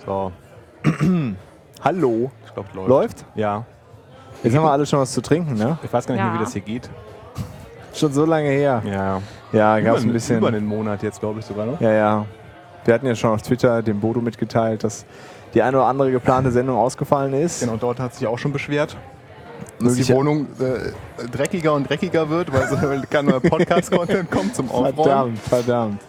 So, Hallo. ich glaube, Läuft? Ja. Jetzt haben wir alle schon was zu trinken, ne? Ich weiß gar nicht mehr, Ja. wie das hier geht. Schon so lange her. Ja. Ja, gab es ein bisschen. Über einen Monat jetzt, glaube ich, sogar noch. Ja. Wir hatten ja schon auf Twitter dem Bodo mitgeteilt, dass die eine oder andere geplante Sendung ausgefallen ist. Genau, dort hat sich auch schon beschwert, dass die Mögliche- Wohnung dreckiger und dreckiger wird, weil kein neuer Podcast-Content kommt zum Aufräumen. Verdammt.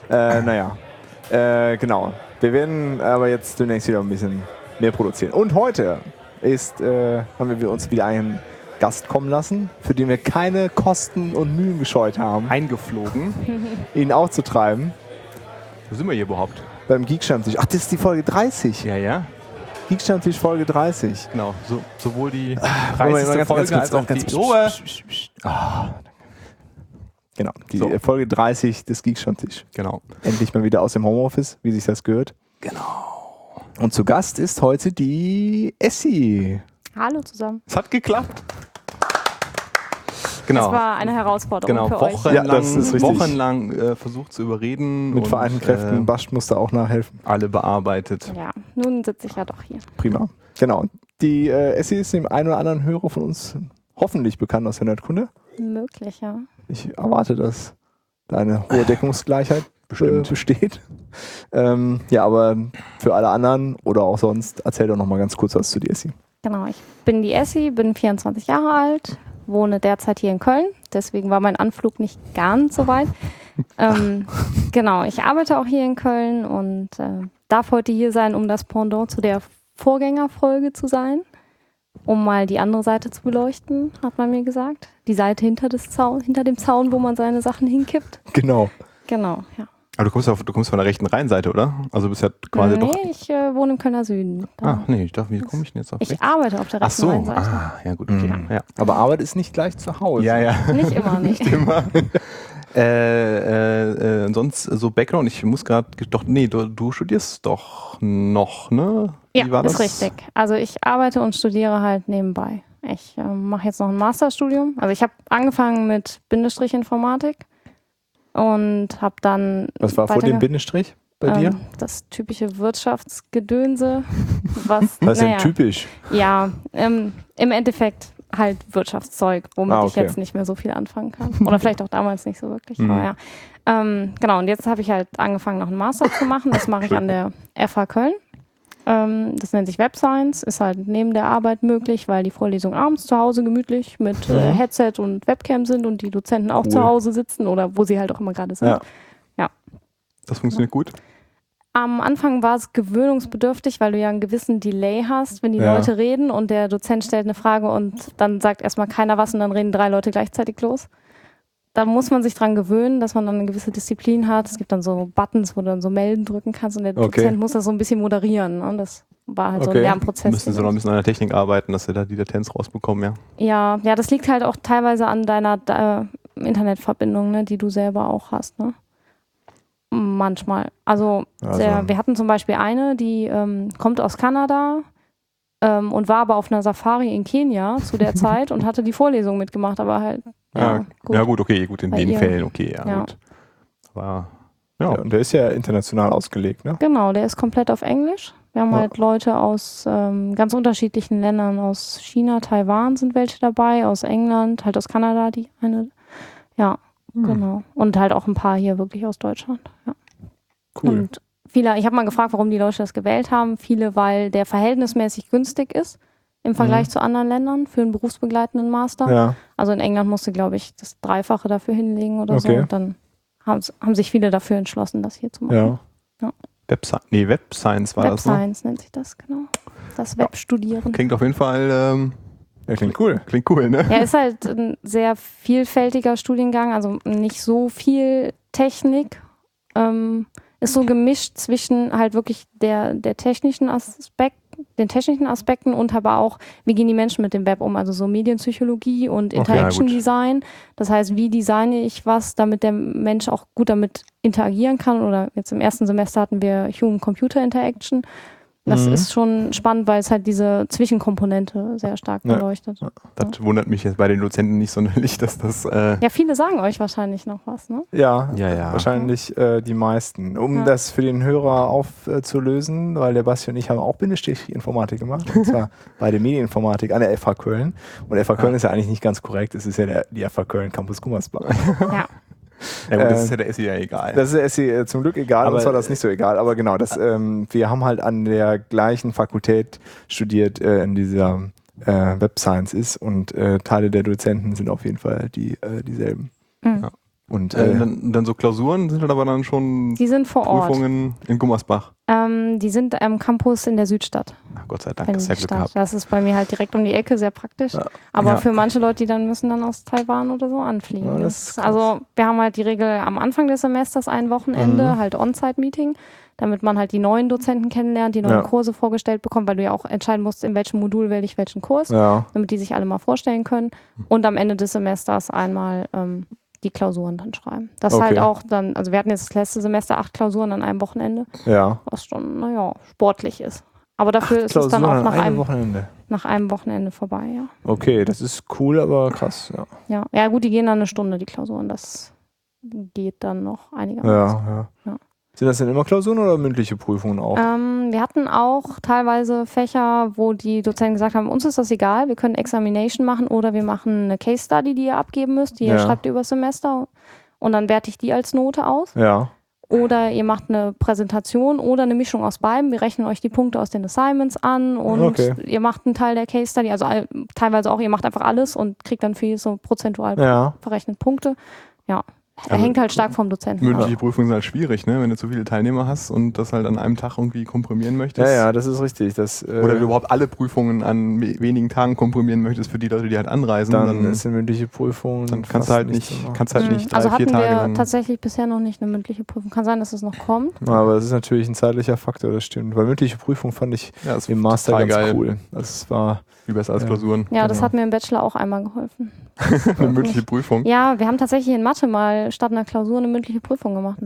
Genau. Wir werden aber jetzt demnächst wieder ein bisschen mehr produzieren. Und heute haben wir uns wieder einen Gast kommen lassen, für den wir keine Kosten und Mühen gescheut haben, Eingeflogen. ihn aufzutreiben Wo sind wir hier überhaupt? beim Geek-Stammtisch. Ach, das ist die Folge 30. Ja. Geek-Stammtisch Folge 30. Genau. Sowohl die Moment, 30. Folge als auch ganz die... kurz. Ruhe! Genau, die So. Folge 30 des Geek-Stammtisch. Genau. Endlich mal wieder aus dem Homeoffice, wie sich das gehört. Genau. Und zu Gast ist heute die Essi. Hallo zusammen. Es hat geklappt. Genau. Das war eine Herausforderung Genau, für euch. wochenlang, Ja, das ist richtig. wochenlang versucht zu überreden. Mit und, vereinten Kräften. Basch musste auch nachhelfen. alle bearbeitet. Ja, nun sitze ich ja doch hier. Prima. Genau. Die Essi ist dem einen oder anderen Hörer von uns hoffentlich bekannt aus der Nerdkunde. Möglich, ja. Ich erwarte, dass da eine hohe Deckungsgleichheit besteht. Ja, aber für alle anderen oder auch sonst, erzähl doch noch mal ganz kurz was zu dir, Essi. Genau, ich bin die Essi, bin 24 Jahre alt, wohne derzeit hier in Köln. Deswegen war mein Anflug nicht ganz so weit. Genau, ich arbeite auch hier in Köln und darf heute hier sein, um das Pendant zu der Vorgängerfolge zu sein. Um mal die andere Seite zu beleuchten, hat man mir gesagt. Die Seite hinter dem Zaun, wo man seine Sachen hinkippt. Genau. Genau, ja. Aber du kommst von der rechten Rheinseite, oder? Also bist ja quasi doch... Ich wohne im Kölner Süden. Da. Nee, ich dachte, wie komme ich denn jetzt auf Ich rechts? arbeite auf der Ach rechten so, Rheinseite. ja gut, okay. Ja. Aber Arbeit ist nicht gleich zu Hause. Ja. Nicht immer, nicht. Immer. Sonst so Background, ich muss gerade, du studierst doch noch, ne? Ja, Wie war ist das? richtig. Also ich arbeite und studiere halt nebenbei. Ich mache jetzt noch ein Masterstudium. Also ich habe angefangen mit Bindestrich-Informatik und habe dann... Was war vor dem Bindestrich bei dir? Das typische Wirtschaftsgedönse. Was Was ist denn typisch? Ja, im Endeffekt halt Wirtschaftszeug, womit ich okay. jetzt nicht mehr so viel anfangen kann. Oder vielleicht auch damals nicht so wirklich. Aber ja. Genau, und jetzt habe ich halt angefangen, noch einen Master zu machen. Das mache ich an der FH Köln. Das nennt sich Web Science, ist halt neben der Arbeit möglich, weil die Vorlesungen abends zu Hause gemütlich mit Headset und Webcam sind und die Dozenten auch zu Hause sitzen oder wo sie halt auch immer gerade sind. Ja. Das funktioniert gut. Am Anfang war es gewöhnungsbedürftig, weil du ja einen gewissen Delay hast, wenn die Leute reden und der Dozent stellt eine Frage und dann sagt erstmal keiner was und dann reden 3 Leute gleichzeitig los. Da muss man sich dran gewöhnen, dass man dann eine gewisse Disziplin hat. Es gibt dann so Buttons, wo du dann so melden drücken kannst und der Dozent muss das so ein bisschen moderieren. Und das war halt so ein Lernprozess. Müssen sie noch ein bisschen an der Technik arbeiten, dass sie da die Latenz rausbekommen, ja. Ja, das liegt halt auch teilweise an deiner Internetverbindung, ne, die du selber auch hast, ne? Manchmal. Wir hatten zum Beispiel eine, die kommt aus Kanada und war aber auf einer Safari in Kenia zu der Zeit und hatte die Vorlesung mitgemacht, aber halt, Gut, in Bei den ihr. Fällen, okay, Ja. gut. Aber, Ja, und der ist ja international ausgelegt, ne? Genau, der ist komplett auf Englisch. Wir haben halt Leute aus ganz unterschiedlichen Ländern, aus China, Taiwan sind welche dabei, aus England, halt aus Kanada, die eine, genau. Und halt auch ein paar hier wirklich aus Deutschland, ja. Cool. Und viele, ich habe mal gefragt, warum die Leute das gewählt haben. Viele, weil der verhältnismäßig günstig ist im Vergleich zu anderen Ländern für einen berufsbegleitenden Master. Ja. Also in England musste, glaube ich, das Dreifache dafür hinlegen oder so. Okay. Und dann haben sich viele dafür entschlossen, das hier zu machen. Ja. Web Science war Web das, ne? Science nennt sich das, genau. Das Webstudieren. Klingt auf jeden Fall, Ja, klingt cool. klingt cool, ne? Ja, ist halt ein sehr vielfältiger Studiengang, also nicht so viel Technik. Ist so gemischt zwischen halt wirklich den technischen Aspekten und aber auch, wie gehen die Menschen mit dem Web um, also so Medienpsychologie und Interaction Design. Das heißt, wie designe ich was, damit der Mensch auch gut damit interagieren kann, oder jetzt im ersten Semester hatten wir Human-Computer Interaction. Das ist schon spannend, weil es halt diese Zwischenkomponente sehr stark beleuchtet. Das wundert mich jetzt bei den Dozenten nicht sonderlich, dass das... Ja, viele sagen euch wahrscheinlich noch was, ne? Ja, Ja. wahrscheinlich die meisten. Um das für den Hörer aufzulösen, weil der Basti und ich haben auch Bindestrich-Informatik gemacht, und zwar beide Medieninformatik an der FH Köln. Und FH Köln ist ja eigentlich nicht ganz korrekt, es ist ja die FH Köln Campus Gummersbach. Ja. Ja, gut, das ist ja der SI ja egal. Das ist der SI zum Glück egal, aber uns war das nicht so egal. Aber genau, wir haben halt an der gleichen Fakultät studiert, in dieser Web Science ist, und Teile der Dozenten sind auf jeden Fall dieselben. Mhm. Und dann so Klausuren sind aber dann schon Die sind vor Ort. Prüfungen in Gummersbach. Die sind am Campus in der Südstadt. Ach, Gott sei Dank, das ist ja Glück Stadt. gehabt. Das ist bei mir halt direkt um die Ecke, sehr praktisch. Ja. Aber für manche Leute, die müssen dann aus Taiwan oder so anfliegen. Ja, das ist krass. Also wir haben halt die Regel am Anfang des Semesters ein Wochenende, halt On-Site-Meeting, damit man halt die neuen Dozenten kennenlernt, die neuen Kurse vorgestellt bekommt, weil du ja auch entscheiden musst, in welchem Modul wähle ich welchen Kurs, damit die sich alle mal vorstellen können. Und am Ende des Semesters einmal die Klausuren dann schreiben. Das halt auch dann, also wir hatten jetzt das letzte Semester 8 Klausuren an einem Wochenende, was schon, sportlich ist. Aber dafür ist es dann auch nach einem Wochenende vorbei, ja. Okay, das ist cool, aber krass, Ja, gut, die gehen dann eine Stunde, die Klausuren. Das geht dann noch einigermaßen. Ja. Sind das denn immer Klausuren oder mündliche Prüfungen auch? Wir hatten auch teilweise Fächer, wo die Dozenten gesagt haben, uns ist das egal, wir können Examination machen oder wir machen eine Case Study, die ihr abgeben müsst, die ihr schreibt über das Semester und dann werte ich die als Note aus. Ja. Oder ihr macht eine Präsentation oder eine Mischung aus beiden. Wir rechnen euch die Punkte aus den Assignments an und ihr macht einen Teil der Case Study, also teilweise auch, ihr macht einfach alles und kriegt dann für so prozentual verrechnet Punkte. Ja. Er hängt halt stark vom Dozenten. Mündliche Prüfungen sind halt schwierig, ne? Wenn du zu viele Teilnehmer hast und das halt an einem Tag irgendwie komprimieren möchtest. Ja, das ist richtig. Oder du überhaupt alle Prüfungen an wenigen Tagen komprimieren möchtest für die Leute, die halt anreisen. Dann ist eine mündliche Prüfung. Dann kannst du halt nicht 3-4 also hatten Tage wir tatsächlich bisher noch nicht eine mündliche Prüfung. Kann sein, dass es noch kommt. Aber das ist natürlich ein zeitlicher Faktor, das stimmt. Weil mündliche Prüfung fand ich im Master ganz geil. Cool. Das war viel besser als Klausuren. Ja, das hat mir im Bachelor auch einmal geholfen. Eine mündliche Prüfung? Ja, wir haben tatsächlich in Mathe mal statt einer Klausur eine mündliche Prüfung gemacht.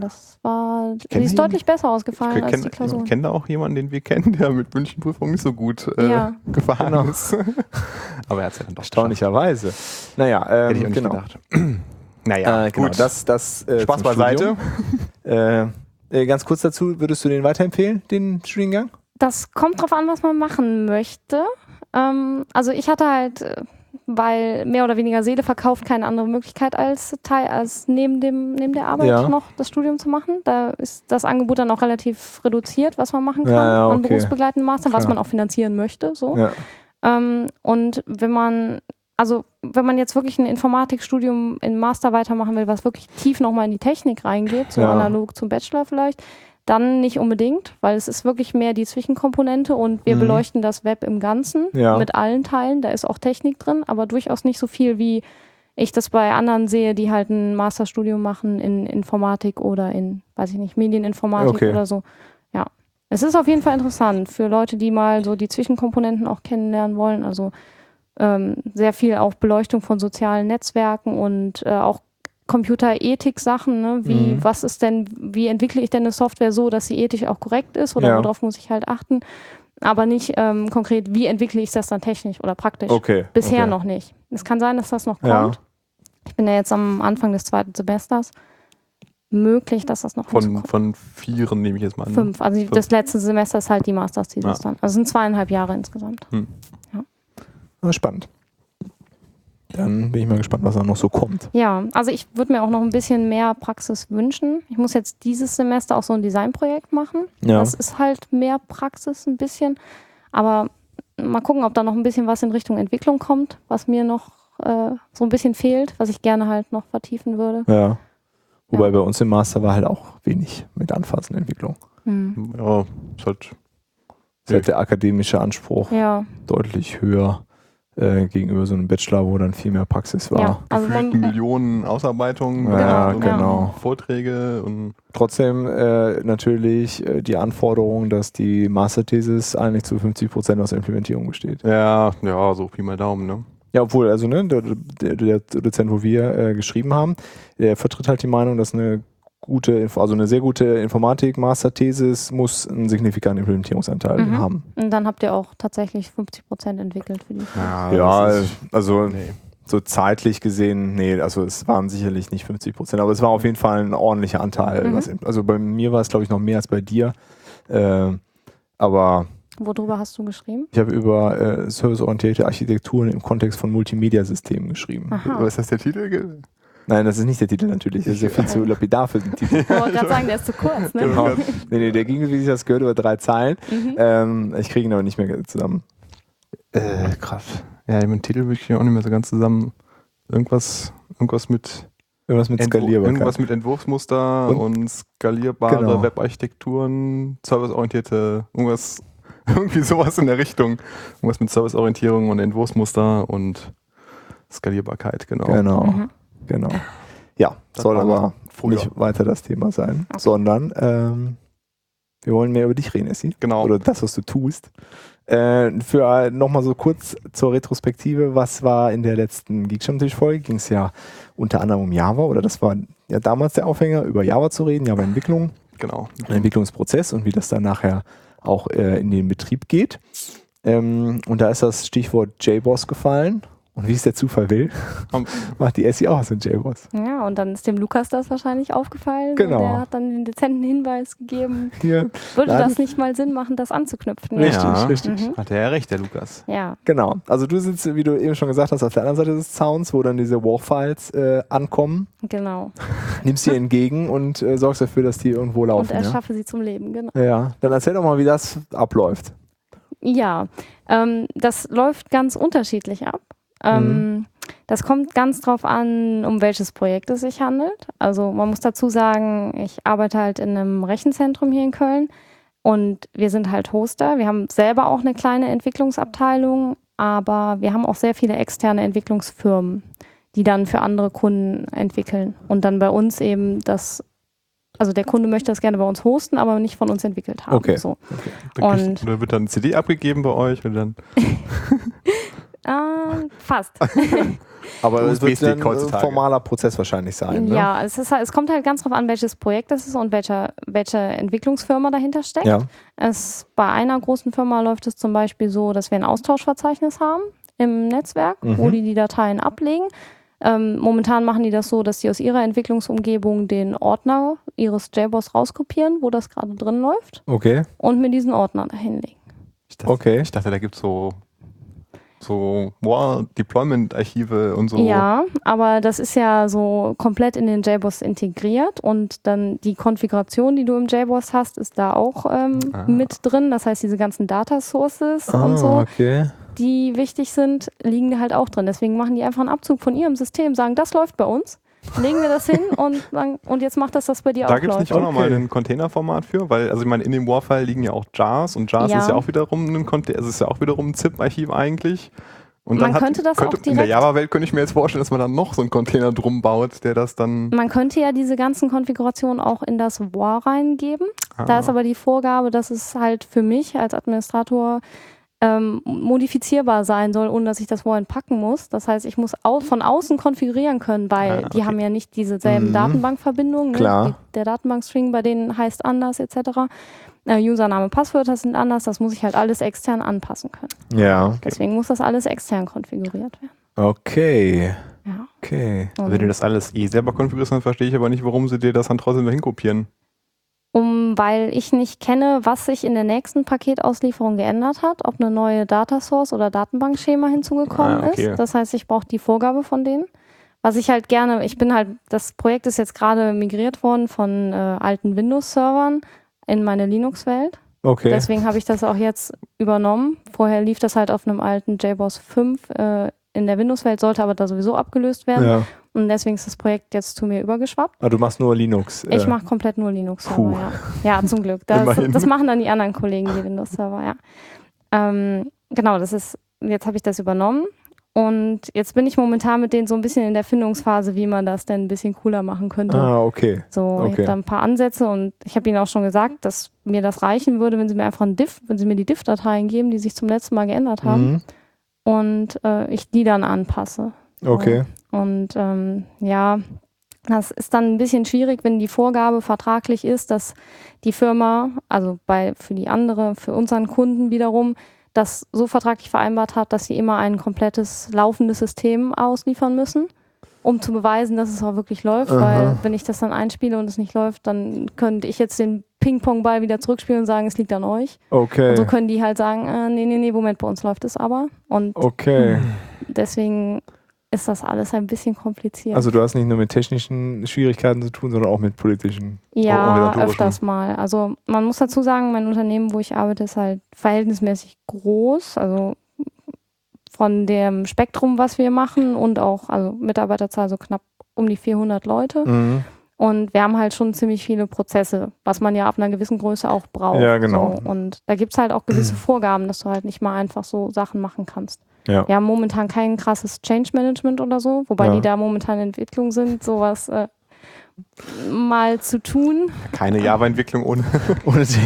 Die ist deutlich besser ausgefallen als die Klausur. Ich kenne da auch jemanden, den wir kennen, der mit mündlichen Prüfungen nicht so gut gefahren ist. Aber er hat es ja dann doch erstaunlicherweise. Naja, hätte ich auch nicht gedacht. Naja, gut. Das Spaß beiseite. Ganz kurz dazu, würdest du den weiterempfehlen, den Studiengang? Das kommt drauf an, was man machen möchte. Also ich hatte halt, weil mehr oder weniger Seele verkauft, keine andere Möglichkeit als neben der Arbeit noch das Studium zu machen. Da ist das Angebot dann auch relativ reduziert, was man machen kann an berufsbegleitenden Master, was man auch finanzieren möchte. So. Ja. Und wenn man jetzt wirklich ein Informatikstudium in Master weitermachen will, was wirklich tief nochmal in die Technik reingeht, so analog zum Bachelor vielleicht, dann nicht unbedingt, weil es ist wirklich mehr die Zwischenkomponente und wir beleuchten das Web im Ganzen mit allen Teilen. Da ist auch Technik drin, aber durchaus nicht so viel, wie ich das bei anderen sehe, die halt ein Masterstudium machen in Informatik oder in, Medieninformatik oder so. Ja, es ist auf jeden Fall interessant für Leute, die mal so die Zwischenkomponenten auch kennenlernen wollen. Also sehr viel auch Beleuchtung von sozialen Netzwerken und auch Computerethik-Sachen, ne? Wie entwickle ich denn eine Software so, dass sie ethisch auch korrekt ist oder worauf muss ich halt achten, aber nicht konkret, wie entwickle ich das dann technisch oder praktisch. Bisher noch nicht. Es kann sein, dass das noch kommt. Ich bin ja jetzt am Anfang des 2. Semesters. Möglich, dass das noch kommt. Von 4 nehme ich jetzt mal an. 5. Also das letzte Semester ist halt die Masterthesis dann. Also es sind 2,5 Jahre insgesamt. Spannend. Dann bin ich mal gespannt, was da noch so kommt. Ja, also ich würde mir auch noch ein bisschen mehr Praxis wünschen. Ich muss jetzt dieses Semester auch so ein Designprojekt machen. Ja. Das ist halt mehr Praxis ein bisschen. Aber mal gucken, ob da noch ein bisschen was in Richtung Entwicklung kommt, was mir noch so ein bisschen fehlt, was ich gerne halt noch vertiefen würde. Ja. Wobei bei uns im Master war halt auch wenig mit Anfahrtsentwicklung. Ja, ist halt der akademische Anspruch deutlich höher. Gegenüber so einem Bachelor, wo dann viel mehr Praxis war. Ja, also Millionen Ausarbeitungen, genau. Vorträge und trotzdem natürlich die Anforderung, dass die Masterthesis eigentlich zu 50% aus der Implementierung besteht. Ja, so Pi mal Daumen, ne? Ja, obwohl, also der Dozent, wo wir geschrieben haben, der vertritt halt die Meinung, dass eine also eine sehr gute Informatik-Masterthesis muss einen signifikanten Implementierungsanteil haben. Und dann habt ihr auch tatsächlich 50% entwickelt für die. Ja, das ist- also nee. so zeitlich gesehen, nee, also es waren sicherlich nicht 50%, aber es war auf jeden Fall ein ordentlicher Anteil. Also bei mir war es, glaube ich, noch mehr als bei dir. Aber Worüber hast du geschrieben? ich habe über serviceorientierte Architekturen im Kontext von Multimedia-Systemen geschrieben. Aha. Was ist das der Titel? Nein, das ist nicht der Titel natürlich. Das ist ja viel zu lapidar für den Titel. Ich wollte gerade sagen, der ist zu kurz, ne? Genau. Nee, der ging, wie sich das gehört, über 3 Zeilen. Ich kriege ihn aber nicht mehr zusammen. Krass. Ja, mit dem Titel würde ich auch nicht mehr so ganz zusammen. Irgendwas mit Irgendwas mit Skalierbarkeit. Irgendwas mit Entwurfsmuster und skalierbare Genau. Webarchitekturen, serviceorientierte, irgendwie sowas in der Richtung. Irgendwas mit Serviceorientierung und Entwurfsmuster und Skalierbarkeit, genau. Genau. Ja, Das soll war aber früher. nicht weiter das Thema sein, Okay. sondern wir wollen mehr über dich reden, Essi. Genau. Oder das, was du tust. Für nochmal so kurz zur Retrospektive, was war in der letzten Geekstammtisch-Folge? Ging es ja unter anderem um Java, oder das war ja damals der Aufhänger, über Java zu reden, Java-Entwicklung, Genau. den Entwicklungsprozess und wie das dann nachher auch in den Betrieb geht. Und da ist das Stichwort JBoss gefallen. Und wie es der Zufall will, macht die Essi auch so ein JBoss. Ja, und dann ist dem Lukas das wahrscheinlich aufgefallen. Genau. Und der hat dann den dezenten Hinweis gegeben. Hier. Würde Nein. das nicht mal Sinn machen, das anzuknüpfen? Richtig. Hat er ja recht, der Lukas. Ja. Genau. Also du sitzt, wie du eben schon gesagt hast, auf der anderen Seite des Zauns, wo dann diese WAR-Files ankommen, Genau. nimmst sie entgegen und sorgst dafür, dass die irgendwo Und laufen. erschaffe sie zum Leben, genau. Ja, dann erzähl doch mal, wie das abläuft. Ja, das läuft ganz unterschiedlich ab. Das kommt ganz drauf an, um welches Projekt es sich handelt. Also man muss dazu sagen, ich arbeite halt in einem Rechenzentrum hier in Köln und wir sind halt Hoster. Wir haben selber auch eine kleine Entwicklungsabteilung, aber wir haben auch sehr viele externe Entwicklungsfirmen, die dann für andere Kunden entwickeln und dann bei uns eben also der Kunde möchte das gerne bei uns hosten, aber nicht von uns entwickelt haben. Okay. So. Und oder wird dann eine CD abgegeben bei euch? Und dann Fast. Aber es wird USB-Stick dann ein heutzutage. formaler Prozess wahrscheinlich sein. Ne? Ja, es kommt halt ganz drauf an, welches Projekt das ist und welche Entwicklungsfirma dahinter steckt. Ja. Bei einer großen Firma läuft es zum Beispiel so, dass wir ein Austauschverzeichnis haben im Netzwerk, wo die Dateien ablegen. Momentan machen die das so, dass die aus ihrer Entwicklungsumgebung den Ordner ihres JBoss rauskopieren, wo das gerade drin läuft, Okay. und mir diesen Ordner dahin legen. Ich dachte, da gibt es so Deployment-Archive und so. Ja, aber das ist ja so komplett in den JBoss integriert und dann die Konfiguration, die du im JBoss hast, ist da auch mit drin. Das heißt, diese ganzen Data Sources und so, Okay. die wichtig sind, liegen halt auch drin. Deswegen machen die einfach einen Abzug von ihrem System, sagen, das läuft bei uns. Legen wir das hin und sagen, und jetzt macht das bei dir Da auch gibt es nicht läuft. auch nochmal ein Containerformat für, weil, also ich meine, in dem WAR-File liegen ja auch JARs und JARs Ja. ist ja auch wiederum ein ZIP-Archiv eigentlich. Und Man könnte das auch in der direkt- Java-Welt könnte ich mir jetzt vorstellen, dass man dann noch so einen Container drum baut, der das dann. Man könnte ja diese ganzen Konfigurationen auch in das WAR reingeben. Da ist aber die Vorgabe, dass es halt für mich als Administrator modifizierbar sein soll, ohne dass ich das WAR entpacken muss. Das heißt, ich muss von außen konfigurieren können, weil die haben ja nicht dieselben Datenbankverbindungen. Klar. Ne? Der Datenbankstring bei denen heißt anders etc. Username, Passwörter sind anders. Das muss ich halt alles extern anpassen können. Ja. Deswegen muss das alles extern konfiguriert werden. Okay. Ja. Okay. Und Wenn du das alles selber konfigurierst, dann verstehe ich aber nicht, warum sie dir das dann trotzdem dahin kopieren. Weil ich nicht kenne, was sich in der nächsten Paketauslieferung geändert hat, ob eine neue Data Source oder Datenbankschema hinzugekommen okay. ist. Das heißt, ich brauche die Vorgabe von denen. Was ich halt gerne, das Projekt ist jetzt gerade migriert worden von alten Windows-Servern in meine Linux-Welt. Okay. Deswegen habe ich das auch jetzt übernommen. Vorher lief das halt auf einem alten JBoss 5 in der Windows-Welt, sollte aber da sowieso abgelöst werden. Ja. Und deswegen ist das Projekt jetzt zu mir übergeschwappt. Ah, du machst nur Linux. Ich mache komplett nur Linux-Server, ja. Ja, zum Glück. Immerhin. Das machen dann die anderen Kollegen, die Windows-Server, ja. Genau, jetzt habe ich das übernommen und jetzt bin ich momentan mit denen so ein bisschen in der Findungsphase, wie man das denn ein bisschen cooler machen könnte. Ah, okay. So, ich okay. habe da ein paar Ansätze und ich habe ihnen auch schon gesagt, dass mir das reichen würde, wenn sie mir einfach wenn sie mir die Diff-Dateien geben, die sich zum letzten Mal geändert haben und ich die dann anpasse. Okay. Und ja, Das ist dann ein bisschen schwierig, wenn die Vorgabe vertraglich ist, dass die Firma, also für unseren Kunden wiederum, das so vertraglich vereinbart hat, dass sie immer ein komplettes laufendes System ausliefern müssen, um zu beweisen, dass es auch wirklich läuft. Aha. Weil wenn ich das dann einspiele und es nicht läuft, dann könnte ich jetzt den Ping-Pong-Ball wieder zurückspielen und sagen, es liegt an euch. Okay. Und so können die halt sagen, nee, Moment, bei uns läuft es aber. Und Okay. deswegen ist das alles ein bisschen kompliziert. Also du hast nicht nur mit technischen Schwierigkeiten zu tun, sondern auch mit politischen. Ja, organisatorischen. öfters mal. Also man muss dazu sagen, mein Unternehmen, wo ich arbeite, ist halt verhältnismäßig groß. Also von dem Spektrum, was wir machen und auch, also Mitarbeiterzahl so knapp um die 400 Leute. Mhm. Und wir haben halt schon ziemlich viele Prozesse, was man ja ab einer gewissen Größe auch braucht. Ja, genau. So. Und da gibt es halt auch gewisse Vorgaben, dass du halt nicht mal einfach so Sachen machen kannst. Ja. Wir haben momentan kein krasses Change Management oder so, wobei Ja. die da momentan in Entwicklung sind, sowas mal zu tun. Keine Java-Entwicklung ohne. Ohne dich.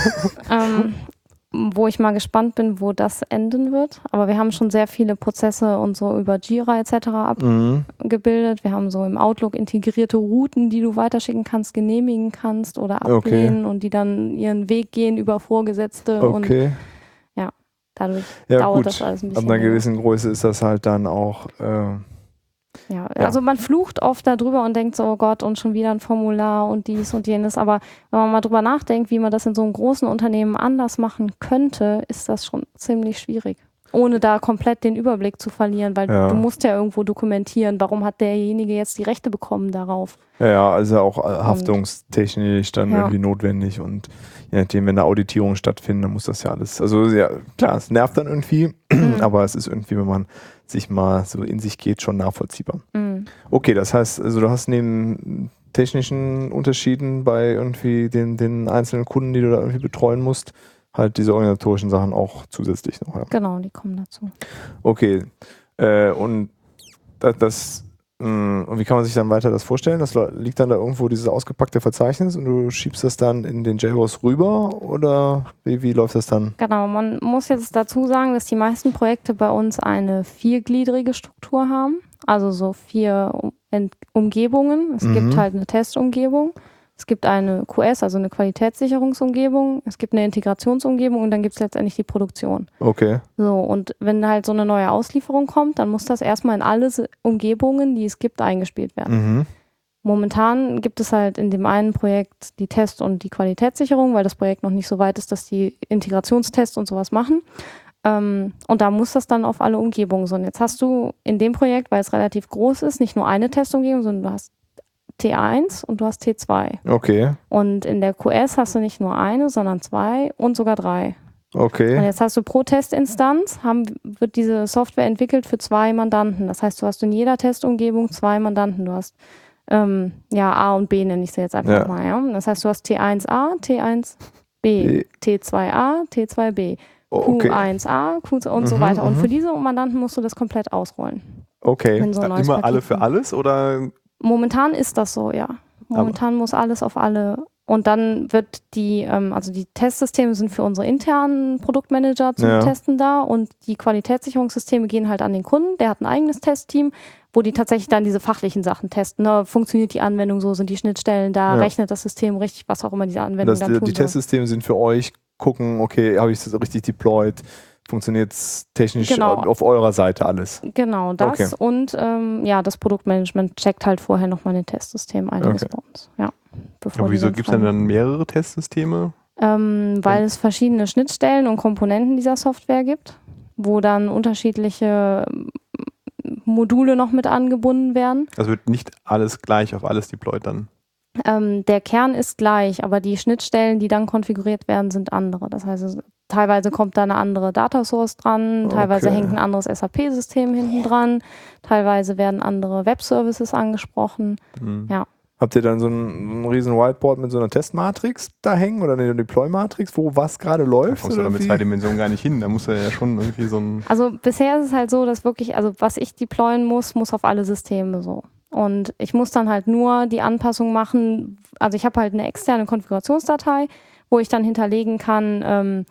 Wo ich mal gespannt bin, wo das enden wird. Aber wir haben schon sehr viele Prozesse und so über Jira etc. Mhm. abgebildet. Wir haben so im Outlook integrierte Routen, die du weiterschicken kannst, genehmigen kannst oder ablehnen und die dann ihren Weg gehen über Vorgesetzte. Und Okay. dadurch Ja, dauert gut. das alles ein Ab bisschen einer länger. gewissen Größe ist das halt dann auch. Ja, also man flucht oft darüber und denkt so, oh Gott, und schon wieder ein Formular und dies und jenes. Aber wenn man mal drüber nachdenkt, wie man das in so einem großen Unternehmen anders machen könnte, ist das schon ziemlich schwierig. Ohne da komplett den Überblick zu verlieren, weil Ja. du musst ja irgendwo dokumentieren, warum hat derjenige jetzt die Rechte bekommen darauf. Ja, also auch haftungstechnisch dann Ja. irgendwie notwendig und je nachdem, wenn da Auditierungen stattfinden, dann muss das ja alles, also ja, klar, es nervt dann irgendwie, aber es ist irgendwie, wenn man sich mal so in sich geht, schon nachvollziehbar. Mhm. Okay, das heißt, also du hast neben technischen Unterschieden bei irgendwie den einzelnen Kunden, die du da irgendwie betreuen musst, halt diese organisatorischen Sachen auch zusätzlich noch. Ja. Genau, die kommen dazu. Okay, und und wie kann man sich dann weiter das vorstellen? Das liegt dann da irgendwo dieses ausgepackte Verzeichnis und du schiebst das dann in den JBoss rüber oder wie läuft das dann? Genau, man muss jetzt dazu sagen, dass die meisten Projekte bei uns eine viergliedrige Struktur haben. Also so 4 Umgebungen. Es gibt halt eine Testumgebung. Es gibt eine QS, also eine Qualitätssicherungsumgebung. Es gibt eine Integrationsumgebung und dann gibt es letztendlich die Produktion. Okay. So, und wenn halt so eine neue Auslieferung kommt, dann muss das erstmal in alle Umgebungen, die es gibt, eingespielt werden. Mhm. Momentan gibt es halt in dem einen Projekt die Test- und die Qualitätssicherung, weil das Projekt noch nicht so weit ist, dass die Integrationstests und sowas machen. Und da muss das dann auf alle Umgebungen so. Und jetzt hast du in dem Projekt, weil es relativ groß ist, nicht nur eine Testumgebung, sondern du hast T1 und du hast T2. Okay. Und in der QS hast du nicht nur eine, sondern 2 und sogar 3. Und Okay. jetzt hast du pro Testinstanz, wird diese Software entwickelt für 2 Mandanten. Das heißt, du hast in jeder Testumgebung 2 Mandanten. Du hast A und B nenne ich sie jetzt einfach mal. Ja? Das heißt, du hast T1A, T1B, T2A, T2B, Okay. Q1A, Q2 und so weiter. Und für diese Mandanten musst du das komplett ausrollen. Okay. Wenn so ein neues Immer alle Paket für kommt. alles oder? Momentan ist das so, ja. Momentan muss alles auf alle. Und dann wird also die Testsysteme sind für unsere internen Produktmanager zum Testen da und die Qualitätssicherungssysteme gehen halt an den Kunden. Der hat ein eigenes Testteam, wo die tatsächlich dann diese fachlichen Sachen testen. Ne? Funktioniert die Anwendung so, sind die Schnittstellen da, rechnet das System richtig, was auch immer diese Anwendung dann tun Die soll. Testsysteme sind für euch, gucken, okay, habe ich das richtig deployed? Funktioniert es technisch auf eurer Seite alles? Genau, das und das Produktmanagement checkt halt vorher nochmal ein Testsystem einiges bei uns. Ja, Aber wieso gibt es denn dann mehrere Testsysteme? Weil es verschiedene Schnittstellen und Komponenten dieser Software gibt, wo dann unterschiedliche Module noch mit angebunden werden. Also wird nicht alles gleich auf alles deployed dann? Der Kern ist gleich, aber die Schnittstellen, die dann konfiguriert werden, sind andere. Das heißt, teilweise kommt da eine andere Data Source dran, teilweise hängt ein anderes SAP-System hinten dran, teilweise werden andere Web-Services angesprochen. Ja. Habt ihr dann so ein riesen Whiteboard mit so einer Testmatrix da hängen oder eine Deploy-Matrix, wo was gerade Da läuft? kommst du oder da mit wie? 2 Dimensionen gar nicht hin. Da muss ja schon irgendwie so ein... Also bisher ist es halt so, dass wirklich, also was ich deployen muss auf alle Systeme so. Und ich muss dann halt nur die Anpassung machen, also ich habe halt eine externe Konfigurationsdatei, wo ich dann hinterlegen kann,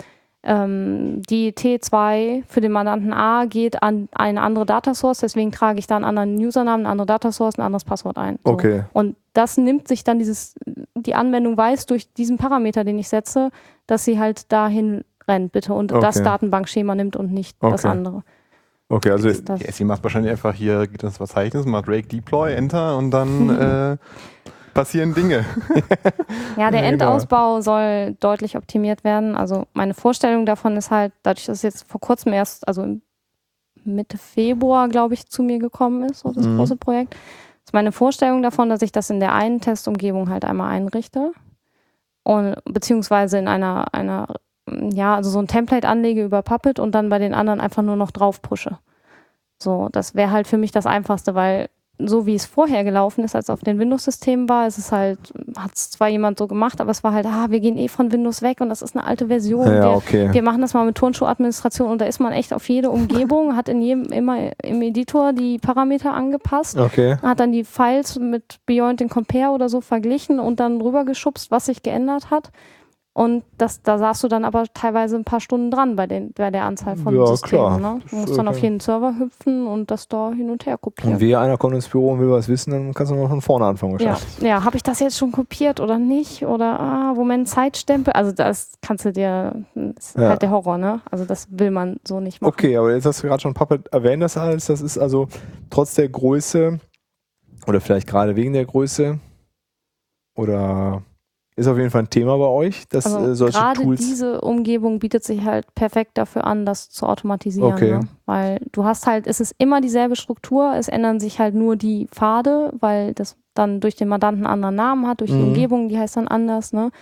die T2 für den Mandanten A geht an eine andere Datasource, deswegen trage ich da einen anderen Usernamen, eine andere Datasource, ein anderes Passwort ein. So. Okay. Und das nimmt sich dann die Anwendung weiß durch diesen Parameter, den ich setze, dass sie halt dahin rennt, bitte, und das Datenbankschema nimmt und nicht das andere. Okay, also Sie macht wahrscheinlich einfach hier, geht das Verzeichnis, macht Rake Deploy, Enter und dann passieren Dinge. Ja, der Endausbau soll deutlich optimiert werden. Also meine Vorstellung davon ist halt, dadurch, dass es jetzt vor kurzem erst, also Mitte Februar, glaube ich, zu mir gekommen ist, so das große Projekt, ist meine Vorstellung davon, dass ich das in der einen Testumgebung halt einmal einrichte und beziehungsweise in einer also so ein Template anlege über Puppet und dann bei den anderen einfach nur noch drauf pushe. So, das wäre halt für mich das Einfachste, weil so wie es vorher gelaufen ist, als es auf den Windows-Systemen war, ist es halt, hat es zwar jemand so gemacht, aber es war halt, wir gehen von Windows weg und das ist eine alte Version. Wir machen das mal mit Turnschuh-Administration und da ist man echt auf jede Umgebung, hat immer im Editor die Parameter angepasst, hat dann die Files mit Beyond and Compare oder so verglichen und dann rübergeschubst, was sich geändert hat. Und da saßt du dann aber teilweise ein paar Stunden dran bei der Anzahl von Systemen. Ne? Du musst dann auf jeden Server hüpfen und das da hin und her kopieren. Und wehe, einer kommt ins Büro und will was wissen, dann kannst du mal von vorne anfangen wahrscheinlich. Ja, habe ich das jetzt schon kopiert oder nicht? Oder Moment, Zeitstempel. Also das kannst du dir, das ist halt der Horror, ne? Also das will man so nicht machen. Okay, aber jetzt hast du gerade schon Puppet erwähnt, das alles. Das ist also trotz der Größe oder vielleicht gerade wegen der Größe oder... Ist auf jeden Fall ein Thema bei euch, dass solche gerade Tools... diese Umgebung bietet sich halt perfekt dafür an, das zu automatisieren. Ne? Weil du hast halt, es ist immer dieselbe Struktur, es ändern sich halt nur die Pfade, weil das dann durch den Mandanten einen anderen Namen hat, durch die Umgebung, die heißt dann anders, ne?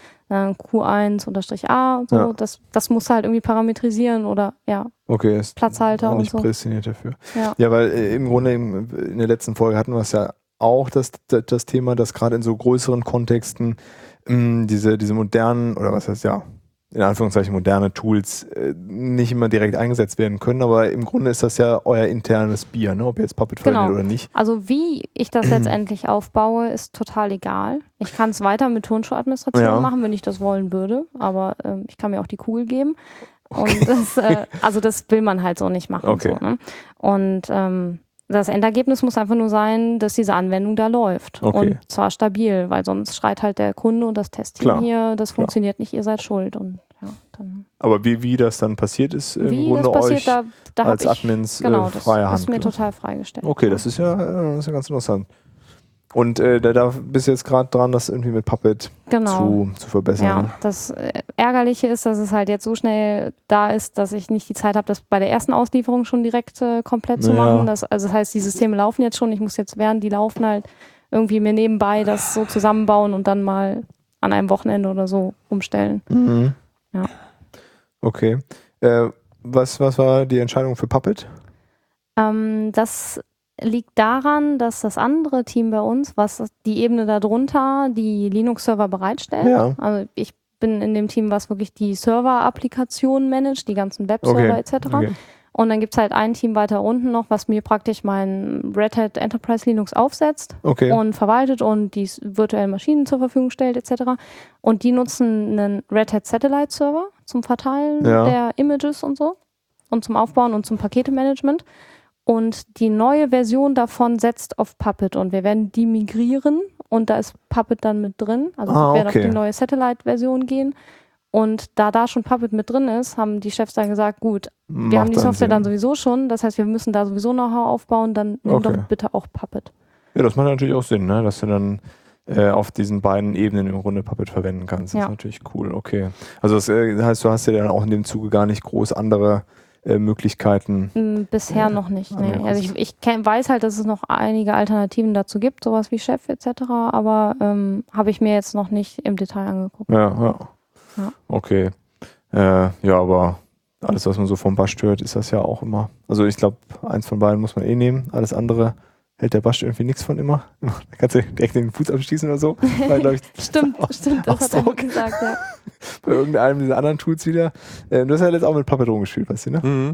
Q1-A, so, das muss halt irgendwie parametrisieren oder ist Platzhalter und so. Prädestiniert dafür. Ja, weil im Grunde in der letzten Folge hatten wir es ja auch, das Thema, dass gerade in so größeren Kontexten diese modernen, oder was heißt in Anführungszeichen moderne Tools nicht immer direkt eingesetzt werden können, aber im Grunde ist das ja euer internes Bier, ne? Ob ihr jetzt Puppet verwendet oder nicht. Also wie ich das letztendlich aufbaue, ist total egal. Ich kann es weiter mit Turnschuh-Administration machen, wenn ich das wollen würde, aber ich kann mir auch die Kugel geben. Und das will man halt so nicht machen. So, ne? Und das Endergebnis muss einfach nur sein, dass diese Anwendung da läuft. Und zwar stabil, weil sonst schreit halt der Kunde und das Testteam hier, das funktioniert nicht, ihr seid schuld. Und dann. Aber wie das dann passiert ist, im Grunde euch da als Admins freie Hand. Das ist mir total freigestellt. Okay, das ist ja ganz interessant. Und da bist du jetzt gerade dran, das irgendwie mit Puppet zu verbessern. Ja, das Ärgerliche ist, dass es halt jetzt so schnell da ist, dass ich nicht die Zeit habe, das bei der ersten Auslieferung schon direkt komplett zu machen. Das heißt, die Systeme laufen jetzt schon. Ich muss jetzt, während die laufen, halt irgendwie mir nebenbei das so zusammenbauen und dann mal an einem Wochenende oder so umstellen. Ja. Okay. Was war die Entscheidung für Puppet? Das liegt daran, dass das andere Team bei uns, was die Ebene darunter, die Linux-Server bereitstellt. Also ich bin in dem Team, was wirklich die Server-Applikationen managt, die ganzen Webserver etc. Und dann gibt es halt ein Team weiter unten noch, was mir praktisch mein Red Hat Enterprise Linux aufsetzt und verwaltet und die virtuellen Maschinen zur Verfügung stellt etc. Und die nutzen einen Red Hat Satellite Server zum Verteilen der Images und so und zum Aufbauen und zum Paketemanagement. Und die neue Version davon setzt auf Puppet und wir werden die migrieren und da ist Puppet dann mit drin. Also wir werden auf die neue Satellite-Version gehen und da schon Puppet mit drin ist, haben die Chefs dann gesagt, gut, wir haben die Software dann sowieso schon, das heißt, wir müssen da sowieso Know-how aufbauen, dann nimm doch bitte auch Puppet. Ja, das macht natürlich auch Sinn, ne? Dass du dann auf diesen beiden Ebenen im Grunde Puppet verwenden kannst. Das ist natürlich cool, okay. Also das heißt, du hast ja dann auch in dem Zuge gar nicht groß andere Möglichkeiten? Bisher noch nicht. Nee. Also ich weiß halt, dass es noch einige Alternativen dazu gibt, sowas wie Chef etc., aber habe ich mir jetzt noch nicht im Detail angeguckt. Ja. Okay. Aber alles, was man so vom Bash hört, ist das ja auch immer. Also ich glaube, eins von beiden muss man nehmen. Alles andere hält der Bash irgendwie nichts von immer. Da kannst du direkt den Fuß abschließen oder so. Weil, stimmt, das hat er gesagt, ja. Bei irgendeinem dieser anderen Tools wieder. Du hast ja jetzt auch mit Puppet rumgespielt, weißt du, ne?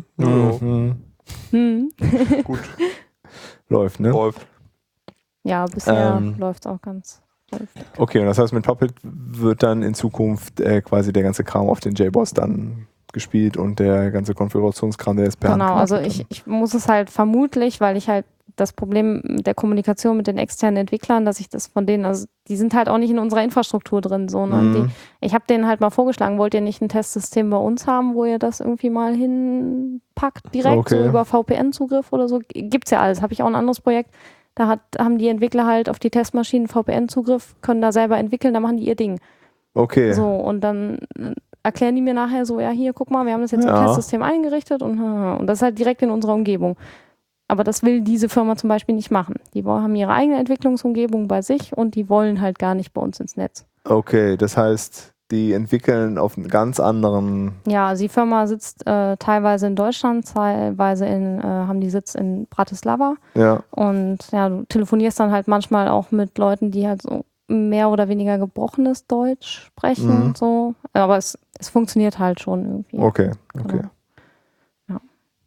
Gut. Läuft, ne? Läuft. Ja, bisher läuft es auch ganz vernünftig. Okay, und das heißt, mit Puppet wird dann in Zukunft quasi der ganze Kram auf den JBoss dann gespielt und der ganze Konfigurationskram, der ist per Hand Genau, gemacht also wird. ich muss es halt vermutlich, weil ich halt das Problem der Kommunikation mit den externen Entwicklern, dass ich das von denen, also die sind halt auch nicht in unserer Infrastruktur drin. So, ne? Ich habe denen halt mal vorgeschlagen, wollt ihr nicht ein Testsystem bei uns haben, wo ihr das irgendwie mal hinpackt, direkt so über VPN-Zugriff oder so. Gibt's ja alles. Habe ich auch ein anderes Projekt. Da haben die Entwickler halt auf die Testmaschinen VPN-Zugriff, können da selber entwickeln, da machen die ihr Ding. Okay. So, und dann erklären die mir nachher so, ja hier, guck mal, wir haben das jetzt im Testsystem eingerichtet und das ist halt direkt in unserer Umgebung. Aber das will diese Firma zum Beispiel nicht machen. Die haben ihre eigene Entwicklungsumgebung bei sich und die wollen halt gar nicht bei uns ins Netz. Okay, das heißt, die entwickeln auf einen ganz anderen... Ja, also die Firma sitzt teilweise in Deutschland, teilweise haben die Sitz in Bratislava. Ja. Und ja, du telefonierst dann halt manchmal auch mit Leuten, die halt so mehr oder weniger gebrochenes Deutsch sprechen und so. Aber es funktioniert halt schon irgendwie. Okay. Genau. Ja.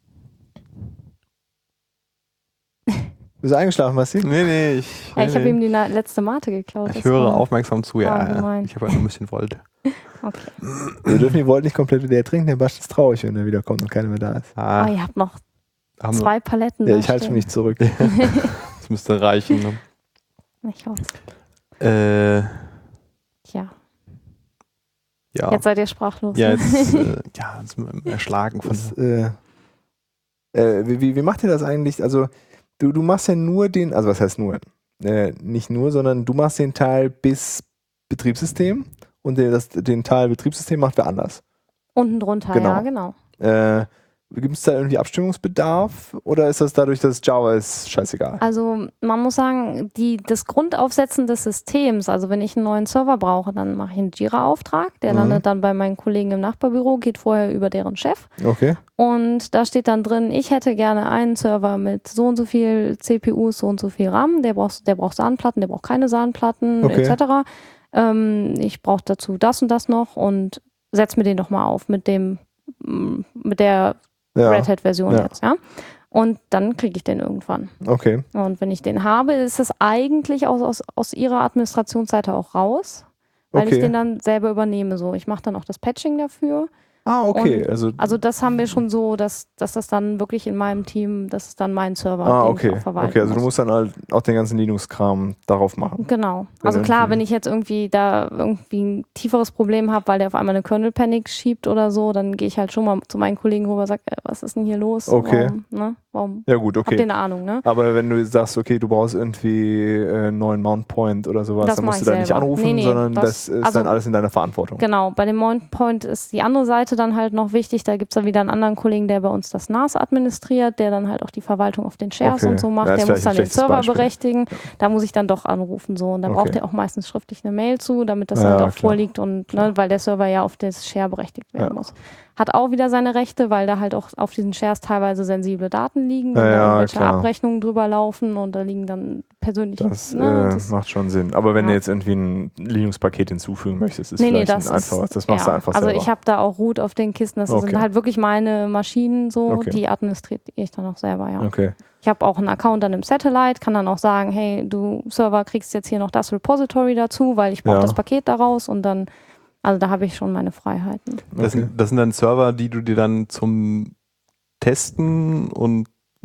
Bist du eingeschlafen, Basti? Nee, Ich habe ihm die letzte Mate geklaut. Ich höre aufmerksam zu, ja. gemein. Ich habe halt nur ein bisschen Volt. Okay. Wir dürfen die Volt nicht komplett leer trinken, der Basti ist traurig, wenn er wiederkommt und keiner mehr da ist. Oh, ihr habt noch haben 2 Paletten. Ja, da ich halte stehen. mich nicht zurück. Das müsste reichen. Ne? Ich hoffe. Ja. Jetzt seid ihr sprachlos. Ja, jetzt sind wir erschlagen von Wie macht ihr das eigentlich? Also, du machst ja nur den, also was heißt nur? Nicht nur, sondern du machst den Teil bis Betriebssystem und den Teil Betriebssystem macht wer anders. Unten drunter, Genau. ja, genau. Gibt es da irgendwie Abstimmungsbedarf oder ist das dadurch, dass Java ist, scheißegal? Also man muss sagen, das Grundaufsetzen des Systems, also wenn ich einen neuen Server brauche, dann mache ich einen Jira-Auftrag, der landet dann bei meinen Kollegen im Nachbarbüro, geht vorher über deren Chef. Okay. Und da steht dann drin, ich hätte gerne einen Server mit so und so viel CPUs, so und so viel RAM, der braucht SAN-Platten, der braucht keine SAN-Platten, etc. Ich brauche dazu das und das noch und setz mir den doch mal auf mit der Red Hat-Version jetzt, ja. Und dann kriege ich den irgendwann. Okay. Und wenn ich den habe, ist es eigentlich aus ihrer Administrationsseite auch raus, weil ich den dann selber übernehme. So, ich mache dann auch das Patching dafür. Ah, okay. Und, also das haben wir schon so, dass das dann wirklich in meinem Team, das ist dann mein Server, den ich auch verwalten Okay, also du muss. musst dann halt auch den ganzen Linux-Kram darauf machen. Genau. Also klar, wenn ich jetzt irgendwie ein tieferes Problem habe, weil der auf einmal eine Kernel-Panic schiebt oder so, dann gehe ich halt schon mal zu meinen Kollegen rüber und sage, was ist denn hier los? Okay. Warum? Ja gut, okay. Habt ihr eine Ahnung, ne? Aber wenn du sagst, okay, du brauchst irgendwie einen neuen Mount Point oder sowas, Das dann mach musst ich du da nicht selber. anrufen, Nee, sondern das- das ist also- dann alles in deiner Verantwortung. Genau, bei dem Mount Point ist die andere Seite dann halt noch wichtig. Da gibt es dann wieder einen anderen Kollegen, der bei uns das NAS administriert, der dann halt auch die Verwaltung auf den Shares Okay. und so macht. Ja, ist Der muss vielleicht dann ein den schlechtes Server Beispiel. berechtigen. Da muss ich dann doch anrufen. So. Und da braucht er auch meistens schriftlich eine Mail zu, damit das Ja, halt auch klar. vorliegt und weil der Server ja auf das Share berechtigt werden muss. Hat auch wieder seine Rechte, weil da halt auch auf diesen Shares teilweise sensible Daten liegen, wenn da irgendwelche klar. Abrechnungen drüber laufen und da liegen dann persönliche. Das macht schon Sinn. Aber wenn du jetzt irgendwie ein Linux-Paket hinzufügen möchtest, ist vielleicht das ein einfaches. Das machst du einfach also selber. ich habe da auch Root auf den Kisten. Das sind halt wirklich meine Maschinen so, die administriere ich dann auch selber, ja. Okay. Ich habe auch einen Account dann im Satellite, kann dann auch sagen, hey, du Server kriegst jetzt hier noch das Repository dazu, weil ich brauche das Paket daraus und dann, also da habe ich schon meine Freiheiten. Das sind dann Server, die du dir dann zum Testen und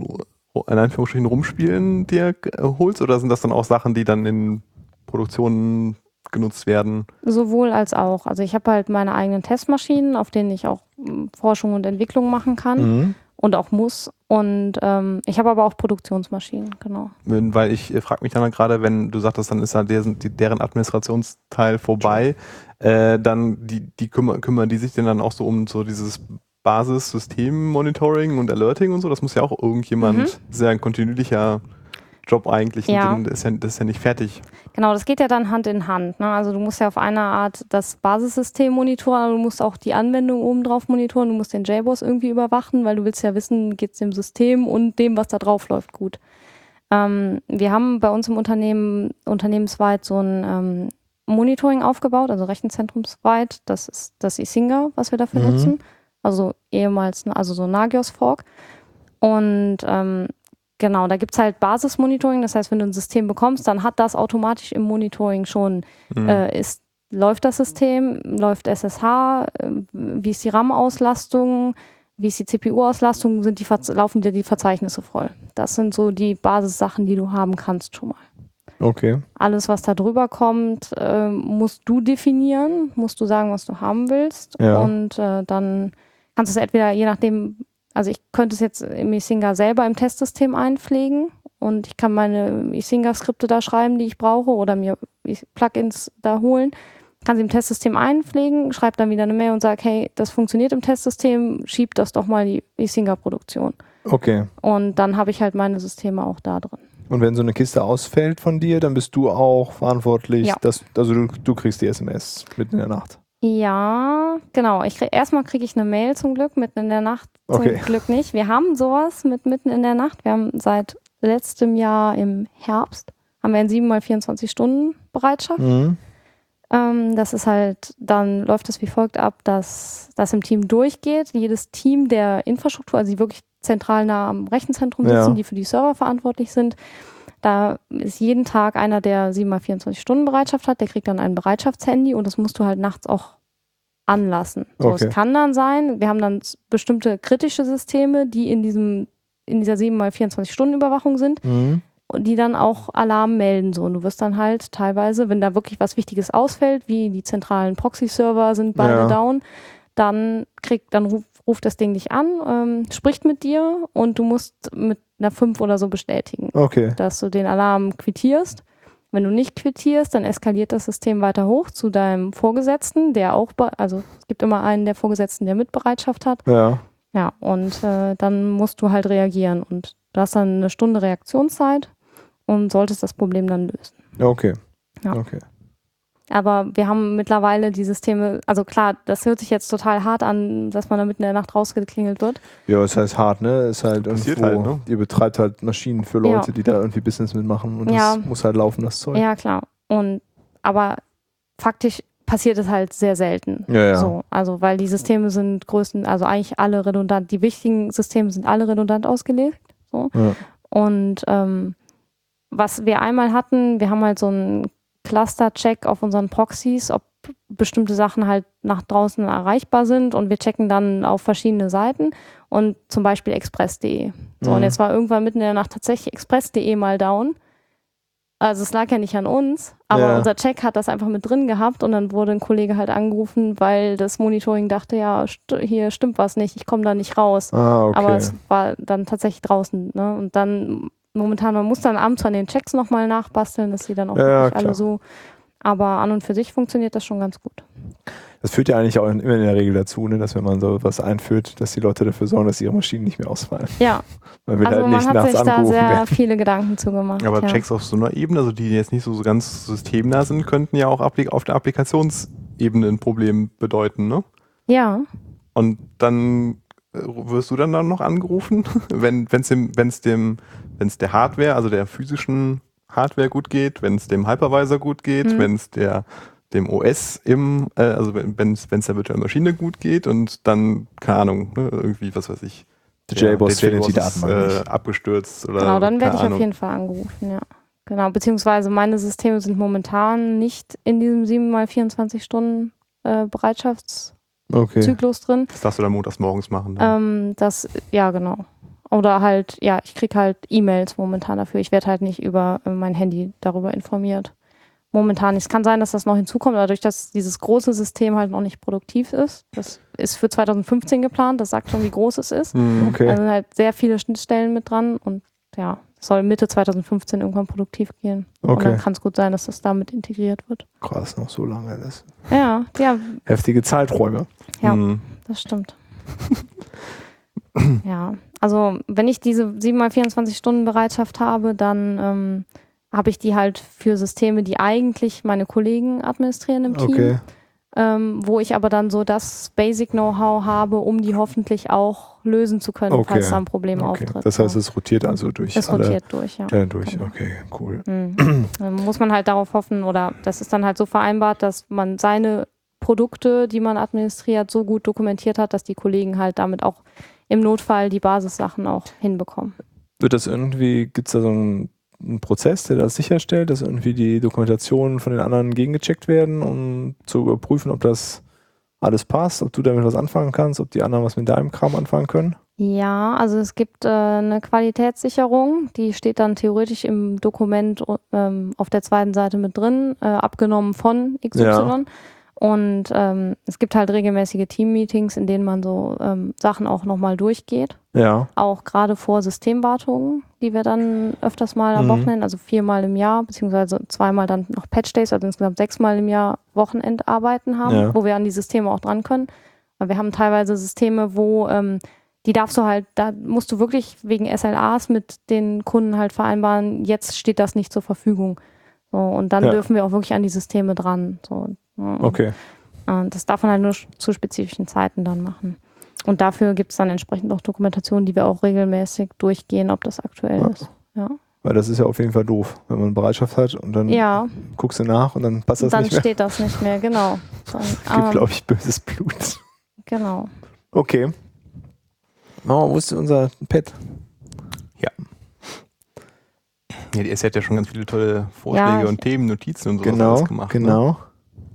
in Anführungsstrichen rumspielen dir holst, oder sind das dann auch Sachen, die dann in Produktionen genutzt werden? Sowohl als auch. Also ich habe halt meine eigenen Testmaschinen, auf denen ich auch Forschung und Entwicklung machen kann und auch muss. Und ich habe aber auch Produktionsmaschinen, genau. Weil ich frage mich dann gerade, wenn du sagtest, dann ist halt deren Administrationsteil vorbei, dann kümmern die sich denn dann auch so um so dieses Basis-System-Monitoring und Alerting und so? Das muss ja auch irgendjemand, sehr ein kontinuierlicher Job eigentlich, Ja. das ist ja nicht fertig. Genau, das geht ja dann Hand in Hand. Ne? Also du musst ja auf einer Art das Basissystem monitoren, aber du musst auch die Anwendung oben drauf monitoren, du musst den JBoss irgendwie überwachen, weil du willst ja wissen, geht es dem System und dem, was da drauf läuft, gut. Wir haben bei uns im Unternehmen unternehmensweit so ein Monitoring aufgebaut, also rechenzentrumsweit. Das ist das Isinga, was wir dafür nutzen. Also ehemals, also so Nagios Fork. Und genau, da gibt es halt Basismonitoring. Das heißt, wenn du ein System bekommst, dann hat das automatisch im Monitoring schon, ist läuft das System, läuft SSH, wie ist die RAM-Auslastung, wie ist die CPU-Auslastung, laufen dir die Verzeichnisse voll. Das sind so die Basissachen, die du haben kannst schon mal. Okay. Alles, was da drüber kommt, musst du definieren, musst du sagen, was du haben willst. Ja. Und dann kannst du es entweder, je nachdem, also ich könnte es jetzt im Isinga selber im Testsystem einpflegen und ich kann meine Isinga-Skripte da schreiben, die ich brauche oder mir Plugins da holen. Kann sie im Testsystem einpflegen, schreibe dann wieder eine Mail und sage, hey, das funktioniert im Testsystem, schieb das doch mal in die Isinga-Produktion. Okay. Und dann habe ich halt meine Systeme auch da drin. Und wenn so eine Kiste ausfällt von dir, dann bist du auch verantwortlich, Ja. also du kriegst die SMS mitten in der Nacht. Ja, genau. Erstmal kriege ich eine Mail zum Glück, mitten in der Nacht zum Glück nicht. Wir haben sowas mit mitten in der Nacht. Wir haben seit letztem Jahr im Herbst, haben wir eine 7x24 Stunden Bereitschaft. Mhm. Das ist halt, dann läuft es wie folgt ab, dass das im Team durchgeht. Jedes Team der Infrastruktur, also die wirklich zentral nah am Rechenzentrum sitzen, die für die Server verantwortlich sind, da ist jeden Tag einer, der 7x24 Stunden Bereitschaft hat, der kriegt dann ein Bereitschaftshandy und das musst du halt nachts auch anlassen. So, Okay. es kann dann sein, wir haben dann bestimmte kritische Systeme, die in dieser 7x24 Stunden Überwachung sind, Mhm. und die dann auch Alarm melden. So. Und du wirst dann halt teilweise, wenn da wirklich was Wichtiges ausfällt, wie die zentralen Proxy-Server sind beide down, dann ruft das Ding dich an, spricht mit dir und du musst mit einer 5 oder so bestätigen, Okay. dass du den Alarm quittierst. Wenn du nicht quittierst, dann eskaliert das System weiter hoch zu deinem Vorgesetzten, der auch, also es gibt immer einen der Vorgesetzten, der Mitbereitschaft hat. Ja. Ja, und dann musst du halt reagieren und du hast dann eine Stunde Reaktionszeit und solltest das Problem dann lösen. Okay. Ja. Okay. Aber wir haben mittlerweile die Systeme, also klar, das hört sich jetzt total hart an, dass man da mitten in der Nacht rausgeklingelt wird. Ja, es heißt hart, ne? Es ist halt Passiert irgendwo, halt, ne? ihr betreibt halt Maschinen für Leute, die da irgendwie Business mitmachen und das muss halt laufen, das Zeug. Ja, klar. Aber faktisch passiert es halt sehr selten. Ja. So, also weil die Systeme sind also eigentlich alle redundant, die wichtigen Systeme sind alle redundant ausgelegt. So. Ja. Und was wir einmal hatten, wir haben halt so einen Cluster-Check auf unseren Proxys, ob bestimmte Sachen halt nach draußen erreichbar sind und wir checken dann auf verschiedene Seiten und zum Beispiel express.de. So, und jetzt war irgendwann mitten in der Nacht tatsächlich express.de mal down. Also es lag ja nicht an uns, aber unser Check hat das einfach mit drin gehabt und dann wurde ein Kollege halt angerufen, weil das Monitoring dachte, ja, hier stimmt was nicht, ich komme da nicht raus. Okay. Aber es war dann tatsächlich draußen. Ne? Und dann momentan, man muss dann abends an den Checks nochmal nachbasteln, dass die dann auch wirklich alle so, aber an und für sich funktioniert das schon ganz gut. Das führt ja eigentlich auch immer in der Regel dazu, ne, dass wenn man so was einführt, dass die Leute dafür sorgen, dass ihre Maschinen nicht mehr ausfallen. Ja, Weil wir also halt man nicht hat nachts sich da angerufen sehr werden. viele Gedanken zugemacht. Aber Checks auf so einer Ebene, also die jetzt nicht so ganz systemnah sind, könnten ja auch auf der Applikationsebene ein Problem bedeuten, ne? Ja. Und dann wirst du dann noch angerufen, wenn es der Hardware, also der physischen Hardware gut geht, wenn es dem Hypervisor gut geht, wenn es dem OS also wenn es der virtuellen Maschine gut geht und dann, keine Ahnung, ne, irgendwie, was weiß ich, Der JBoss der findet die JBoss Datenbank ist nicht. abgestürzt oder Genau, dann werde ich keine auf jeden Fall angerufen, ja. Genau, beziehungsweise meine Systeme sind momentan nicht in diesem 7x24 Stunden Bereitschaftszyklus drin. Das darfst du dann montags morgens machen. Dann. Ja, genau. Oder halt, ja, ich kriege halt E-Mails momentan dafür. Ich werde halt nicht über mein Handy darüber informiert. Momentan. Es kann sein, dass das noch hinzukommt, dadurch, dass dieses große System halt noch nicht produktiv ist. Das ist für 2015 geplant, das sagt schon, wie groß es ist. Okay. Also sind halt sehr viele Schnittstellen mit dran und ja, es soll Mitte 2015 irgendwann produktiv gehen. Und Okay. dann kann es gut sein, dass das damit integriert wird. Krass, noch so lange. Das Ja, heftige Zeiträume. ja, das stimmt. Ja, also wenn ich diese 7x24 Stunden Bereitschaft habe, dann habe ich die halt für Systeme, die eigentlich meine Kollegen administrieren im Team. Okay. Wo ich aber dann so das Basic-Know-how habe, um die hoffentlich auch lösen zu können, falls da ein Problem auftritt. Das heißt, es rotiert also durch es rotiert durch, ja. durch. Okay, cool. Dann muss man halt darauf hoffen, oder das ist dann halt so vereinbart, dass man seine Produkte, die man administriert, so gut dokumentiert hat, dass die Kollegen halt damit auch im Notfall die Basissachen auch hinbekommen. Wird das irgendwie, gibt es da so ein einen Prozess, der das sicherstellt, dass irgendwie die Dokumentationen von den anderen gegengecheckt werden, um zu überprüfen, ob das alles passt, ob du damit was anfangen kannst, ob die anderen was mit deinem Kram anfangen können? Ja, also es gibt eine Qualitätssicherung, die steht dann theoretisch im Dokument auf der zweiten Seite mit drin, abgenommen von XY. Ja. Und es gibt halt regelmäßige Team-Meetings, in denen man so Sachen auch nochmal durchgeht. Ja. Auch gerade vor Systemwartungen, die wir dann öfters mal am Wochenende, also 4-mal im Jahr, beziehungsweise 2-mal dann noch Patch-Days, also insgesamt 6-mal im Jahr Wochenendarbeiten haben, wo wir an die Systeme auch dran können. Weil wir haben teilweise Systeme, wo die darfst du halt, da musst du wirklich wegen SLAs mit den Kunden halt vereinbaren, jetzt steht das nicht zur Verfügung. So, und dann dürfen wir auch wirklich an die Systeme dran. So. Okay. Und das darf man halt nur zu spezifischen Zeiten dann machen. Und dafür gibt es dann entsprechend auch Dokumentationen, die wir auch regelmäßig durchgehen, ob das aktuell ist. Ja. Weil das ist ja auf jeden Fall doof, wenn man Bereitschaft hat und dann guckst du nach und dann passt das dann nicht mehr. Dann steht das nicht mehr, genau. Dann, es gibt, glaube ich, böses Blut. Genau. Okay. Oh, wo ist denn unser Pad? Ja. Ja, die SZ hat ja schon ganz viele tolle Vorschläge und Themen, Notizen und sowas alles gemacht. Genau. Ne?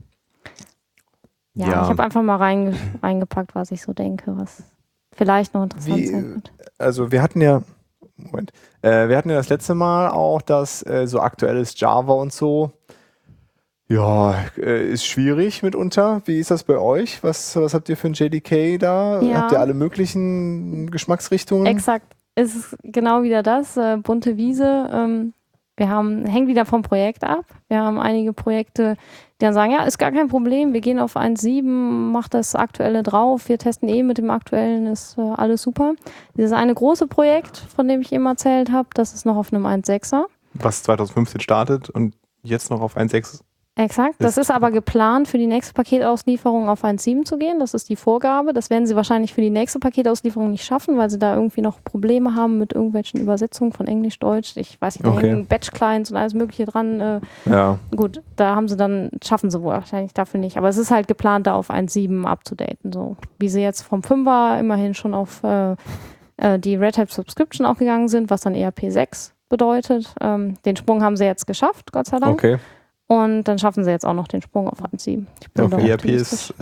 Ja, ich habe einfach mal reingepackt, was ich so denke, was vielleicht noch interessant sein wird. Also wir hatten ja das letzte Mal auch das so aktuelles Java und so. Ja, ist schwierig mitunter. Wie ist das bei euch? Was habt ihr für ein JDK da? Ja. Habt ihr alle möglichen Geschmacksrichtungen? Exakt. Es ist genau wieder das, bunte Wiese. Wir hängt wieder vom Projekt ab. Wir haben einige Projekte, die dann sagen, ja, ist gar kein Problem, wir gehen auf 1.7, macht das Aktuelle drauf, wir testen mit dem Aktuellen, ist alles super. Dieses eine große Projekt, von dem ich eben erzählt habe, das ist noch auf einem 1.6er. Was 2015 startet und jetzt noch auf 1.6. Exakt. Das ist aber geplant, für die nächste Paketauslieferung auf 1.7 zu gehen. Das ist die Vorgabe. Das werden sie wahrscheinlich für die nächste Paketauslieferung nicht schaffen, weil sie da irgendwie noch Probleme haben mit irgendwelchen Übersetzungen von Englisch, Deutsch. Ich weiß nicht, da hängen Batch-Clients und alles Mögliche dran. Gut, da schaffen sie wohl wahrscheinlich dafür nicht. Aber es ist halt geplant, da auf 1.7 abzudaten. So wie sie jetzt vom 5er immerhin schon auf die Red Hat Subscription auch gegangen sind, was dann ERP 6 bedeutet. Den Sprung haben sie jetzt geschafft, Gott sei Dank. Okay. Und dann schaffen sie jetzt auch noch den Sprung auf 1.7. ERP ist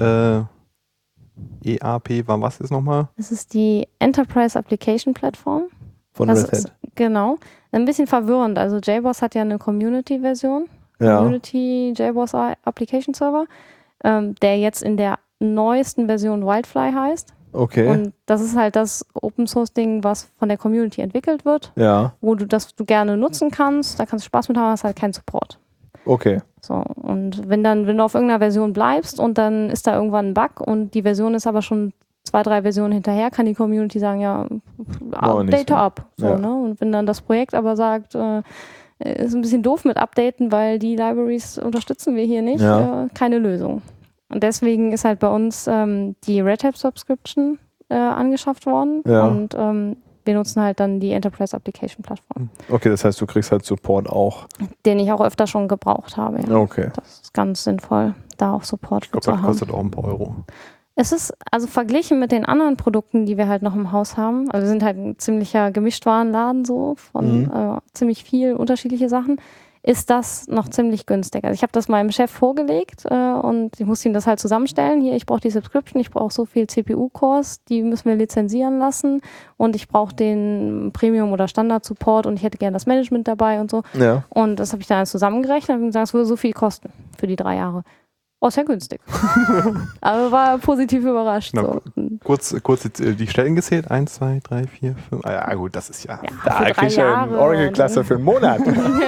EAP war was ist nochmal? Es ist die Enterprise Application Platform. Von Red Hat. Genau. Ein bisschen verwirrend. Also JBoss hat ja eine Community-Version. Community JBoss Application Server, der jetzt in der neuesten Version Wildfly heißt. Okay. Und das ist halt das Open-Source-Ding, was von der Community entwickelt wird. Ja. Wo du das gerne nutzen kannst. Da kannst du Spaß mit haben, hast halt keinen Support. Okay. So, und wenn du auf irgendeiner Version bleibst und dann ist da irgendwann ein Bug und die Version ist aber schon 2-3 Versionen hinterher, kann die Community sagen, ja, update up. So, ne? Und wenn dann das Projekt aber sagt, ist ein bisschen doof mit Updaten, weil die Libraries unterstützen wir hier nicht, keine Lösung. Und deswegen ist halt bei uns die Red Hat Subscription angeschafft worden und wir nutzen halt dann die Enterprise Application Plattform. Okay, das heißt, du kriegst halt Support auch. Den ich auch öfter schon gebraucht habe. Ja. Okay. Das ist ganz sinnvoll, da auch Support zu haben. Ich glaube, das kostet auch ein paar Euro. Es ist, also verglichen mit den anderen Produkten, die wir halt noch im Haus haben, also wir sind halt ein ziemlicher Gemischtwarenladen so von ziemlich viel unterschiedliche Sachen, ist das noch ziemlich günstig. Also ich habe das meinem Chef vorgelegt und ich musste ihm das halt zusammenstellen. Hier, ich brauche die Subscription, ich brauche so viel CPU-Cores, die müssen wir lizenzieren lassen und ich brauche den Premium- oder Standard-Support und ich hätte gerne das Management dabei und so. Ja. Und das habe ich dann alles zusammengerechnet und gesagt, es würde so viel kosten für die 3 Jahre. Oh, ist ja günstig. Aber war positiv überrascht. Genau. So. Kurz die Stellen gezählt. 1, 2, 3, 4, 5. Ah ja, gut, das ist ja. Da kriegst du einen Oracle-Cluster für einen Monat.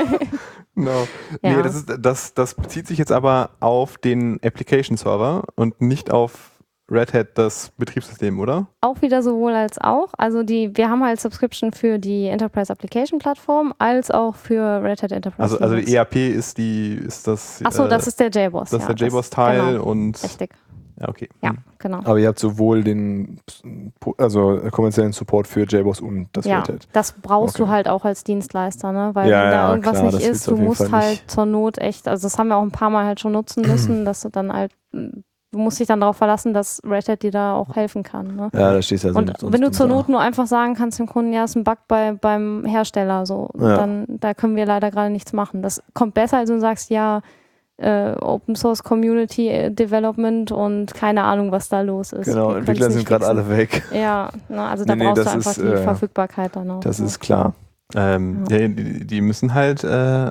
No. Nee, das bezieht sich jetzt aber auf den Application-Server und nicht auf Red Hat, das Betriebssystem, oder? Auch wieder sowohl als auch. Also wir haben halt Subscription für die Enterprise Application Plattform als auch für Red Hat Enterprise. Also die ERP ist das. Achso, das ist der JBoss. Das ist der JBoss-Teil genau. und. Richtig. Ja, okay. Ja, genau. Aber ihr habt sowohl den kommerziellen Support für JBoss und das Red Hat. Das brauchst du halt auch als Dienstleister, ne? Weil wenn da irgendwas klar, nicht ist, du musst halt zur Not echt, also das haben wir auch ein paar Mal halt schon nutzen müssen, dass du dann halt du musst dich dann darauf verlassen, dass Red Hat dir da auch helfen kann. Ne? Ja, da stehst du also Und wenn du zur Not nur einfach sagen kannst dem Kunden, ja, ist ein Bug beim Hersteller, so, dann da können wir leider gerade nichts machen. Das kommt besser, als wenn du sagst, ja, Open Source Community Development und keine Ahnung, was da los ist. Genau, Entwickler sind gerade alle weg. Ja, also da brauchst du einfach die Verfügbarkeit dann auch. Das ist klar. Die müssen halt,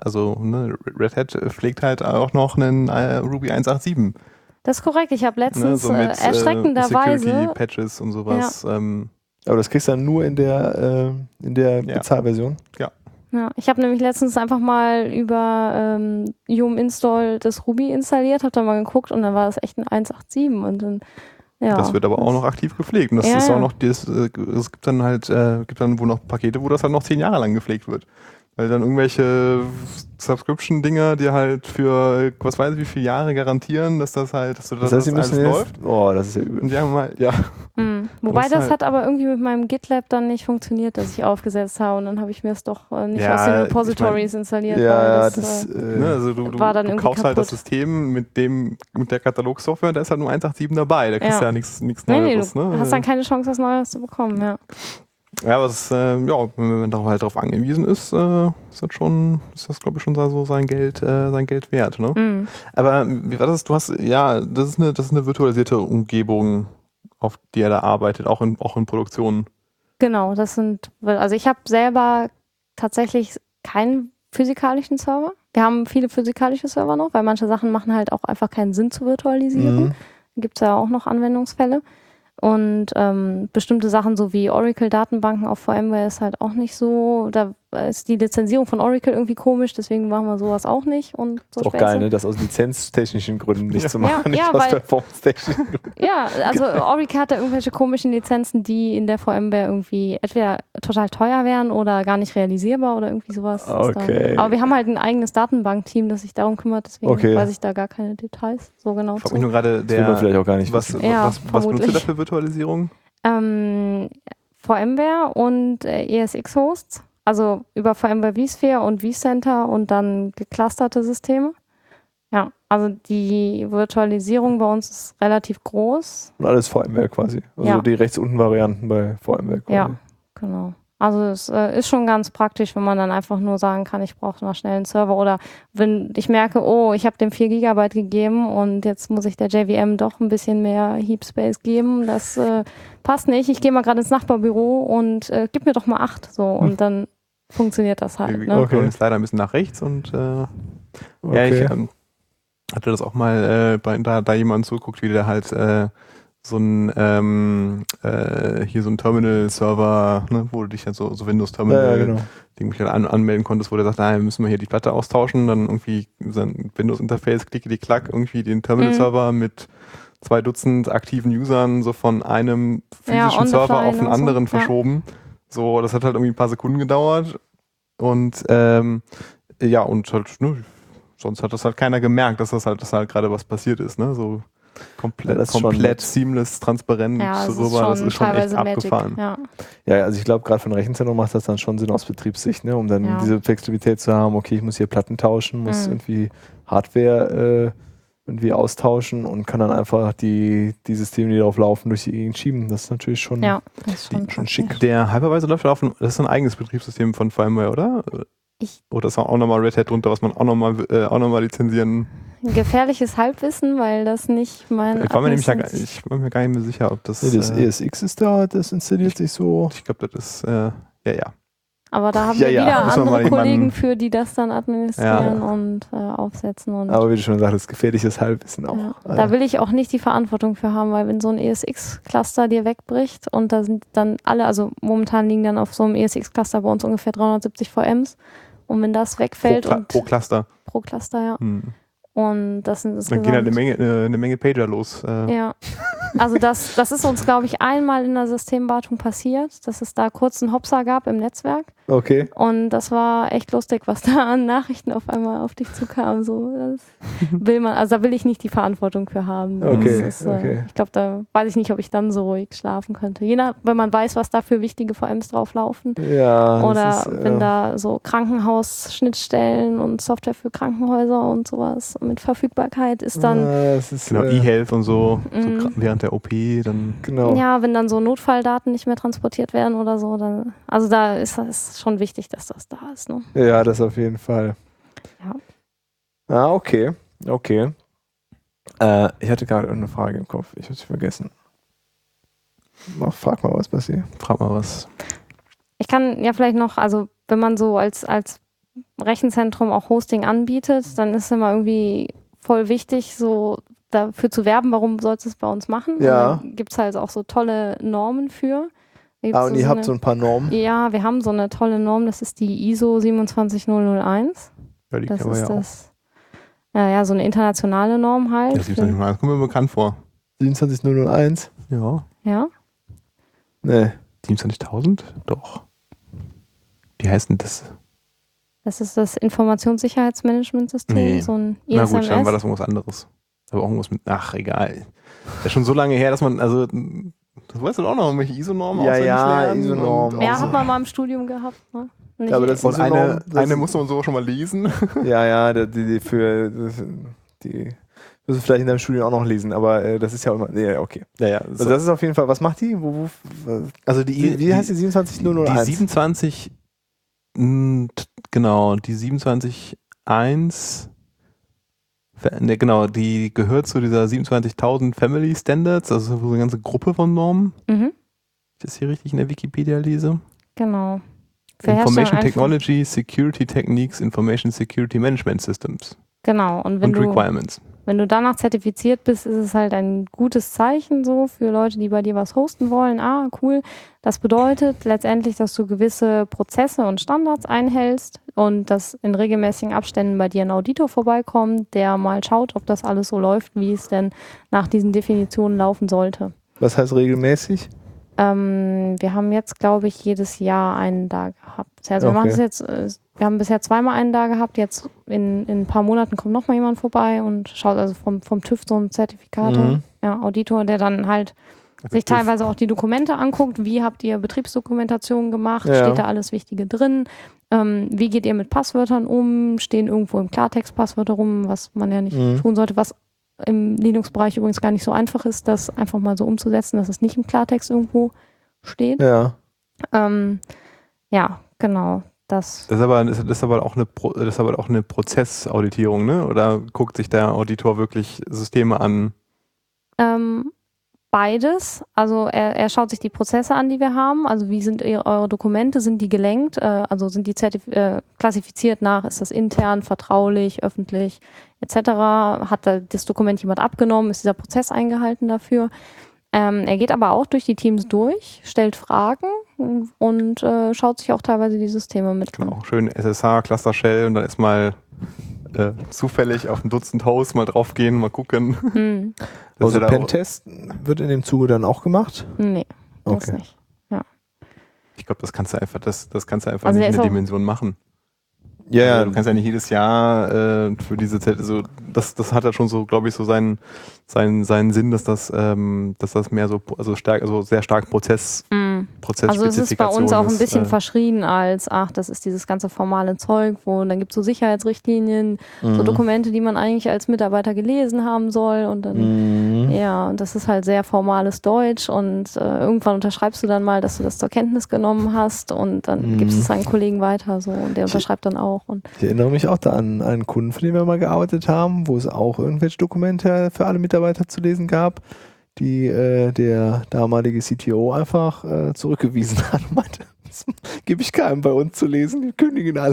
Red Hat pflegt halt auch noch einen Ruby 1.8.7. Das ist korrekt. Ich habe letztens so mit, erschreckenderweise Security-Patches und sowas. Ja. Aber das kriegst du dann nur in der Bezahlversion? Ja. Ja, ich habe nämlich letztens einfach mal über Yum Install das Ruby installiert, habe da mal geguckt und dann war das echt ein 1.8.7 und dann das wird aber auch noch aktiv gepflegt. Und das ist auch noch, es gibt dann wohl noch Pakete, wo das halt noch 10 Jahre lang gepflegt wird. Weil dann irgendwelche Subscription-Dinger dir halt für, was weiß ich, wie viele Jahre garantieren, dass das halt, dass das alles läuft. Oh, das ist ja übel. Und die haben mal, Wobei das hat aber irgendwie mit meinem GitLab dann nicht funktioniert, dass ich aufgesetzt habe und dann habe ich mir es doch nicht aus den Repositories installiert. Ja, also du war dann kaufst kaputt. halt das System mit der Katalogsoftware, da ist halt nur 1.8.7 dabei, da kriegst du ja nichts Neues. Du hast dann keine Chance, was Neues zu bekommen, ja. Ja, aber wenn man darauf angewiesen ist, ist das glaube ich schon so sein Geld wert. Ne? Mhm. Aber wie war das? Du hast, das ist eine virtualisierte Umgebung, auf die er da arbeitet, auch in Produktionen. Genau, also ich habe selber tatsächlich keinen physikalischen Server. Wir haben viele physikalische Server noch, weil manche Sachen machen halt auch einfach keinen Sinn zu virtualisieren. Mhm. Da gibt es ja auch noch Anwendungsfälle. Und bestimmte Sachen, so wie Oracle-Datenbanken auf VMware, ist halt auch nicht so. Da ist die Lizenzierung von Oracle irgendwie komisch, deswegen machen wir sowas auch nicht. Und so ist auch geil, ne? Das aus lizenztechnischen Gründen nicht zu machen, nicht aus performance-technischen Gründen. Ja, also Oracle hat da irgendwelche komischen Lizenzen, die in der VMware irgendwie entweder total teuer wären oder gar nicht realisierbar oder irgendwie sowas. Okay. Aber wir haben halt ein eigenes Datenbankteam, das sich darum kümmert, deswegen weiß ich da gar keine Details so genau zu. Ich frage mich nur gerade, das will man vielleicht auch gar nicht was benutzt ihr da für Virtualisierung? VMware und ESX-Hosts. Also über VMware vSphere und vCenter und dann geclusterte Systeme. Ja, also die Virtualisierung bei uns ist relativ groß. Und alles VMware quasi. Also die rechts unten Varianten bei VMware quasi. Ja, genau. Also es ist schon ganz praktisch, wenn man dann einfach nur sagen kann, ich brauche mal schnell einen Server. Oder wenn ich merke, ich habe dem 4 GB gegeben und jetzt muss ich der JVM doch ein bisschen mehr Heap Space geben. Das passt nicht. Ich gehe mal gerade ins Nachbarbüro und gib mir doch mal 8. So, und dann funktioniert das halt. Ne? Okay. Ist leider ein bisschen nach rechts und ich hatte das auch mal da jemand zugeguckt, wie der halt so ein Terminal-Server, ne, wo du dich halt so Windows-Terminal Ding halt anmelden konntest, wo der sagt, müssen wir hier die Platte austauschen, dann irgendwie sein Windows-Interface, klack, irgendwie den Terminal-Server mit 2 Dutzend aktiven Usern so von einem physischen Server auf einen anderen verschoben. So, das hat halt irgendwie ein paar Sekunden gedauert und und halt, sonst hat das halt keiner gemerkt, dass halt gerade was passiert ist, ne, so komplett seamless, transparent rüber, das ist schon echt abgefahren. Ja, also ich glaube, gerade von Rechenzentrum macht das dann schon Sinn aus Betriebssicht, ne, um dann diese Flexibilität zu haben, okay, ich muss hier Platten tauschen, muss irgendwie Hardware irgendwie austauschen und kann dann einfach die Systeme, die darauf laufen, durch die Gegend schieben. Das ist natürlich schon, das ist schon schick. Der Hypervisor läuft das ist ein eigenes Betriebssystem von VMware, oder? Oder ist auch nochmal Red Hat drunter, was man auch nochmal lizenzieren? Gefährliches Halbwissen, weil das nicht mein ich war mir gar nicht mehr sicher, ob das... das ESX ist da, das installiert sich so. Ich glaube, das ist... Aber da haben wir wieder andere Kollegen für, die das dann administrieren und aufsetzen. Und aber wie du schon sagtest, gefährliches Halbwissen auch. Ja. Da will ich auch nicht die Verantwortung für haben, weil wenn so ein ESX-Cluster dir wegbricht und da sind dann alle, also momentan liegen dann auf so einem ESX-Cluster bei uns ungefähr 370 VMs und wenn das wegfällt pro Cluster. Pro Cluster, ja. Und das sind dann gehen halt eine Menge Pager los. Ja, also das ist uns, glaube ich, einmal in der Systemwartung passiert, dass es da kurz einen Hopser gab im Netzwerk. Okay. Und das war echt lustig, was da an Nachrichten auf einmal auf dich zukam. So, das will man, also da will ich nicht die Verantwortung für haben. Okay, Das ist, okay. Ich glaube, da weiß ich nicht, ob ich dann so ruhig schlafen könnte. Wenn man weiß, was da für wichtige VMs drauflaufen. Ja. Oder das ist, wenn da so Krankenhausschnittstellen und Software für Krankenhäuser und sowas mit Verfügbarkeit ist dann. das ist, Genau, E-Health und so, Mhm. während der OP dann. Genau. Ja, wenn dann so Notfalldaten nicht mehr transportiert werden oder so, dann, also da ist es schon wichtig, dass das da ist. Ne? Ja, das auf jeden Fall. Ja. Ah, okay. Okay. Ich hatte gerade eine Frage im Kopf. Ich habe sie vergessen. Frag mal, was passiert. Frag mal was. Ich kann ja vielleicht noch, also wenn man so als Rechenzentrum auch Hosting anbietet, dann ist immer irgendwie voll wichtig, so dafür zu werben, warum sollst du es bei uns machen? Ja. Und da gibt es halt auch so tolle Normen für. Und ihr habt so ein paar Normen? Ja, wir haben so eine tolle Norm, das ist die ISO 27001. Ja, die Das kennen wir ist ja auch. das. Ja, so eine internationale Norm halt. Das kommt mir bekannt vor. 27001? Ja. Ja. Nee. 27.000? Doch. Wie heißt denn das? Das ist das Informationssicherheitsmanagementsystem, Nee. so ein Na ISMS. gut, dann war das irgendwas anderes. Aber auch irgendwas mit, ach, egal. Das ist schon so lange her, dass man, also, das weißt du auch noch, irgendwelche ISO-Normen Ja, auswendig ja, lernen ISO-Normen. und Ja, auch so. hat man mal im Studium gehabt. Ne? Nicht Ja, aber das Und sind so Normen, eine musste man so schon mal lesen. Ja, die wirst du vielleicht in deinem Studium auch noch lesen, aber das ist ja immer. Ja, okay. Ja, Also das ist auf jeden Fall, was macht die? also Wie heißt die 27001? Die 27, genau, die 27.1, ne, genau, die gehört zu dieser 27.000 Family Standards, also so eine ganze Gruppe von Normen. Mhm, Ich das hier richtig in der Wikipedia lese. genau. Für Information Hersteller Technology, Security Techniques, Information Security Management Systems Genau. Und und Requirements. wenn du danach zertifiziert bist, ist es halt ein gutes Zeichen so für Leute, die bei dir was hosten wollen. Ah, cool. Das bedeutet letztendlich, dass du gewisse Prozesse und Standards einhältst und dass in regelmäßigen Abständen bei dir ein Auditor vorbeikommt, der mal schaut, ob das alles so läuft, wie es denn nach diesen Definitionen laufen sollte. Was heißt regelmäßig? Wir haben jetzt, glaube ich, jedes Jahr einen da gehabt. Also wir Okay. machen es jetzt, wir haben bisher zweimal einen da gehabt, jetzt in ein paar Monaten kommt noch mal jemand vorbei und schaut also vom TÜV so ein Zertifikat, ja, Auditor, der dann halt sich teilweise auch die Dokumente anguckt. Wie habt ihr Betriebsdokumentation gemacht? Ja. Steht da alles Wichtige drin? Wie geht ihr mit Passwörtern um? Stehen irgendwo im Klartext Passwörter rum, was man ja nicht tun sollte, was im Linux-Bereich übrigens gar nicht so einfach ist, das einfach mal so umzusetzen, dass es nicht im Klartext irgendwo steht. Ja. Ja, genau. Das Das ist aber auch eine Prozessauditierung, ne? Oder guckt sich der Auditor wirklich Systeme an? beides. Also er schaut sich die Prozesse an, die wir haben. Also wie sind eure Dokumente? Sind die gelenkt? Also sind die klassifiziert nach, ist das intern, vertraulich, öffentlich etc.? Hat da das Dokument jemand abgenommen? Ist dieser Prozess eingehalten dafür? Er geht aber auch durch die Teams durch, stellt Fragen und schaut sich auch teilweise die Systeme mit an. Genau, schön SSH, Cluster Shell und dann erstmal zufällig auf ein Dutzend Hosts mal draufgehen, mal gucken. Hm. Das ist Also ja da auch- Pentest wird in dem Zuge dann auch gemacht? Nee, das Okay. nicht. Ich glaube, das kannst du einfach Also nicht der in ist der auch- Dimension machen. Ja, Also du kannst ja nicht jedes Jahr für diese Zeit, also das hat ja schon so, glaube ich, so seinen Sinn, dass das mehr so, also sehr stark Also es ist bei uns auch ein bisschen ist, verschrien als, das ist dieses ganze formale Zeug, wo dann gibt es so Sicherheitsrichtlinien, so Dokumente, die man eigentlich als Mitarbeiter gelesen haben soll und dann, ja, und das ist halt sehr formales Deutsch und irgendwann unterschreibst du dann mal, dass du das zur Kenntnis genommen hast und dann gibst es deinen Kollegen weiter so und der unterschreibt dann auch. Und Ich erinnere mich auch da an einen Kunden, für den wir mal gearbeitet haben, wo es auch irgendwelche Dokumente für alle Mitarbeiter zu lesen gab, die der damalige CTO einfach zurückgewiesen hat und meinte, das gebe ich keinem bei uns zu lesen, die kündigen alle.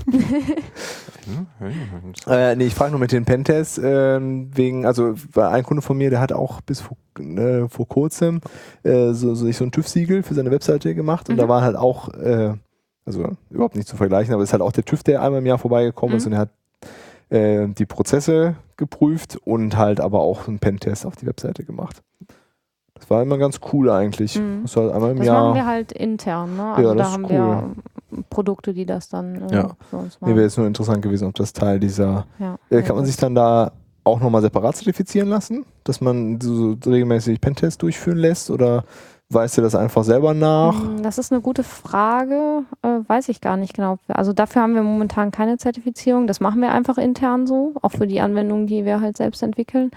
Nee, ich frage nur mit den Pentests, also war ein Kunde von mir, der hat auch bis vor kurzem sich so ein TÜV-Siegel für seine Webseite gemacht und da war halt auch, also überhaupt nicht zu vergleichen, aber es ist halt auch der TÜV, der einmal im Jahr vorbeigekommen ist und er hat die Prozesse geprüft und halt aber auch einen Pentest auf die Webseite gemacht. Das war immer ganz cool eigentlich. Das war halt einmal im das Jahr. machen wir halt intern, ne? Ja, Also das da ist haben cool. wir Produkte, die das dann Ja. für uns Mir machen. wäre jetzt nur interessant gewesen, ob das Teil dieser... Ja. kann man sich dann da auch nochmal separat zertifizieren lassen? Dass man so regelmäßig Pentests durchführen lässt? Oder weißt du das einfach selber nach? Das ist eine gute Frage, weiß ich gar nicht genau. Also dafür haben wir momentan keine Zertifizierung. Das machen wir einfach intern so, auch für die Anwendungen, die wir halt selbst entwickeln.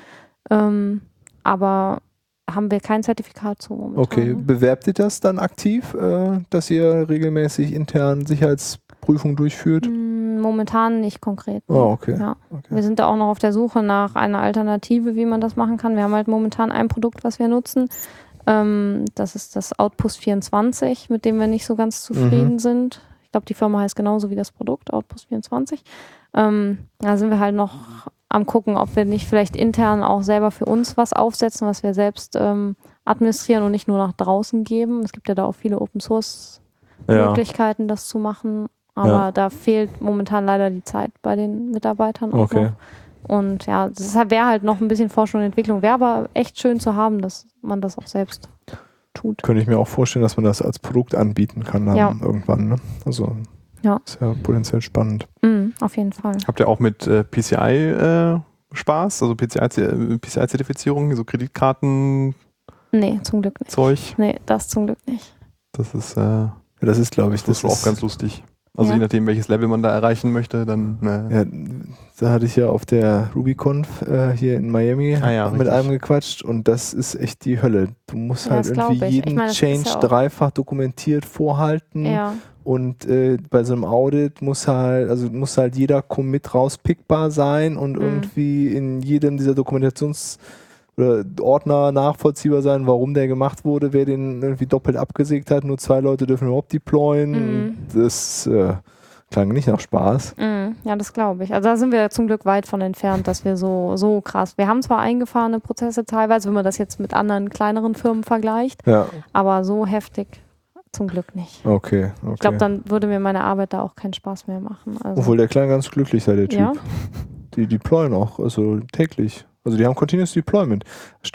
Aber haben wir kein Zertifikat zu momentan. Okay, Ne? bewerbt ihr das dann aktiv, dass ihr regelmäßig intern Sicherheitsprüfungen durchführt? Momentan nicht konkret. Ne? Oh, okay. Ja. Okay. Wir sind da auch noch auf der Suche nach einer Alternative, wie man das machen kann. Wir haben halt momentan ein Produkt, was wir nutzen. Das ist das Outpost 24, mit dem wir nicht so ganz zufrieden sind. Ich glaube, die Firma heißt genauso wie das Produkt, Outpost 24. Da sind wir halt noch am gucken, ob wir nicht vielleicht intern auch selber für uns was aufsetzen, was wir selbst administrieren und nicht nur nach draußen geben. Es gibt ja da auch viele Open-Source-Möglichkeiten, das zu machen. Aber da fehlt momentan leider die Zeit bei den Mitarbeitern auch noch. Und ja, deshalb wäre halt noch ein bisschen Forschung und Entwicklung. Wäre aber echt schön zu haben, dass man das auch selbst tut. Könnte ich mir auch vorstellen, dass man das als Produkt anbieten kann dann irgendwann. Ne? Also ist ja potenziell spannend. Auf jeden Fall. Habt ihr auch mit PCI Spaß? Also PCI-Zertifizierung, so Kreditkarten? Nee, zum Glück nicht. Zeug? Nee, das zum Glück nicht. Das ist, das ist, glaube ich, das ist auch ganz lustig. Also je nachdem, welches Level man da erreichen möchte, dann... Ja, da hatte ich ja auf der RubyConf hier in Miami mit einem gequatscht und das ist echt die Hölle. Du musst halt irgendwie jeden Change dreifach dokumentiert vorhalten und bei so einem Audit muss halt jeder Commit rauspickbar sein und irgendwie in jedem dieser oder Ordner nachvollziehbar sein, warum der gemacht wurde, wer den irgendwie doppelt abgesägt hat. Nur 2 Leute dürfen überhaupt deployen. Das klang nicht nach Spaß. Ja, das glaube ich. Also da sind wir zum Glück weit von entfernt, dass wir so krass... Wir haben zwar eingefahrene Prozesse teilweise, wenn man das jetzt mit anderen kleineren Firmen vergleicht, aber so heftig zum Glück nicht. Okay. Ich glaube, dann würde mir meine Arbeit da auch keinen Spaß mehr machen. Also obwohl der klang ganz glücklich sei, der Typ. Ja? Die deployen auch, also täglich. Also die haben Continuous Deployment.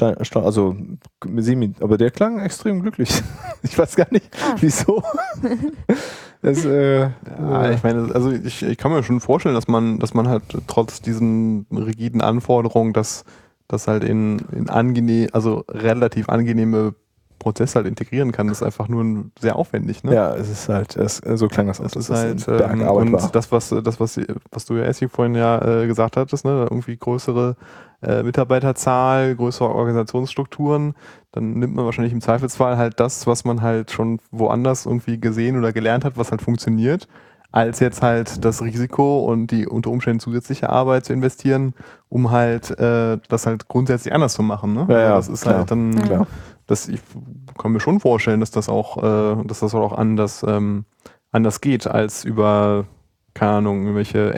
Aber der klang extrem glücklich. Ich weiß gar nicht, wieso. Ich meine, also ich kann mir schon vorstellen, dass man halt trotz diesen rigiden Anforderungen, dass halt in relativ angenehme Prozesse halt integrieren kann. Das ist einfach nur sehr aufwendig. Ne? Ja, es ist halt, so klang das auch. Das ist halt, und das, was du ja Essi vorhin gesagt hattest, ne, irgendwie größere Mitarbeiterzahl, größere Organisationsstrukturen, dann nimmt man wahrscheinlich im Zweifelsfall halt das, was man halt schon woanders irgendwie gesehen oder gelernt hat, was halt funktioniert, als jetzt halt das Risiko und die unter Umständen zusätzliche Arbeit zu investieren, um halt das halt grundsätzlich anders zu machen. Ne? Ja, das ist halt dann, ich kann mir schon vorstellen, dass das auch anders geht als über, keine Ahnung, irgendwelche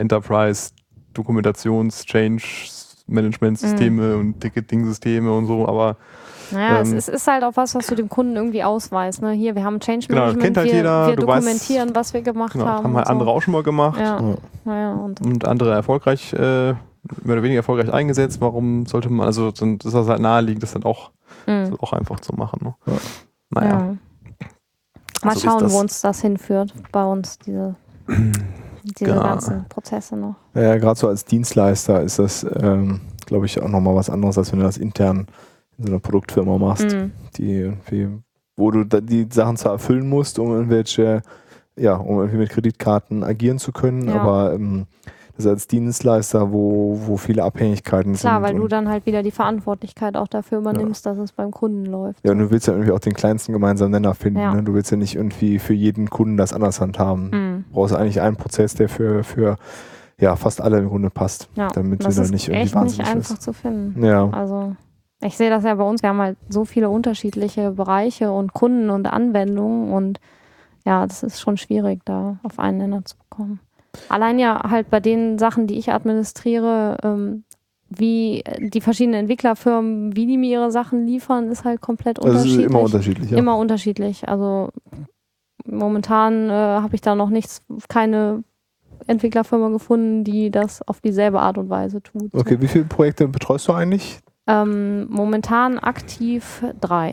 Enterprise-Dokumentations-Change-Management-Systeme und Ticketing-Systeme und so, aber es ist halt auch was du dem Kunden irgendwie ausweist. Ne? Hier, wir haben Change Management, kennt halt jeder, wir dokumentieren, was wir gemacht haben. Haben halt andere auch schon mal gemacht und andere erfolgreich, mehr oder weniger erfolgreich eingesetzt. Warum sollte man, das ist halt naheliegend, das dann auch einfach zu machen. Ne? Ja. Mal schauen, wo uns das hinführt, bei uns diese ganzen Prozesse noch. Ja, gerade so als Dienstleister ist das, glaube ich, auch nochmal was anderes, als wenn du das intern in so einer Produktfirma machst, wo du die Sachen zwar erfüllen musst, um irgendwie mit Kreditkarten agieren zu können, aber das als Dienstleister, wo viele Abhängigkeiten sind. Klar, weil du dann halt wieder die Verantwortlichkeit auch dafür übernimmst, dass es beim Kunden läuft. Ja, und du willst ja irgendwie auch den kleinsten gemeinsamen Nenner finden. Ja. Ne? Du willst ja nicht irgendwie für jeden Kunden das anders handhaben. Du brauchst eigentlich einen Prozess, der für fast alle im Grunde passt. Ja, damit du da nicht irgendwie wahnsinnig nicht einfach zu finden. Ja. Also ich sehe das ja bei uns. Wir haben halt so viele unterschiedliche Bereiche und Kunden und Anwendungen und ja, das ist schon schwierig, da auf einen Nenner zu bekommen. Allein ja halt bei den Sachen, die ich administriere, wie die verschiedenen Entwicklerfirmen, wie die mir ihre Sachen liefern, ist halt komplett unterschiedlich. Das ist immer unterschiedlich, ja. Immer unterschiedlich. Also momentan habe ich da noch keine Entwicklerfirma gefunden, die das auf dieselbe Art und Weise tut. Okay, wie viele Projekte betreust du eigentlich? Momentan aktiv 3.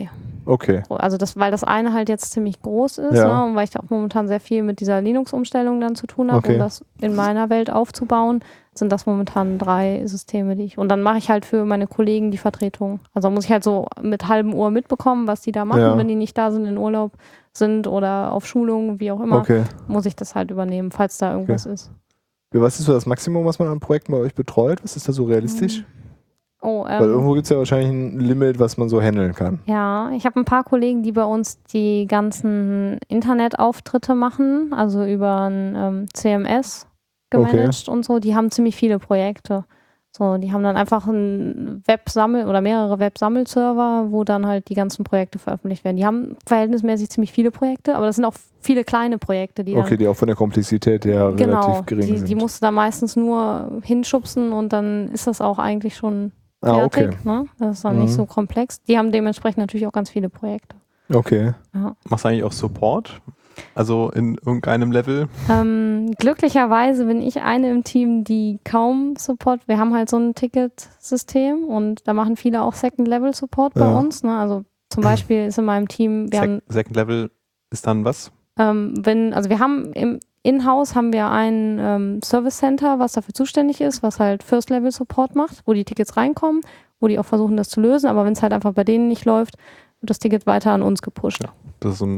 Okay. Also weil das eine halt jetzt ziemlich groß ist, Ja. ne? Und weil ich auch momentan sehr viel mit dieser Linux-Umstellung dann zu tun habe, Okay. um das in meiner Welt aufzubauen, sind das momentan 3 Systeme, die ich. Und dann mache ich halt für meine Kollegen die Vertretung. Also muss ich halt so mit halbem Ohr mitbekommen, was die da machen, Ja. wenn die nicht da sind, in Urlaub sind oder auf Schulungen, wie auch immer, Okay. muss ich das halt übernehmen, falls da irgendwas ist. Was ist so das Maximum, was man an Projekten bei euch betreut? Was ist da so realistisch? Oh, Weil irgendwo gibt es ja wahrscheinlich ein Limit, was man so handeln kann. ja, ich habe ein paar Kollegen, die bei uns die ganzen Internetauftritte machen, also über ein CMS gemanagt und so. Die haben ziemlich viele Projekte. So, die haben dann einfach ein oder mehrere Web-Sammelserver, wo dann halt die ganzen Projekte veröffentlicht werden. Die haben verhältnismäßig ziemlich viele Projekte, aber das sind auch viele kleine Projekte, die Okay, die auch von der Komplexität her relativ gering sind. Die musst du da meistens nur hinschubsen und dann ist das auch eigentlich schon okay. fertig. Ne? Das ist dann nicht so komplex. Die haben dementsprechend natürlich auch ganz viele Projekte. Okay. Ja. Machst du eigentlich auch Support? Also in irgendeinem Level? Glücklicherweise bin ich eine im Team, die kaum Support. Wir haben halt so ein Ticketsystem und da machen viele auch Second-Level-Support bei uns. Ne? Also zum Beispiel ist in meinem Team, Second Level ist dann was? wir haben im In-house haben wir ein Service Center, was dafür zuständig ist, was halt First-Level-Support macht, wo die Tickets reinkommen, wo die auch versuchen, das zu lösen. Aber wenn es halt einfach bei denen nicht läuft, wird das Ticket weiter an uns gepusht. Ja, das ist so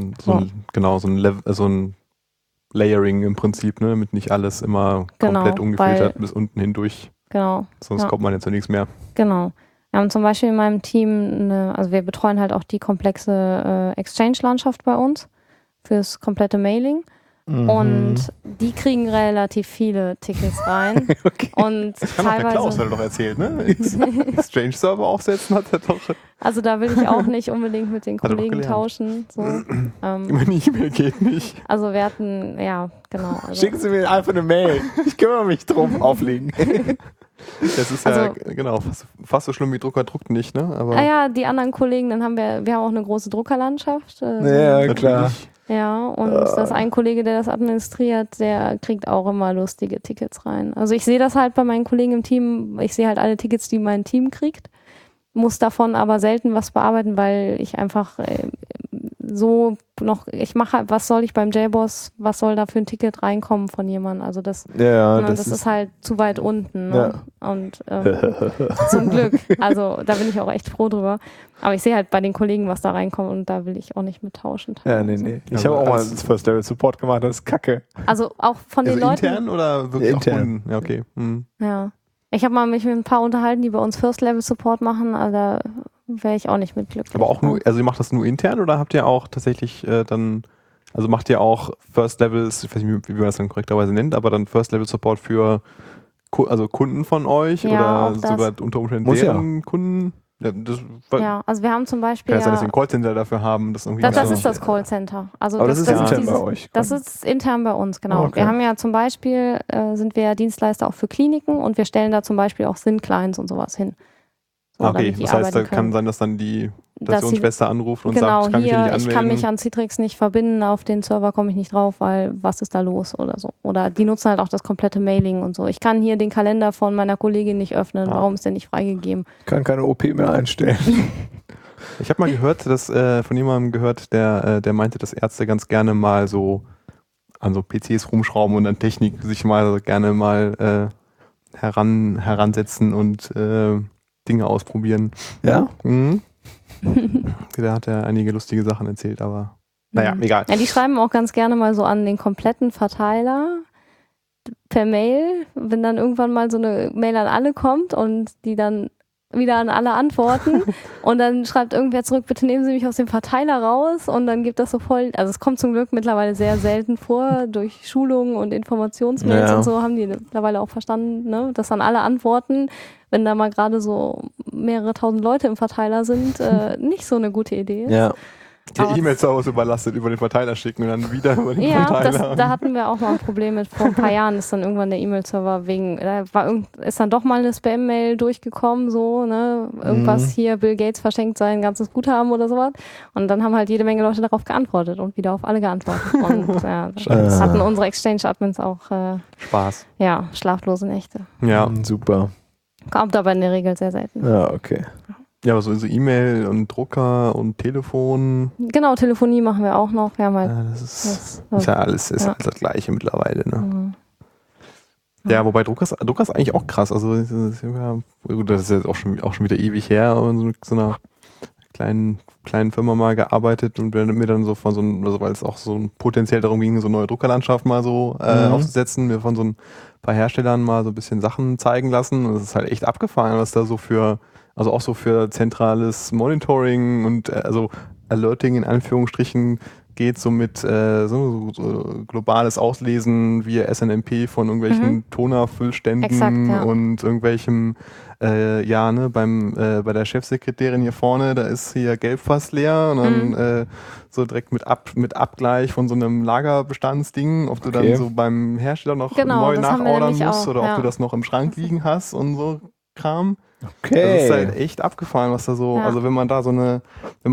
ein Layering im Prinzip, ne, damit nicht alles immer komplett ungefiltert bis unten hindurch. Genau. Sonst kommt man ja zu nichts mehr. Genau. Wir haben zum Beispiel in meinem Team, wir betreuen halt auch die komplexe Exchange-Landschaft bei uns fürs komplette Mailing. Und die kriegen relativ viele Tickets rein. Okay. Und das kann auch der Klaus, hat er doch erzählt, ne? Exchange-Server aufsetzen hat er doch. Also da will ich auch nicht unbedingt mit den Kollegen tauschen. So. Meine E-Mail geht nicht. Also wir hatten, ja, genau. Also Schicken Sie mir einfach eine Mail. Ich kümmere mich drum, auflegen. Das ist fast so schlimm wie Drucker druckt nicht, ne? Aber ja, die anderen Kollegen, dann haben wir auch eine große Druckerlandschaft. Ja, klar. Ja, und das ist ein Kollege, der das administriert, der kriegt auch immer lustige Tickets rein. Also ich sehe das halt bei meinen Kollegen im Team, ich sehe halt alle Tickets, die mein Team kriegt, muss davon aber selten was bearbeiten, weil ich einfach was soll ich beim JBoss, was soll da für ein Ticket reinkommen von jemandem? Also das ist halt zu weit unten. Ne? Ja. Und zum Glück, also da bin ich auch echt froh drüber. Aber ich sehe halt bei den Kollegen, was da reinkommt und da will ich auch nicht mit tauschen. Ja, nee. Ich habe auch mal das First-Level-Support gemacht, das ist kacke. Also auch von den Leuten. Intern oder wirklich intern? Auch Kunden? Ja, okay. Ja. Ich habe mich mit ein paar unterhalten, die bei uns First-Level-Support machen, also da wäre ich auch nicht mit glücklich. Aber auch nur, also ihr macht das nur intern oder habt ihr auch tatsächlich macht ihr auch First-Level, ich weiß nicht, wie man das dann korrekterweise nennt, aber dann First-Level-Support für Kunden von euch oder sogar unter Umständen deren Kunden? Ja, also wir haben zum Beispiel. Kann ja sein, dass wir ein Callcenter dafür haben. Das ist das Callcenter. Also aber das ist intern bei euch. Das ist intern bei uns, genau. Okay. Wir haben ja zum Beispiel, sind wir Dienstleister auch für Kliniken und wir stellen da zum Beispiel auch SYN-Clients und sowas hin. So, okay, das heißt, da kann sein, dass dann die Stationsschwester anruft und genau, sagt, ich kann mich an Citrix nicht verbinden, auf den Server komme ich nicht drauf, weil was ist da los oder so. Oder die nutzen halt auch das komplette Mailing und so. Ich kann hier den Kalender von meiner Kollegin nicht öffnen, warum ist der nicht freigegeben? Ich kann keine OP mehr einstellen. Ich habe mal gehört, von jemandem gehört, der meinte, dass Ärzte ganz gerne mal so an so PCs rumschrauben und an Technik sich mal gerne mal heransetzen und Dinge ausprobieren. Ja? Mhm. Da hat er einige lustige Sachen erzählt, aber naja, egal. Ja, die schreiben auch ganz gerne mal so an den kompletten Verteiler per Mail, wenn dann irgendwann mal so eine Mail an alle kommt und die dann wieder an alle antworten und dann schreibt irgendwer zurück, bitte nehmen Sie mich aus dem Verteiler raus und dann gibt das so voll, also es kommt zum Glück mittlerweile sehr selten vor, durch Schulungen und Informationsmails und so haben die mittlerweile auch verstanden, ne, dass dann alle antworten, wenn da mal gerade so mehrere tausend Leute im Verteiler sind, nicht so eine gute Idee ist. Ja. Die E-Mail-Server überlastet, über den Verteiler schicken und dann wieder über den Verteiler. Da hatten wir auch mal ein Problem mit. Vor ein paar Jahren ist dann irgendwann der E-Mail-Server ist dann doch mal eine Spam-Mail durchgekommen, so, ne, irgendwas hier, Bill Gates verschenkt sein ganzes Guthaben oder sowas. Und dann haben halt jede Menge Leute darauf geantwortet und wieder auf alle geantwortet. Und das hatten unsere Exchange-Admins auch Spaß. Ja, schlaflose Nächte. Ja, super. Kommt aber in der Regel sehr selten. Ja, okay. Ja, aber so E-Mail und Drucker und Telefon, Genau, Telefonie machen wir auch noch. Wir haben halt das ist ja alles das Gleiche mittlerweile. Ne? Ja, wobei Drucker ist eigentlich auch krass. Also das ist jetzt auch schon wieder ewig her, aber in so einer kleinen Firma mal gearbeitet und mir dann so von weil es auch so potenziell darum ging, so eine neue Druckerlandschaft mal so aufzusetzen, mir von so ein paar Herstellern mal so ein bisschen Sachen zeigen lassen. Und es ist halt echt abgefahren, was da so also auch so für zentrales Monitoring und also Alerting in Anführungsstrichen geht, so mit so globales Auslesen via SNMP von irgendwelchen Tonerfüllständen und irgendwelchem bei der Chefsekretärin hier vorne, da ist hier gelb fast leer und dann so direkt mit Abgleich von so einem Lagerbestandsding, ob du dann so beim Hersteller noch neu nachordern musst oder ob du das noch im Schrank liegen hast und so Kram. Okay. Das ist halt echt abgefahren, was da so, also wenn man da so eine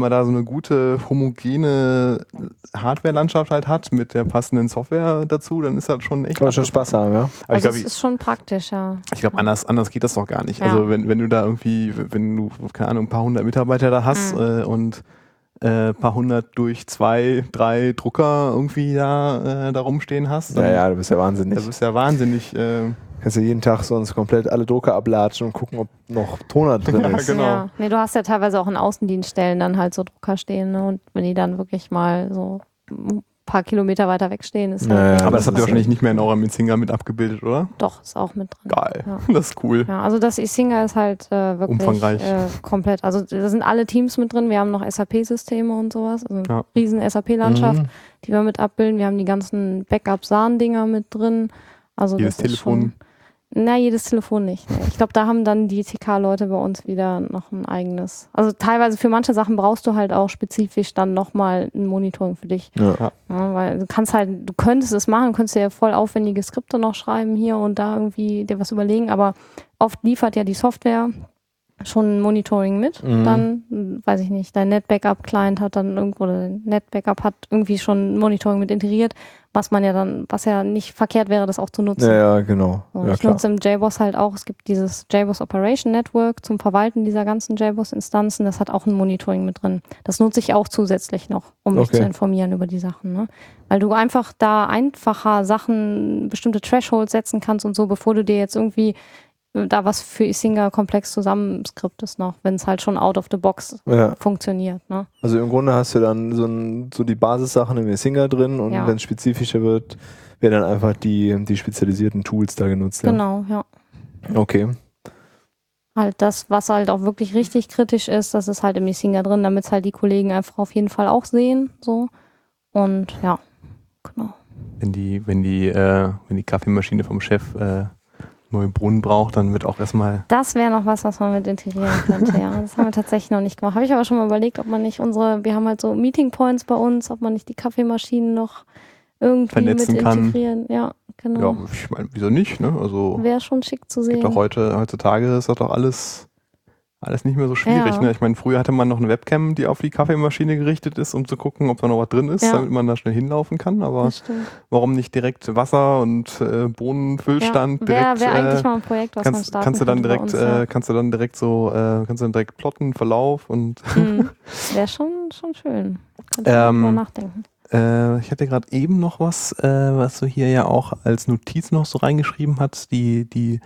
gute, homogene Hardware-Landschaft halt hat mit der passenden Software dazu, dann ist das schon echt. Kann man schon Spaß haben, ja. Aber also es ist schon praktisch, ja. Ich glaube, anders geht das doch gar nicht. Ja. Also wenn du da irgendwie, wenn du, keine Ahnung, ein paar hundert Mitarbeiter da hast und paar hundert durch 2, 3 Drucker irgendwie da rumstehen hast. Dann, ja, du bist ja wahnsinnig. Du bist ja wahnsinnig. Kannst du jeden Tag sonst komplett alle Drucker ablatschen und gucken, ob noch Toner drin ist. Genau. Ja. Nee, du hast ja teilweise auch in Außendienststellen dann halt so Drucker stehen, ne? Und wenn die dann wirklich mal so ein paar Kilometer weiter wegstehen, ist halt aber das habt ihr wahrscheinlich nicht mehr in eurem Isinga mit abgebildet, oder? Doch, ist auch mit drin. Geil, das ist cool. Ja, also das Isinga ist halt wirklich umfangreich. Komplett. Also da sind alle Teams mit drin. Wir haben noch SAP-Systeme und sowas. Also eine riesen SAP-Landschaft, die wir mit abbilden. Wir haben die ganzen Backup-SAN-Dinger mit drin. Also jedes das ist Telefon? Schon, jedes Telefon nicht. Ne. Ich glaube, da haben dann die TK-Leute bei uns wieder noch ein eigenes. Also teilweise für manche Sachen brauchst du halt auch spezifisch dann nochmal ein Monitoring für dich. Ja, weil du könntest es machen, könntest dir ja voll aufwendige Skripte noch schreiben hier und da irgendwie dir was überlegen, aber oft liefert ja die Software schon ein Monitoring mit. Dann, weiß ich nicht, dein NetBackup-Client hat dann irgendwo, oder dein NetBackup hat irgendwie schon ein Monitoring mit integriert, was ja nicht verkehrt wäre, das auch zu nutzen. Ja, genau. Und ich nutze im JBoss halt auch, es gibt dieses JBoss Operation Network zum Verwalten dieser ganzen JBoss-Instanzen, das hat auch ein Monitoring mit drin. Das nutze ich auch zusätzlich noch, um mich zu informieren über die Sachen. Ne? Weil du einfach da einfacher Sachen, bestimmte Thresholds setzen kannst und so, bevor du dir jetzt irgendwie da was für Isinga komplex zusammenskriptest noch, wenn es halt schon out of the box funktioniert. Ne? Also im Grunde hast du dann so die Basissachen im Isinga drin und wenn es spezifischer wird, werden dann einfach die spezialisierten Tools da genutzt. Genau, ja. Okay. Halt das, was halt auch wirklich richtig kritisch ist, das ist halt im Isinga drin, damit es halt die Kollegen einfach auf jeden Fall auch sehen. So. Und ja, genau. Wenn die Kaffeemaschine vom Chef neuen Brunnen braucht, dann wird auch erstmal... Das wäre noch was man mit integrieren könnte, ja. Das haben wir tatsächlich noch nicht gemacht. Habe ich aber schon mal überlegt, ob man nicht wir haben halt so Meeting Points bei uns, ob man nicht die Kaffeemaschinen noch irgendwie vernetzen mit integrieren. Ja, genau. Ja, ich meine, wieso nicht, ne? Also wäre schon schick zu sehen. Doch heutzutage ist das doch alles nicht mehr so schwierig. Ne? Ich meine, früher hatte man noch eine Webcam, die auf die Kaffeemaschine gerichtet ist, um zu gucken, ob da noch was drin ist, damit man da schnell hinlaufen kann. Aber warum nicht direkt Wasser und Bohnenfüllstand direkt? Wäre eigentlich mal ein Projekt, was man starten kannst du dann direkt plotten, Verlauf und wäre schon schön. Kannst du mal nachdenken. Ich hatte gerade eben noch was du hier ja auch als Notiz noch so reingeschrieben hast, die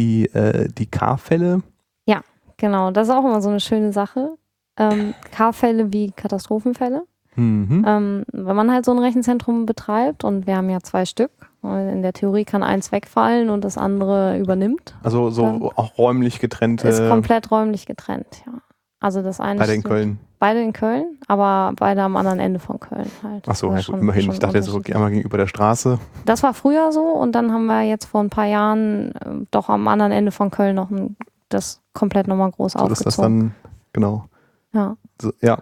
K-Fälle. Ja, genau. Das ist auch immer so eine schöne Sache. K-Fälle wie Katastrophenfälle. Wenn man halt so ein Rechenzentrum betreibt und wir haben ja 2 Stück, in der Theorie kann eins wegfallen und das andere übernimmt. Also so auch räumlich getrennte. Ist komplett räumlich getrennt, ja. Also das eine beide in Köln. Beide in Köln, aber beide am anderen Ende von Köln halt. Ach so, ja, gut, immerhin. Ich dachte jetzt so einmal gegenüber der Straße. Das war früher so und dann haben wir jetzt vor ein paar Jahren doch am anderen Ende von Köln noch das komplett nochmal groß aufgezogen. Ist das dann, genau. Ja. So, ja,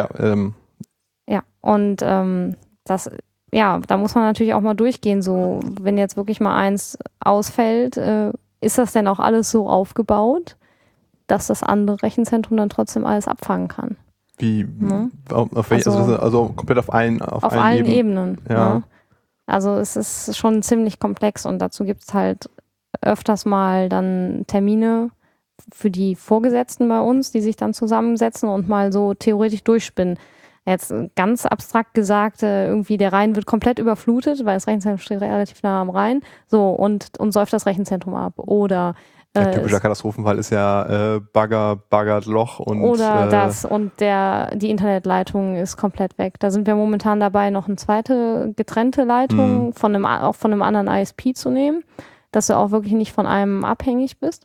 und da muss man natürlich auch mal durchgehen, so wenn jetzt wirklich mal eins ausfällt, ist das denn auch alles so aufgebaut, dass das andere Rechenzentrum dann trotzdem alles abfangen kann? Wie? Ne? Also komplett auf allen Ebenen. Ja. Ne? Also es ist schon ziemlich komplex und dazu gibt es halt öfters mal dann Termine für die Vorgesetzten bei uns, die sich dann zusammensetzen und mal so theoretisch durchspinnen. Jetzt ganz abstrakt gesagt, irgendwie der Rhein wird komplett überflutet, weil das Rechenzentrum steht relativ nah am Rhein, so und säuft das Rechenzentrum ab. Oder Ein typischer Katastrophenfall ist ja baggert Loch und oder das und die Internetleitung ist komplett weg. Da sind wir momentan dabei, noch eine zweite getrennte Leitung auch von einem anderen ISP zu nehmen, dass du auch wirklich nicht von einem abhängig bist.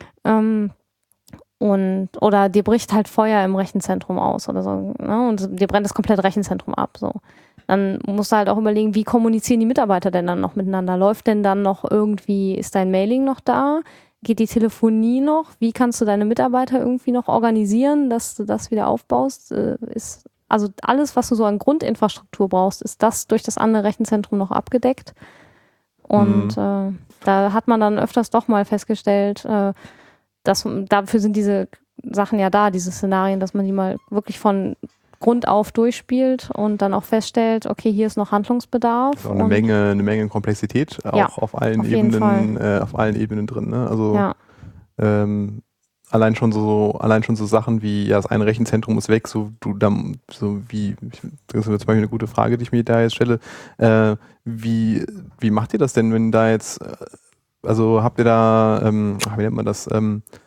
Oder dir bricht halt Feuer im Rechenzentrum aus oder so, ne? Und dir brennt das komplette Rechenzentrum ab. So. Dann musst du halt auch überlegen, wie kommunizieren die Mitarbeiter denn dann noch miteinander? Läuft denn dann noch irgendwie, ist dein Mailing noch da? Geht die Telefonie noch? Wie kannst du deine Mitarbeiter irgendwie noch organisieren, dass du das wieder aufbaust? Also alles, was du so an Grundinfrastruktur brauchst, ist das durch das andere Rechenzentrum noch abgedeckt. Und da hat man dann öfters doch mal festgestellt, dafür sind diese Sachen ja da, diese Szenarien, dass man die mal wirklich von Grund auf durchspielt und dann auch feststellt, okay, hier ist noch Handlungsbedarf. ist auch eine Menge Komplexität, auch auf allen Ebenen drin. Ne? Also allein schon so Sachen wie, ja, das eine Rechenzentrum ist weg, das ist zum Beispiel eine gute Frage, die ich mir da jetzt stelle. Wie macht ihr das denn, wenn da jetzt, also habt ihr da, wie nennt man das,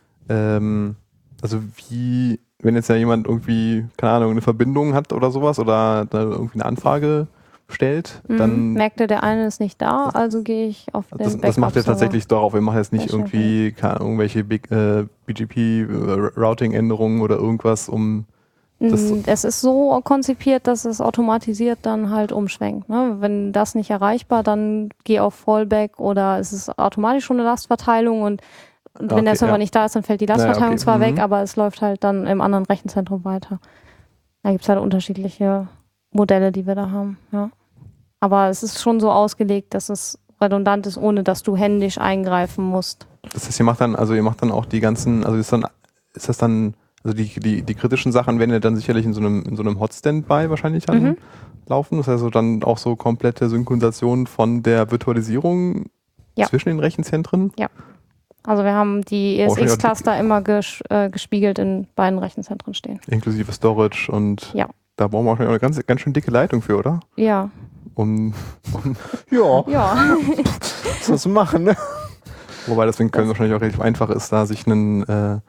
wenn jetzt ja jemand irgendwie, keine Ahnung, eine Verbindung hat oder sowas oder da irgendwie eine Anfrage stellt, dann merkt der eine ist nicht da, also gehe ich auf den Backup-Server. Das macht ihr tatsächlich darauf, ihr macht jetzt nicht irgendwie irgendwelche BGP-Routing-Änderungen oder irgendwas, um das. Es ist so konzipiert, dass es automatisiert dann halt umschwenkt. Ne? Wenn das nicht erreichbar, dann geh auf Fallback oder es ist automatisch schon eine Lastverteilung und wenn der Server nicht da ist, dann fällt die Lastverteilung zwar weg, aber es läuft halt dann im anderen Rechenzentrum weiter. Da gibt es halt unterschiedliche Modelle, die wir da haben. Ja. Aber es ist schon so ausgelegt, dass es redundant ist, ohne dass du händisch eingreifen musst. Das heißt, ihr macht dann auch die ganzen, also ist das dann, also die kritischen Sachen werden ja dann sicherlich in so einem Hot-Standby wahrscheinlich dann laufen. Das heißt also dann auch so komplette Synchronisation von der Virtualisierung zwischen den Rechenzentren. Ja. Also wir haben die ESX-Cluster immer gespiegelt in beiden Rechenzentren stehen. Inklusive Storage und da brauchen wir auch eine ganz schön dicke Leitung für, oder? Ja. Ja. Was zu machen, ne? Wobei das in Köln wahrscheinlich auch relativ einfach ist, da sich ein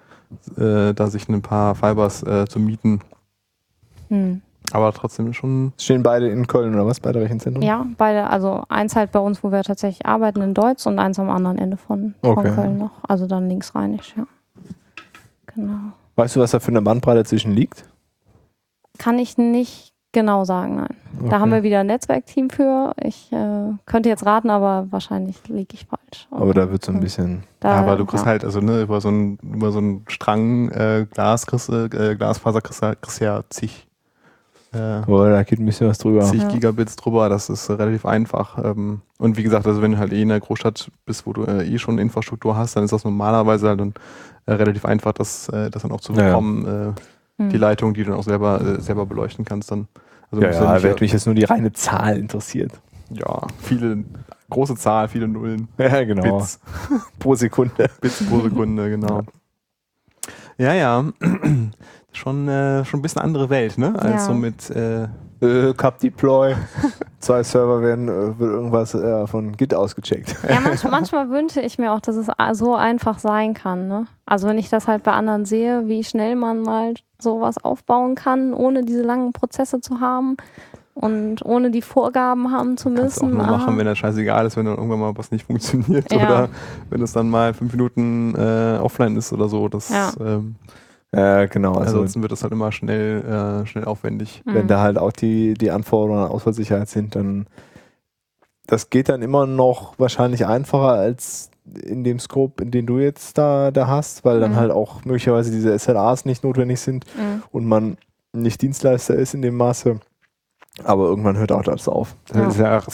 paar Fibers zu mieten. Aber trotzdem schon. Stehen beide in Köln oder was? Beide Rechenzentren? Ja, beide. Also eins halt bei uns, wo wir tatsächlich arbeiten in Deutz und eins am anderen Ende von Köln noch. Also dann linksrheinisch, ja. Genau. Weißt du, was da für eine Bandbreite zwischen liegt? Kann ich nicht genau sagen, nein. Okay. Da haben wir wieder ein Netzwerkteam für. Ich könnte jetzt raten, aber wahrscheinlich liege ich falsch. Aber da wird so ein bisschen. Aber du kriegst halt, also ne, über so einen Strang Glasfaser kriegst ja zig. Da geht ein bisschen was drüber. Zig Gigabits drüber, das ist relativ einfach. Und wie gesagt, also wenn du halt in der Großstadt bist, wo du schon Infrastruktur hast, dann ist das normalerweise halt dann relativ einfach, das dann auch zu bekommen. Die Leitung, die du dann auch selber beleuchten kannst dann. Also wenn mich jetzt nur die reine Zahl interessiert. Ja, große Zahl, viele Nullen. Ja, genau. Bits pro Sekunde. Bits pro Sekunde, genau. Ja. Schon ein bisschen andere Welt, ne? Als so mit Cup Deploy. 2 Server wird irgendwas von Git ausgecheckt. Ja, manchmal wünsche ich mir auch, dass es so einfach sein kann. Ne? Also wenn ich das halt bei anderen sehe, wie schnell man mal sowas aufbauen kann, ohne diese langen Prozesse zu haben und ohne die Vorgaben haben zu müssen. Kannst auch nur machen, wenn das scheißegal ist, wenn dann irgendwann mal was nicht funktioniert oder wenn es dann mal 5 Minuten offline ist oder so. Das genau. Ansonsten wird das halt immer schnell aufwendig. Wenn da halt auch die Anforderungen an Ausfallsicherheit sind, dann das geht dann immer noch wahrscheinlich einfacher als in dem Scope, in den du jetzt da hast, weil dann halt auch möglicherweise diese SLAs nicht notwendig sind und man nicht Dienstleister ist in dem Maße. Aber irgendwann hört auch das auf. Das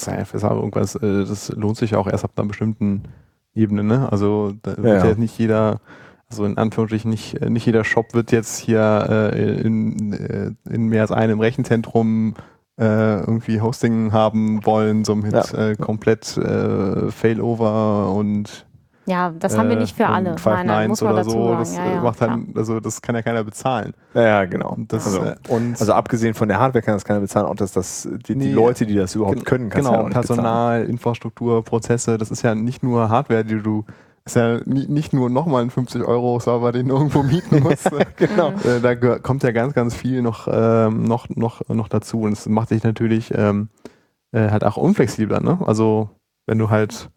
lohnt sich auch erst ab einer bestimmten Ebene, ne? Also da wird ja nicht jeder, also in Anführungsstrichen nicht jeder Shop wird jetzt hier in mehr als einem Rechenzentrum irgendwie Hosting haben wollen, so mit komplett Failover und Ja, das haben wir nicht für alle. Five Nein, Nines muss man oder dazu so, sagen. das Ja, macht klar. dann, also das kann ja keiner bezahlen. Ja, genau. Das, Also abgesehen von der Hardware kann das keiner bezahlen, auch die Nee, Leute, die das überhaupt können, kannst du ja genau, auch nicht bezahlen. Personal, Infrastruktur, Prozesse, das ist ja nicht nur Hardware, ist ja nicht nur nochmal ein 50-Euro-Server, den du irgendwo mieten musst. Genau. Da kommt ja ganz, ganz viel noch dazu und es macht dich natürlich halt auch unflexibler, ne? Also wenn du halt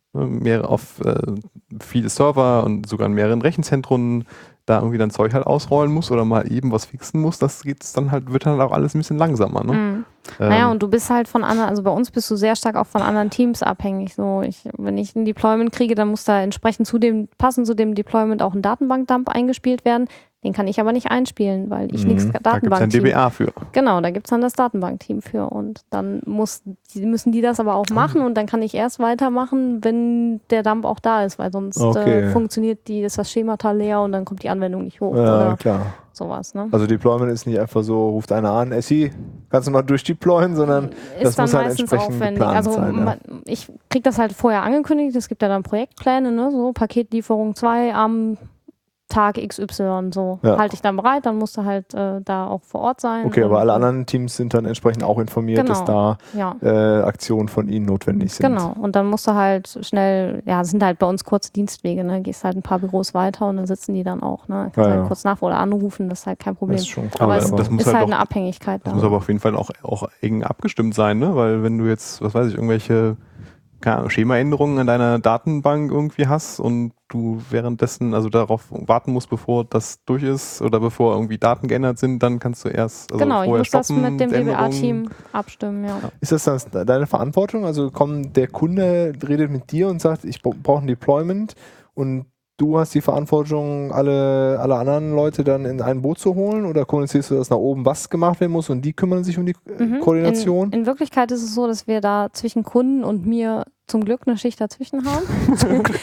viele Server und sogar in mehreren Rechenzentren da irgendwie dann Zeug halt ausrollen musst oder mal eben was fixen musst, wird dann auch alles ein bisschen langsamer, ne? Mhm. Naja, und du bist halt von anderen, also bei uns bist du sehr stark auch von anderen Teams abhängig. So, wenn ich ein Deployment kriege, dann muss da entsprechend passend zu dem Deployment auch ein Datenbankdump eingespielt werden. Den kann ich aber nicht einspielen, weil ich nichts Da gibt es Datenbankteam. ein DBA für. Genau, da gibt es dann das Datenbankteam für. Und dann müssen die das aber auch machen und dann kann ich erst weitermachen, wenn der Dump auch da ist, weil sonst ist das Schemata leer und dann kommt die Anwendung nicht hoch. Ja, oder klar. sowas. Ne? Also Deployment ist nicht einfach so, ruft einer an, Essi, kannst du mal durchdeployen, sondern das ist dann muss halt meistens entsprechend aufwendig. geplant Also sein. Ja. ich kriege das halt vorher angekündigt, es gibt ja dann Projektpläne, ne? So Paketlieferung 2 am Tag XY, so halte ich dann bereit, dann musst du halt da auch vor Ort sein. Okay, aber alle anderen Teams sind dann entsprechend auch informiert, dass da Aktionen von ihnen notwendig sind. Genau, und dann musst du halt schnell, es sind halt bei uns kurze Dienstwege, ne? Gehst halt ein paar Büros weiter und dann sitzen die dann auch, ne? Kannst halt kurz nach oder anrufen, das ist halt kein Problem. Das ist schon cool, aber es das muss ist halt auch eine Abhängigkeit da. Das muss aber auf jeden Fall auch eng abgestimmt sein, ne? Weil wenn du jetzt, was weiß ich, irgendwelche Schemaänderungen in deiner Datenbank irgendwie hast und du währenddessen also darauf warten musst, bevor das durch ist oder bevor irgendwie Daten geändert sind, dann kannst du erst genau, ich vorher muss stoppen, das mit dem DBA-Team abstimmen, ja. Ist das deine Verantwortung? Also der Kunde redet mit dir und sagt, ich brauche ein Deployment und du hast die Verantwortung, alle anderen Leute dann in ein Boot zu holen oder kommunizierst du das nach oben, was gemacht werden muss und die kümmern sich um die Koordination? In Wirklichkeit ist es so, dass wir da zwischen Kunden und mir zum Glück eine Schicht dazwischen haben. Zum Glück.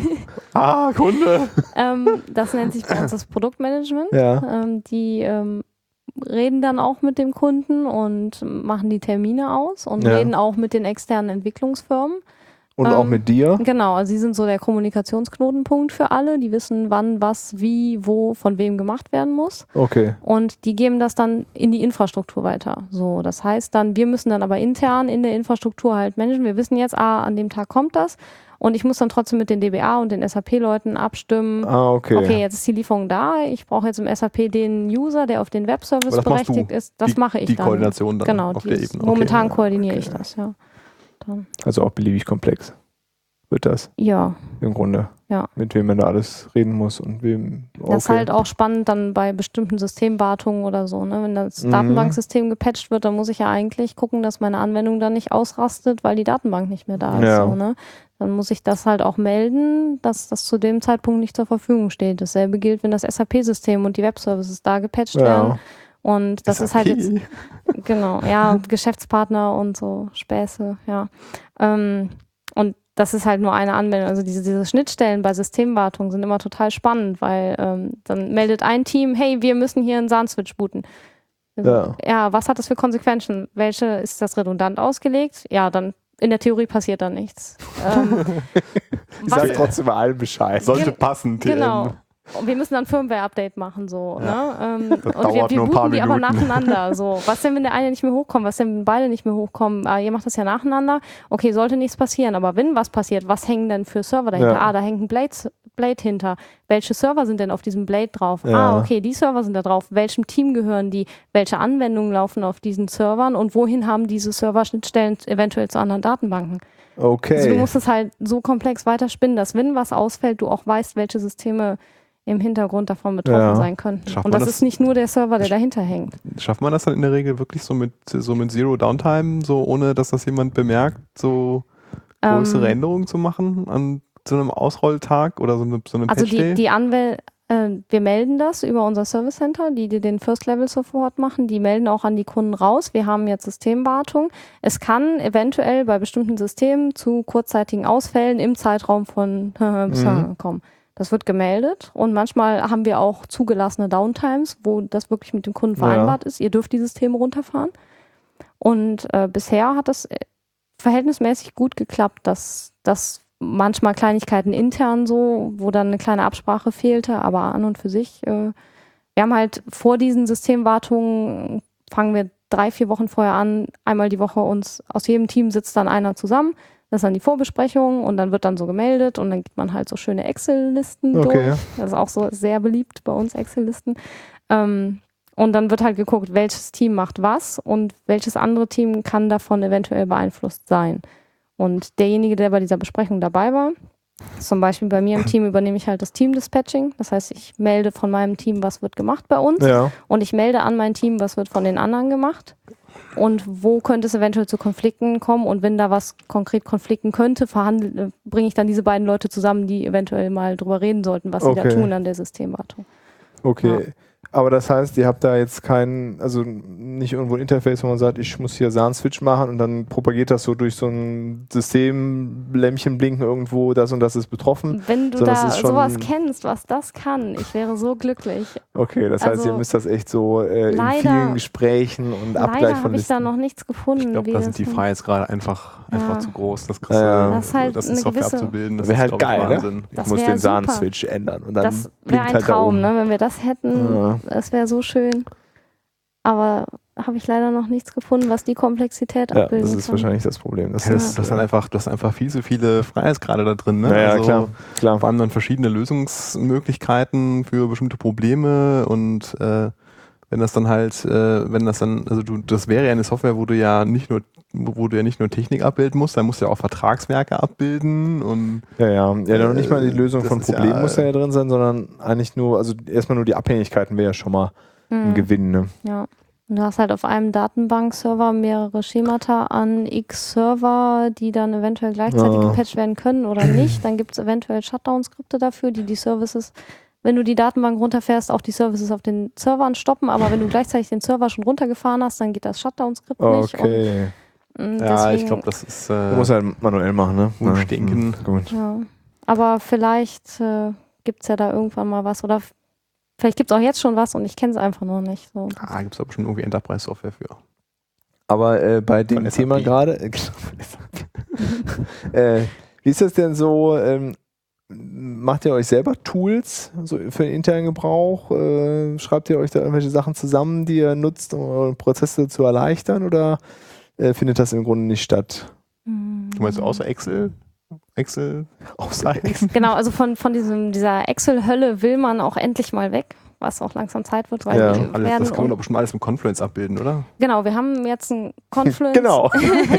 Kunde! Das nennt sich bei uns das Produktmanagement. Ja. Die reden dann auch mit dem Kunden und machen die Termine aus und reden auch mit den externen Entwicklungsfirmen. Und auch mit dir? Genau, also sie sind so der Kommunikationsknotenpunkt für alle. Die wissen, wann, was, wie, wo, von wem gemacht werden muss. Okay. Und die geben das dann in die Infrastruktur weiter. So, das heißt dann, wir müssen dann aber intern in der Infrastruktur halt managen. Wir wissen jetzt, an dem Tag kommt das. Und ich muss dann trotzdem mit den DBA und den SAP-Leuten abstimmen. Okay. Okay, jetzt ist die Lieferung da. Ich brauche jetzt im SAP den User, der auf den Webservice berechtigt ist. Das mache ich dann. Die Koordination dann auf der Ebene. Momentan koordiniere ich das, ja. Dann. Also auch beliebig komplex wird das. Ja. Im Grunde. Ja. Mit wem man da alles reden muss und wem. Okay. Das ist halt auch spannend dann bei bestimmten Systemwartungen oder so. Ne? Wenn das Datenbanksystem gepatcht wird, dann muss ich ja eigentlich gucken, dass meine Anwendung dann nicht ausrastet, weil die Datenbank nicht mehr da ist. Ja. So, ne? Dann muss ich das halt auch melden, dass das zu dem Zeitpunkt nicht zur Verfügung steht. Dasselbe gilt, wenn das SAP-System und die Webservices da gepatcht werden. Und das ist halt jetzt, genau, ja, Geschäftspartner und so Späße, ja. Und das ist halt nur eine Anwendung. Also diese Schnittstellen bei Systemwartung sind immer total spannend, weil dann meldet ein Team, hey, wir müssen hier einen SAN-Switch booten. Also, was hat das für Konsequenzen? Ist das redundant ausgelegt? Ja, dann in der Theorie passiert da nichts. Sag trotzdem allen Bescheid. Sollte passen. Genau. Und wir müssen dann Firmware-Update machen, so, ja. ne? Und wir booten die aber nacheinander, so. Was denn, wenn der eine nicht mehr hochkommt? Was denn, wenn beide nicht mehr hochkommen? Ihr macht das ja nacheinander. Okay, sollte nichts passieren, aber wenn was passiert, was hängen denn für Server dahinter? Ja. Da hängt ein Blade hinter. Welche Server sind denn auf diesem Blade drauf? Ja. Okay, die Server sind da drauf. Welchem Team gehören die? Welche Anwendungen laufen auf diesen Servern? Und wohin haben diese Server-Schnittstellen eventuell zu anderen Datenbanken? Okay. Also du musst es halt so komplex weiterspinnen, dass wenn was ausfällt, du auch weißt, welche Systeme im Hintergrund davon betroffen sein könnten. Und das ist nicht nur der Server, der dahinter hängt. Schafft man das dann in der Regel wirklich so mit Zero Downtime, so ohne dass das jemand bemerkt, so größere Änderungen zu machen an so einem Ausrolltag oder so einem Patch-Day? Also wir melden das über unser Service Center, die den First-Level-Support machen. Die melden auch an die Kunden raus. Wir haben jetzt Systemwartung. Es kann eventuell bei bestimmten Systemen zu kurzzeitigen Ausfällen im Zeitraum von bis kommen. Das wird gemeldet und manchmal haben wir auch zugelassene Downtimes, wo das wirklich mit dem Kunden vereinbart ist. Ihr dürft die Systeme runterfahren. Und bisher hat das verhältnismäßig gut geklappt, dass das manchmal Kleinigkeiten intern so, wo dann eine kleine Absprache fehlte, aber an und für sich, wir haben halt vor diesen Systemwartungen, fangen wir 3-4 Wochen vorher an, einmal die Woche uns, aus jedem Team sitzt dann einer zusammen, das ist dann die Vorbesprechung und dann wird dann so gemeldet und dann gibt man halt so schöne Excel-Listen durch. Das ist auch so sehr beliebt bei uns, Excel-Listen. Und dann wird halt geguckt, welches Team macht was und welches andere Team kann davon eventuell beeinflusst sein. Und derjenige, der bei dieser Besprechung dabei war, zum Beispiel bei mir im Team übernehme ich halt das Team-Dispatching. Das heißt, ich melde von meinem Team, was wird gemacht bei uns. Ja. Und ich melde an mein Team, was wird von den anderen gemacht. Und wo könnte es eventuell zu Konflikten kommen. Und wenn da was konkret konflikten könnte, bringe ich dann diese beiden Leute zusammen, die eventuell mal drüber reden sollten, was sie da tun an der Systemwartung. Okay. Ja. Aber das heißt, ihr habt da jetzt nicht irgendwo ein Interface, wo man sagt, ich muss hier SAN-Switch machen und dann propagiert das so durch so ein Systemlämpchen blinken irgendwo, das und das ist betroffen. Wenn du da sowas kennst, was das kann, ich wäre so glücklich. Okay, das heißt, ihr müsst das echt so in vielen Gesprächen und Abgleich von Listen. Leider habe ich da noch nichts gefunden. Ich glaube, da sind die Files gerade einfach zu groß. Das ist halt das in Software abzubilden. Das wäre ist, halt geil, Wahnsinn. Ne? Ich muss den SAN-Switch ändern. Und dann das wäre ein Traum, ne? Wenn wir das hätten. Ja. Das wäre so schön. Aber habe ich leider noch nichts gefunden, was die Komplexität abbilden das ist wahrscheinlich das Problem. Du hast einfach viel zu viele Freiheitsgrade da drin. Ne? Ja, klar. Vor allem dann verschiedene Lösungsmöglichkeiten für bestimmte Probleme und wenn das wäre ja eine Software, wo du ja nicht nur Technik abbilden musst, dann musst du ja auch Vertragswerke abbilden und noch nicht mal die Lösung von Problemen muss ja drin sein, sondern eigentlich nur, also erstmal nur die Abhängigkeiten wäre ja schon mal ein Gewinn, ne? Ja. Und du hast halt auf einem Datenbankserver mehrere Schemata an X Server, die dann eventuell gleichzeitig gepatcht werden können oder nicht. Dann gibt es eventuell Shutdown-Skripte dafür, die Services, wenn du die Datenbank runterfährst, auch die Services auf den Servern stoppen. Aber wenn du gleichzeitig den Server schon runtergefahren hast, dann geht das Shutdown-Skript nicht. Okay. Ich glaube, das ist... du musst halt manuell machen, ne? Umstinken. Gut. Ja. Aber vielleicht gibt es ja da irgendwann mal was oder vielleicht gibt es auch jetzt schon was und ich kenne es einfach noch nicht. So. Gibt es aber schon irgendwie Enterprise-Software für. Aber bei dem Thema gerade, wie ist das denn so, macht ihr euch selber Tools so für den internen Gebrauch? Schreibt ihr euch da irgendwelche Sachen zusammen, die ihr nutzt, um eure Prozesse zu erleichtern oder findet das im Grunde nicht statt? Du meinst außer Excel? Außer Excel? Genau, also von dieser Excel-Hölle will man auch endlich mal weg, was auch langsam Zeit wird, weil das kann man doch bestimmt alles im Confluence abbilden, oder? Genau, wir haben jetzt ein Confluence. Genau.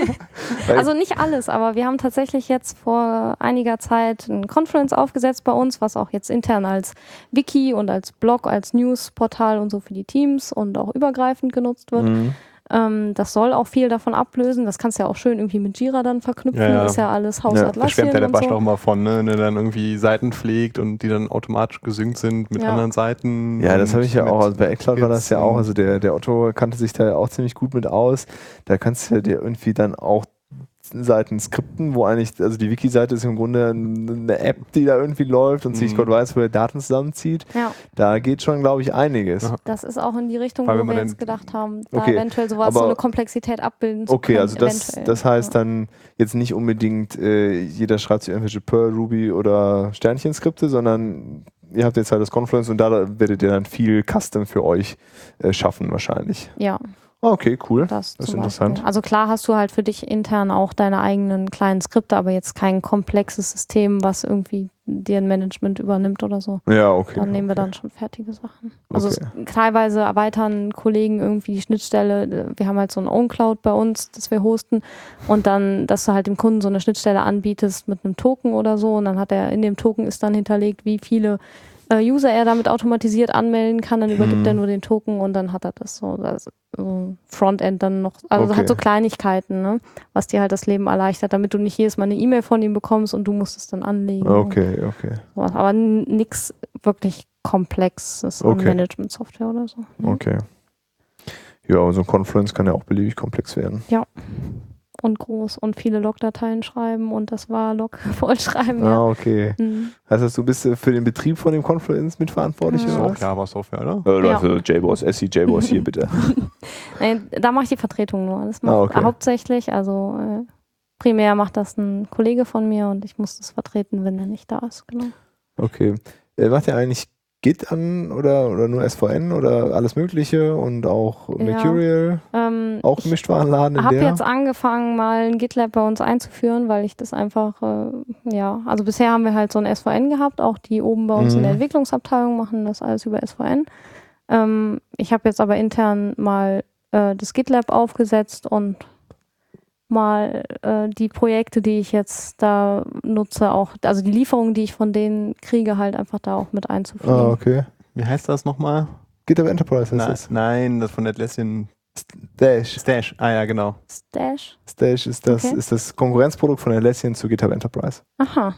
Also nicht alles, aber wir haben tatsächlich jetzt vor einiger Zeit ein Confluence aufgesetzt bei uns, was auch jetzt intern als Wiki und als Blog, als Newsportal und so für die Teams und auch übergreifend genutzt wird. Das soll auch viel davon ablösen. Das kannst du ja auch schön irgendwie mit Jira dann verknüpfen. Ja. Ist ja alles Hausatlassien. Da schwärmt ja der Basch so. auch mal von, ne? Wenn er dann irgendwie Seiten pflegt und die dann automatisch gesynkt sind mit anderen Seiten. Ja, das habe ich ja auch. Also bei iCloud war das ja auch. Also der Otto kannte sich da ja auch ziemlich gut mit aus. Da kannst du ja dir irgendwie dann auch Seiten skripten, wo eigentlich, also die Wiki-Seite ist im Grunde eine App, die da irgendwie läuft und sich Gott weiß, wo er Daten zusammenzieht. Ja. Da geht schon, glaube ich, einiges. Das ist auch in die Richtung, wo wir jetzt gedacht haben, da eventuell sowas, so eine Komplexität abbilden zu können. Okay, also das heißt dann jetzt nicht unbedingt, jeder schreibt sich irgendwelche Perl, Ruby oder Sternchen-Skripte, sondern ihr habt jetzt halt das Confluence und da werdet ihr dann viel Custom für euch schaffen wahrscheinlich. Ja. Okay, cool. Das ist interessant. Also klar hast du halt für dich intern auch deine eigenen kleinen Skripte, aber jetzt kein komplexes System, was irgendwie dir ein Management übernimmt oder so. Ja, okay. Dann nehmen wir dann schon fertige Sachen. Also teilweise erweitern Kollegen irgendwie die Schnittstelle. Wir haben halt so ein OwnCloud bei uns, das wir hosten und dann, dass du halt dem Kunden so eine Schnittstelle anbietest mit einem Token oder so und dann hat er in dem Token ist dann hinterlegt, wie viele User er damit automatisiert anmelden kann, dann übergibt er nur den Token und dann hat er das so Frontend dann noch, also halt so Kleinigkeiten, ne, was dir halt das Leben erleichtert, damit du nicht jedes Mal eine E-Mail von ihm bekommst und du musst es dann anlegen. Okay. Sowas. Aber nichts wirklich Komplexes an Management-Software oder so. Okay. Ja, aber so ein Confluence kann ja auch beliebig komplex werden. Ja. Und groß und viele Logdateien schreiben und das war Log vollschreiben. Okay. Heißt du bist für den Betrieb von dem Confluence mitverantwortlich? Das ist auch Java-Software, oder? Oder für JBoss, JBoss hier bitte. Nein, da mache ich die Vertretung nur. Das macht hauptsächlich, also primär macht das ein Kollege von mir und ich muss das vertreten, wenn er nicht da ist. Genau. Okay. Macht ihr eigentlich Git an oder nur SVN oder alles Mögliche und auch Mercurial? Auch Gemischtwarenladen Ich habe in der? jetzt angefangen, mal ein GitLab bei uns einzuführen, weil ich das einfach, also bisher haben wir halt so ein SVN gehabt, auch die oben bei uns in der Entwicklungsabteilung machen das alles über SVN. Ich habe jetzt aber intern mal das GitLab aufgesetzt und mal die Projekte, die ich jetzt da nutze, auch, also die Lieferungen, die ich von denen kriege, halt einfach da auch mit einzuführen. Ah, okay. Wie heißt das nochmal? GitHub Enterprise heißt das. Nein, das von Atlassian. Stash. Ah ja, genau. Stash? Stash ist das Konkurrenzprodukt von Atlassian zu GitHub Enterprise. Aha.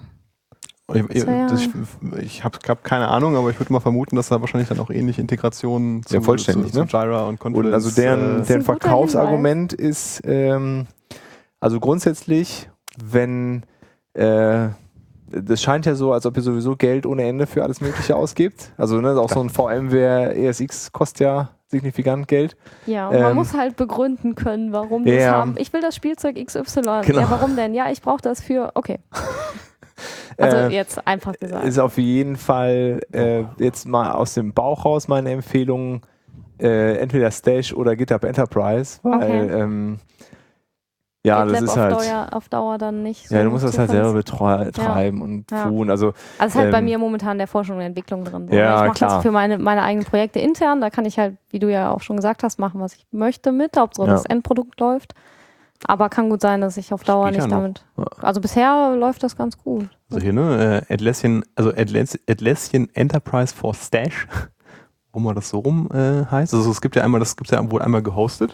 Ich habe keine Ahnung, aber ich würde mal vermuten, dass da wahrscheinlich dann auch ähnliche Integrationen zu Jira und Confluence. Und also deren Verkaufsargument ist, also grundsätzlich, wenn das scheint ja so, als ob ihr sowieso Geld ohne Ende für alles Mögliche ausgibt. Also auch so ein VMware ESX kostet ja signifikant Geld. Ja, und man muss halt begründen können, warum das haben. Ich will das Spielzeug XY. Genau. Ja, warum denn? Ja, ich brauche das für, okay. Also jetzt einfach gesagt. Ist auf jeden Fall jetzt mal aus dem Bauch raus meine Empfehlung, entweder Stash oder GitHub Enterprise, weil GitLab das ist auf Dauer dann nicht so. Ja, du musst das halt selber betreiben und tun. Also ist halt bei mir momentan der Forschung und Entwicklung drin. So. Ja, ich mache das für meine eigenen Projekte intern. Da kann ich halt, wie du ja auch schon gesagt hast, machen, was ich möchte mit. Hauptsache das Endprodukt läuft. Aber kann gut sein, dass ich auf Dauer nicht damit. Also bisher läuft das ganz gut. Also hier, ne? Atlassian Enterprise for Stash, warum man das so rum heißt. Also es gibt ja wohl einmal gehostet.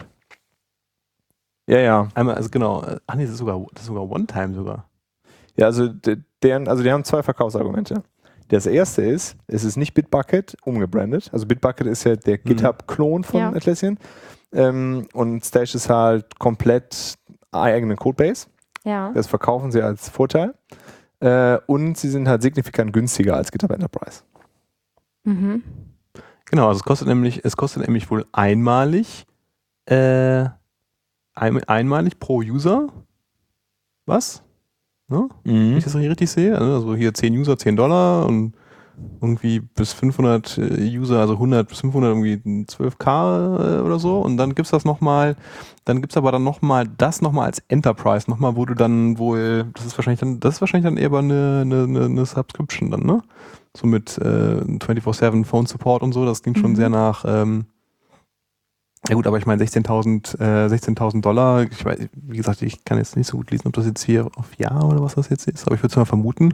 Ja. Einmal, also genau. Das ist sogar One-Time sogar. Ja, also die haben zwei Verkaufsargumente. Das erste ist, es ist nicht Bitbucket umgebrandet. Also Bitbucket ist ja der GitHub-Klon von Atlassian. Und Stash ist halt komplett eigene Codebase. Ja. Das verkaufen sie als Vorteil. Und sie sind halt signifikant günstiger als GitHub Enterprise. Mhm. Genau, also es kostet nämlich wohl einmalig pro User. Was? Ne? Wenn ich das richtig sehe. Also hier 10 User, $10 und irgendwie bis 500 User, also 100 bis 500 irgendwie 12.000 oder so. Und dann gibt's das nochmal, das nochmal als Enterprise, nochmal, wo du dann wohl, das ist wahrscheinlich dann eher eine Subscription dann, ne? So mit 24/7 Phone Support und so, das klingt schon sehr nach, ja gut, aber ich meine $16.000, ich weiß, wie gesagt, ich kann jetzt nicht so gut lesen, ob das jetzt hier auf Jahr oder was das jetzt ist, aber ich würde es mal vermuten.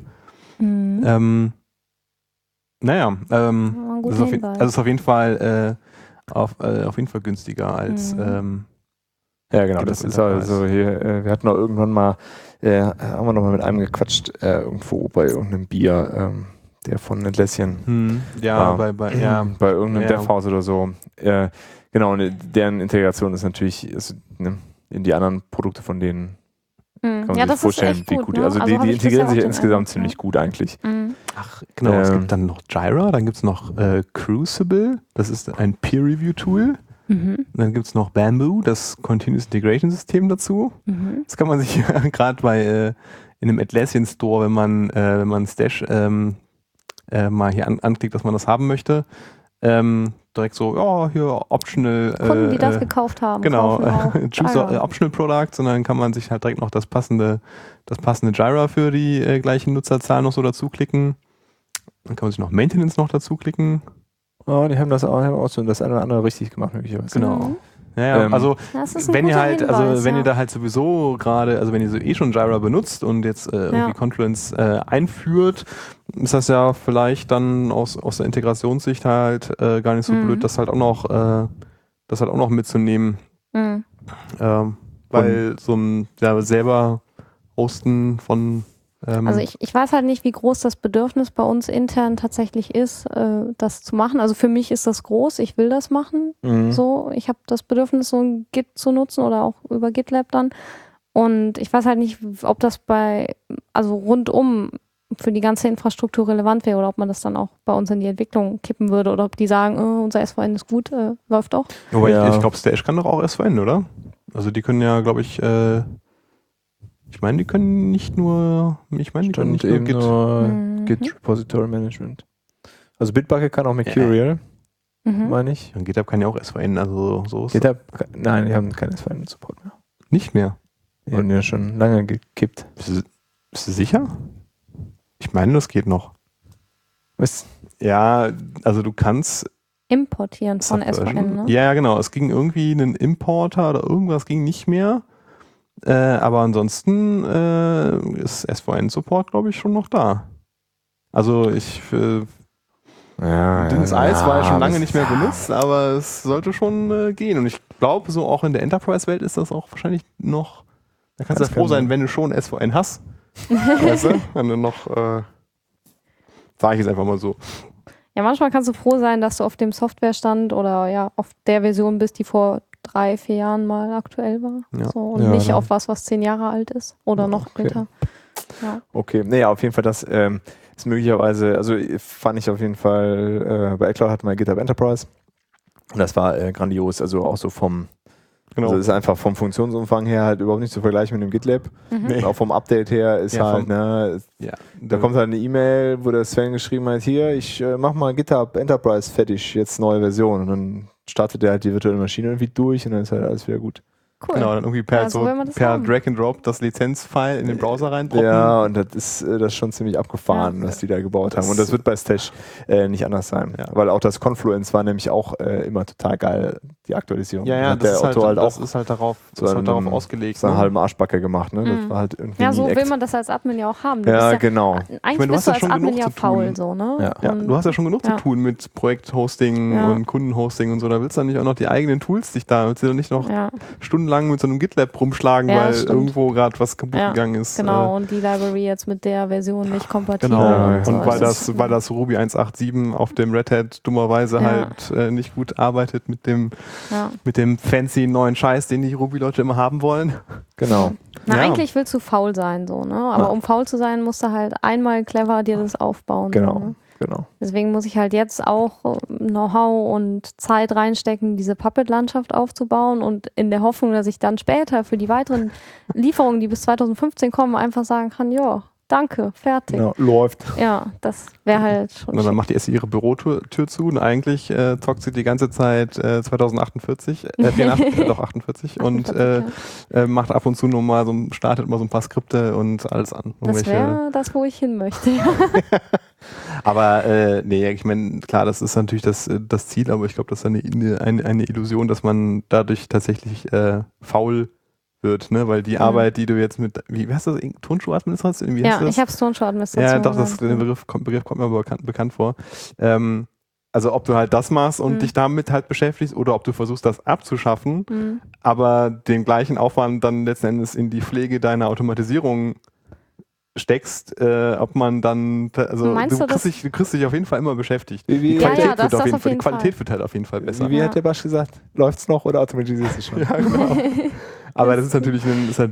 Das ist auf jeden Fall günstiger als ja, genau, das ist also hier, wir hatten auch irgendwann mal, haben wir noch mal mit einem gequatscht, irgendwo bei irgendeinem Bier, der von Atlassian bei irgendeinem Devhaus oder so. Genau, und deren Integration ist natürlich in die anderen Produkte von denen. Kann man sich vorstellen, wie gut. Ne? Also die integrieren sich insgesamt ziemlich gut eigentlich. Ach, genau, es gibt dann noch Jira, dann gibt es noch Crucible, das ist ein Peer-Review-Tool. Dann gibt es noch Bamboo, das Continuous Integration System dazu. Das kann man sich gerade in einem Atlassian Store, wenn man Stash mal hier anklickt, dass man das haben möchte, direkt so, hier optional. Kunden, die das gekauft haben. Genau, choose optional Products, und dann kann man sich halt direkt noch das passende Jira für die gleichen Nutzerzahl noch so dazu klicken. Dann kann man sich noch Maintenance noch dazu klicken. Oh, die haben das auch so das eine oder andere richtig gemacht, möglicherweise. Wenn ihr da halt sowieso gerade, also wenn ihr so schon Jira benutzt und jetzt irgendwie Confluence einführt, ist das ja vielleicht dann aus der Integrationssicht halt gar nicht so blöd, das halt auch noch mitzunehmen. Weil so ein selber hosten von also ich weiß halt nicht, wie groß das Bedürfnis bei uns intern tatsächlich ist, das zu machen. Also für mich ist das groß, ich will das machen. So, ich habe das Bedürfnis, so ein Git zu nutzen oder auch über GitLab dann. Und ich weiß halt nicht, ob das rundum für die ganze Infrastruktur relevant wäre oder ob man das dann auch bei uns in die Entwicklung kippen würde oder ob die sagen, unser SVN ist gut, läuft doch. Aber ich glaube, Stash kann doch auch SVN, oder? Also die können ja, glaube ich, Ich meine, die können nicht nur, eben Git. nur Mhm. Git Repository Management. Also Bitbucket kann auch Mercurial, meine ich. Und GitHub kann ja auch SVN, also so ist GitHub, nein, die haben keinen SVN-Support mehr. nicht mehr. Die haben ja schon lange gekippt. Bist du sicher? Ich meine, das geht noch. Was? Ja, also du kannst Importieren von SVN, ne? Ja, genau. Es ging irgendwie einen Importer oder irgendwas ging nicht mehr. Aber ansonsten ist SVN-Support, glaube ich, schon noch da. Also dünnes Eis war ja schon lange nicht mehr benutzt, aber es sollte schon gehen. Und ich glaube, so auch in der Enterprise-Welt ist das auch wahrscheinlich noch, da kannst du ja froh sein, wenn du schon SVN hast. Weißt du? Wenn du noch, sage ich jetzt einfach mal so. Ja, manchmal kannst du froh sein, dass du auf dem Softwarestand oder ja auf der Version bist, die vor 3-4 Jahren mal aktuell war. Ja. So, und Ja, nicht dann. auf was 10 Jahre alt ist oder noch Okay. älter. Ja. Okay, naja, auf jeden Fall, das ist möglicherweise, also fand ich auf jeden Fall, bei iCloud hatten wir GitHub Enterprise und das war grandios, also auch so Genau. also ist einfach vom Funktionsumfang her halt überhaupt nicht zu vergleichen mit dem GitLab. Mhm. Und auch vom Update her ist Ja, halt, ne, Ja, da kommt halt eine E-Mail, wo der Sven geschrieben hat, hier, ich mach mal GitHub Enterprise fertig, jetzt neue Version. Und dann startet er halt die virtuelle Maschine irgendwie durch und dann ist halt alles wieder gut. Cool. Genau, dann irgendwie per, Ja, so will man das haben. Drag and Drop das Lizenzfile in den Browser reindroppen. Ja, und das ist schon ziemlich abgefahren, was die da gebaut haben. Und das wird bei Stash nicht anders sein. Ja. Weil auch das Confluence war nämlich auch immer total geil, die Aktualisierung. Ja, hat das der ist halt, Otto halt das auch ist halt darauf, so das ist halt darauf einen- ausgelegt. so eine ne? halben Arschbacke gemacht. Ne? Das Mhm. war halt irgendwie Ja, so nie will man das als Admin ja auch haben. Du Ja, bist genau. Eigentlich Ich meine, du bist hast du ja als schon Admin genug ja zu faul, tun. so, ne? Ja. Ja, Und du hast ja schon genug ja. zu tun mit Projekthosting Ja. und Kundenhosting und so. Da willst du dann nicht auch noch die eigenen Tools dich da, willst du nicht noch ja, stundenlang mit so einem GitLab rumschlagen, Ja, weil stimmt. irgendwo gerade was kaputt Ja, gegangen ist. genau. Und die Library jetzt mit der Version nicht kompatibel. Genau. und so. Und weil Also das Ruby 1.8.7 auf dem Red Hat dummerweise Ja. halt nicht gut arbeitet mit dem ja. fancy neuen Scheiß, den die Ruby-Leute immer haben wollen. Genau. Na, Ja. eigentlich willst du faul sein, so, ne? Aber Ja. um faul zu sein, musst du halt einmal clever dir das aufbauen. Genau. So, ne? Genau. Deswegen muss ich halt jetzt auch Know-how und Zeit reinstecken, diese Puppet-Landschaft aufzubauen und in der Hoffnung, dass ich dann später für die weiteren Lieferungen, die bis 2015 kommen, einfach sagen kann, ja, danke, fertig. Genau. Läuft. Ja, das wäre halt schon Und dann schick. macht die SE ihre Bürotür zu und eigentlich zockt sie die ganze Zeit 2048, 84, doch 48 und macht ab und zu nur mal startet mal so ein paar Skripte und alles an. Das wäre das, wo ich hin möchte. Aber nee, ich meine, klar, das ist natürlich das Ziel, aber ich glaube, das ist eine Illusion, dass man dadurch tatsächlich faul wird, ne? Weil die Arbeit, die du jetzt mit, wie heißt das, Turnschuh-Administration? Wie heißt Ja, das? ich habe Turnschuh-Administration. Ja, doch, der genannt. Begriff kommt mir bekannt vor. Also ob du halt das machst und dich damit halt beschäftigst oder ob du versuchst, das abzuschaffen, aber den gleichen Aufwand dann letzten Endes in die Pflege deiner Automatisierung steckst, ob man dann, also Meinst du du, kriegst dich auf jeden Fall immer beschäftigt. Wie- Die Ja, Qualität, ja, das wird, auf auf jeden Fall, die jeden Fall. Qualität wird halt auf jeden Fall besser. Wie Ja. hat der Basch gesagt? Läuft's noch oder automatisierst du schon? Ja, genau. Aber das ist natürlich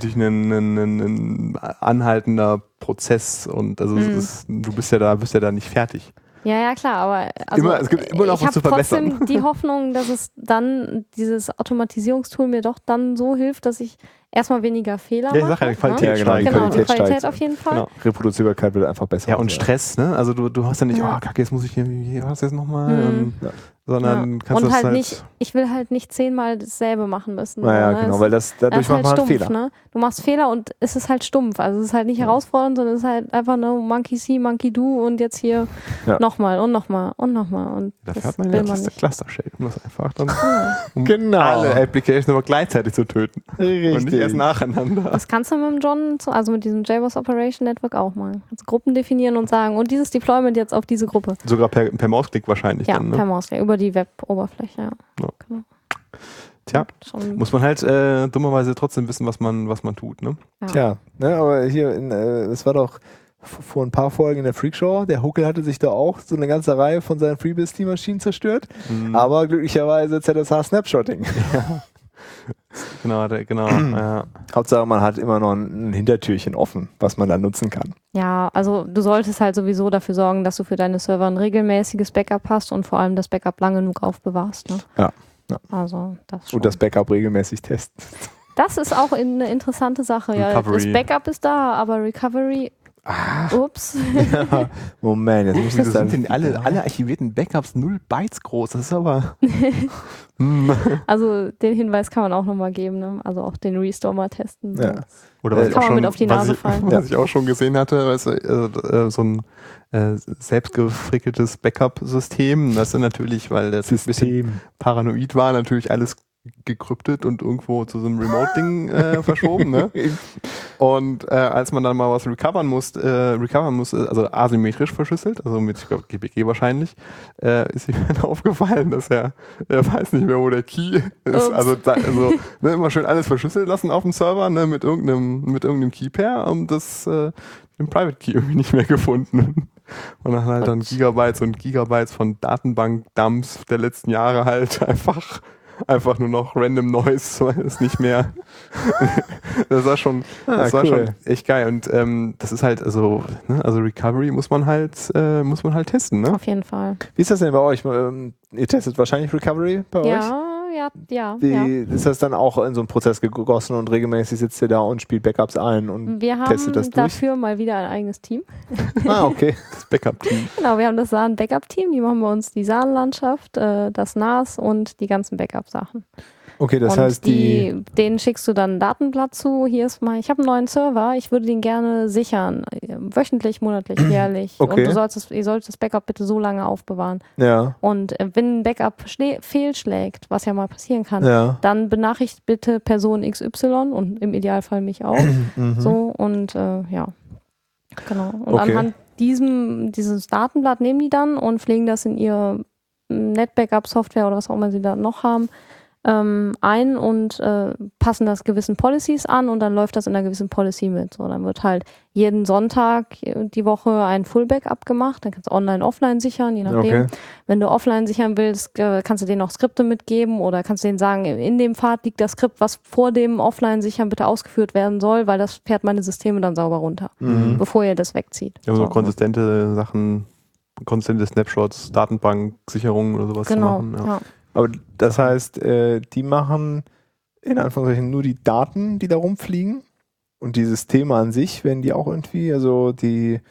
ein anhaltender Prozess und also du bist ja da nicht fertig. Ja, klar, aber also Es gibt immer noch ich was zu habe trotzdem verbessern. die Hoffnung, dass es dann, dieses Automatisierungstool mir doch dann so hilft, dass ich erstmal weniger Fehler Ja, ich mache. sag ja, die Qualität Ja, genau, steigt. Genau, die Qualität Qualität steigt. auf jeden Fall. Genau. Reproduzierbarkeit wird einfach besser. Ja, und Stress, ne? Also du hast ja nicht, Ja. oh Kacke, jetzt muss ich hier, wie war das jetzt nochmal? Ja. Sondern Ja. kannst Und das halt nicht, ich will halt nicht 10-mal dasselbe machen müssen. Naja, ne? genau, Es- weil das dadurch ist macht halt man halt stumpf, Fehler. ne? Du machst Fehler und es ist halt stumpf. Also es ist halt nicht herausfordernd, sondern es ist halt einfach nur Monkey see, Monkey do und jetzt hier Ja. nochmal und nochmal und nochmal. Und Dafür das hat man will ja man das nicht. Cluster-Shell, um das einfach dann um Genau. alle Applications aber gleichzeitig zu töten. Und nicht erst nacheinander. Das kannst du mit dem John, also mit diesem JBoss Operation Network auch machen. Also Gruppen definieren und sagen, und dieses Deployment jetzt auf diese Gruppe. Sogar per Mausklick wahrscheinlich Ja, dann, ne? per Mausklick, über die Web-Oberfläche, ja. Ja. Genau. Tja, Schon, muss man halt dummerweise trotzdem wissen, was man tut, ne? Tja, ne, aber hier, es war doch vor ein paar Folgen in der Freakshow, der Huckel hatte sich da auch so eine ganze Reihe von seinen FreeBSD-Maschinen zerstört, aber glücklicherweise ZSH-Snapshotting. Genau, ja. Hauptsache, man hat immer noch ein Hintertürchen offen, was man dann nutzen kann. ja, also du solltest halt sowieso dafür sorgen, dass du für deine Server ein regelmäßiges Backup hast und vor allem das Backup lang genug aufbewahrst. Ne? Ja, ja. Also das schon. Und das Backup regelmäßig testen. Das ist auch eine interessante Sache. Ja, Recovery. das Backup ist da, aber Recovery. Ups. Ja, Moment, jetzt muss ich Wieso das sind denn alle archivierten Backups 0 Bytes groß? Das ist aber... Also den Hinweis kann man auch nochmal geben, ne? Also auch den Restore mal testen. Ja. Oder was ich Kann auch man schon, mit auf die Nase was ich, fallen. was ich auch schon gesehen hatte, weißt du, so ein selbstgefrickeltes Backup-System. Das ist natürlich, weil das ein bisschen paranoid war, natürlich alles gekryptet und irgendwo zu so einem Remote-Ding verschoben. Ne? Und als man dann mal was recovern musste, also asymmetrisch verschlüsselt, also mit, ich glaube, GPG wahrscheinlich, ist ihm dann aufgefallen, dass er weiß nicht mehr, wo der Key ist. Also ne, immer schön alles verschlüsselt lassen auf dem Server, ne, mit irgendeinem Key-Pair und den Private Key irgendwie nicht mehr gefunden. Und dann halt dann Gigabytes und Gigabytes von Datenbank-Dumps der letzten Jahre halt einfach nur noch Random Noise, weil es nicht mehr. Das war schon echt geil. Und das ist halt, also Recovery muss man halt testen, ne? Auf jeden Fall. Wie ist das denn bei euch? Ihr testet wahrscheinlich Recovery bei euch? Ja. Ist das dann auch in so einen Prozess gegossen und regelmäßig sitzt ihr da und spielt Backups ein und Wir testet das haben durch? dafür mal wieder ein eigenes Team. Ah, okay. Das Backup-Team. Genau, wir haben das SAN-Backup-Team, die machen bei uns die SAN-Landschaft, das NAS und die ganzen Backup-Sachen. Okay, das und heißt, denen schickst du dann ein Datenblatt zu. Hier ist ich habe einen neuen Server, ich würde den gerne sichern. Wöchentlich, monatlich, jährlich. Okay. Und ihr solltet das Backup bitte so lange aufbewahren. ja, Und wenn ein Backup fehlschlägt, was ja mal passieren kann, ja. dann benachrichtigt bitte Person XY und im Idealfall mich auch. So und ja. Genau. Und Okay. anhand dieses Datenblatt nehmen die dann und pflegen das in ihre NetBackup-Software oder was auch immer sie da noch haben, ein und passen das gewissen Policies an und dann läuft das in einer gewissen Policy mit. So, dann wird halt jeden Sonntag die Woche ein Full-Backup gemacht, dann kannst du online, offline sichern, je nachdem. Okay. Wenn du offline sichern willst, kannst du denen auch Skripte mitgeben oder kannst denen sagen, in dem Pfad liegt das Skript, was vor dem Offline-Sichern bitte ausgeführt werden soll, weil das fährt meine Systeme dann sauber runter, bevor ihr das wegzieht. Ja, so konsistente Sachen, konsistente Snapshots, Datenbank-Sicherungen oder sowas zu machen. Ja. Aber das heißt, die machen in Anführungszeichen nur die Daten, die da rumfliegen und die Systeme an sich, werden die auch irgendwie, also die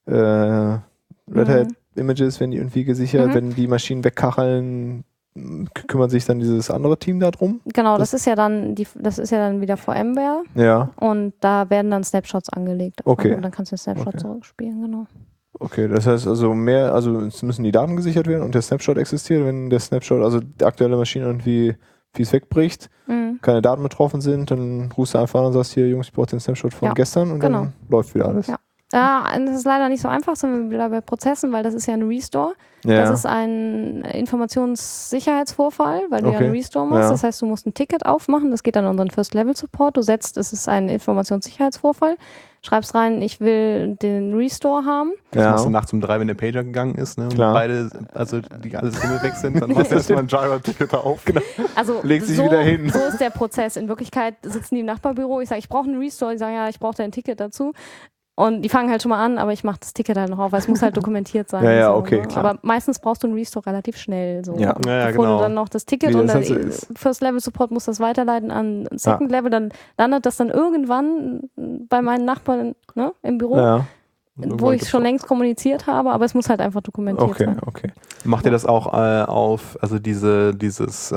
Red Hat Images, werden die irgendwie gesichert, wenn die Maschinen wegkacheln, kümmert sich dann dieses andere Team da drum? Genau, das ist ja dann wieder VMware Ja. und da werden dann Snapshots angelegt. Okay. Und dann kannst du den Snapshot zurückspielen, genau. Okay, das heißt also es müssen die Daten gesichert werden und der Snapshot existiert, wenn der Snapshot, also die aktuelle Maschine irgendwie es wegbricht, keine Daten betroffen sind, dann rufst du einfach an und sagst, hier Jungs, ich brauche den Snapshot von gestern und dann läuft wieder alles. Ja. Das ist leider nicht so einfach, sind wir wieder bei Prozessen, weil das ist ja ein Restore. Ja. Das ist ein Informationssicherheitsvorfall, weil du ja einen Restore machst. Ja. Das heißt, du musst ein Ticket aufmachen, das geht an unseren First-Level-Support. Du setzt, es ist ein Informationssicherheitsvorfall, schreibst rein, ich will den Restore haben. Das machst du nachts um 3, wenn der Pager gegangen ist, ne? Und beide, also die alle Systeme weg sind, dann machst du erstmal ein Jira-Ticket auf. Genau. Also Legt sich wieder hin. So ist der Prozess. In Wirklichkeit sitzen die im Nachbarbüro, ich sage, ich brauche einen Restore, die sagen, ja, ich brauche da ein Ticket dazu. Und die fangen halt schon mal an, aber ich mache das Ticket halt noch auf, weil es muss halt dokumentiert sein. Ja, so, okay, ne? klar. Aber meistens brauchst du einen Restore relativ schnell. So. Ja. Bevor du dann noch das Ticket Wie und das dann halt so ist. First Level Support muss das weiterleiten an Second Level, dann landet das dann irgendwann bei meinen Nachbarn, ne, im Büro, wo ich schon längst kommuniziert habe, aber es muss halt einfach dokumentiert sein. Okay. Macht ihr das auch auf, also dieses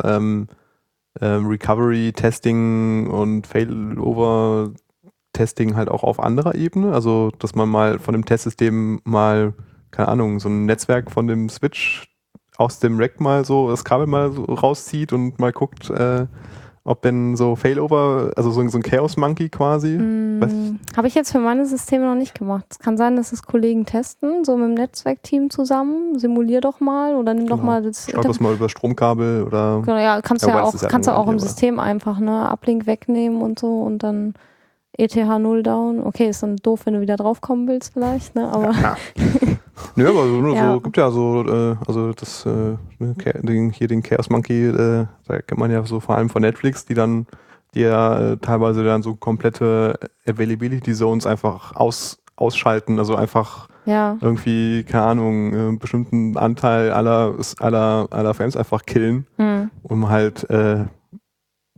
Recovery-Testing und Failover-Testing halt auch auf anderer Ebene? Also, dass man mal von dem Testsystem mal, keine Ahnung, so ein Netzwerk von dem Switch aus dem Rack mal so, das Kabel mal so rauszieht und mal guckt, ob denn so Failover, also so ein Chaos Monkey quasi. Habe ich jetzt für meine Systeme noch nicht gemacht. Es kann sein, dass es Kollegen testen, so mit dem Netzwerkteam zusammen. Simulier doch mal oder nimm doch mal das. Schaut das mal über Stromkabel oder. Genau, ja, kannst du auch im aber System einfach, ne, Uplink wegnehmen und so und dann ETH 0 down. Okay, ist dann doof, wenn du wieder draufkommen willst vielleicht, ne, aber. Ja. Nö, aber so gibt ja so, also das, den Chaos Monkey, da kennt man ja so vor allem von Netflix, die ja teilweise dann so komplette Availability Zones einfach ausschalten, also einfach irgendwie, keine Ahnung, einen bestimmten Anteil aller Frames einfach killen, um halt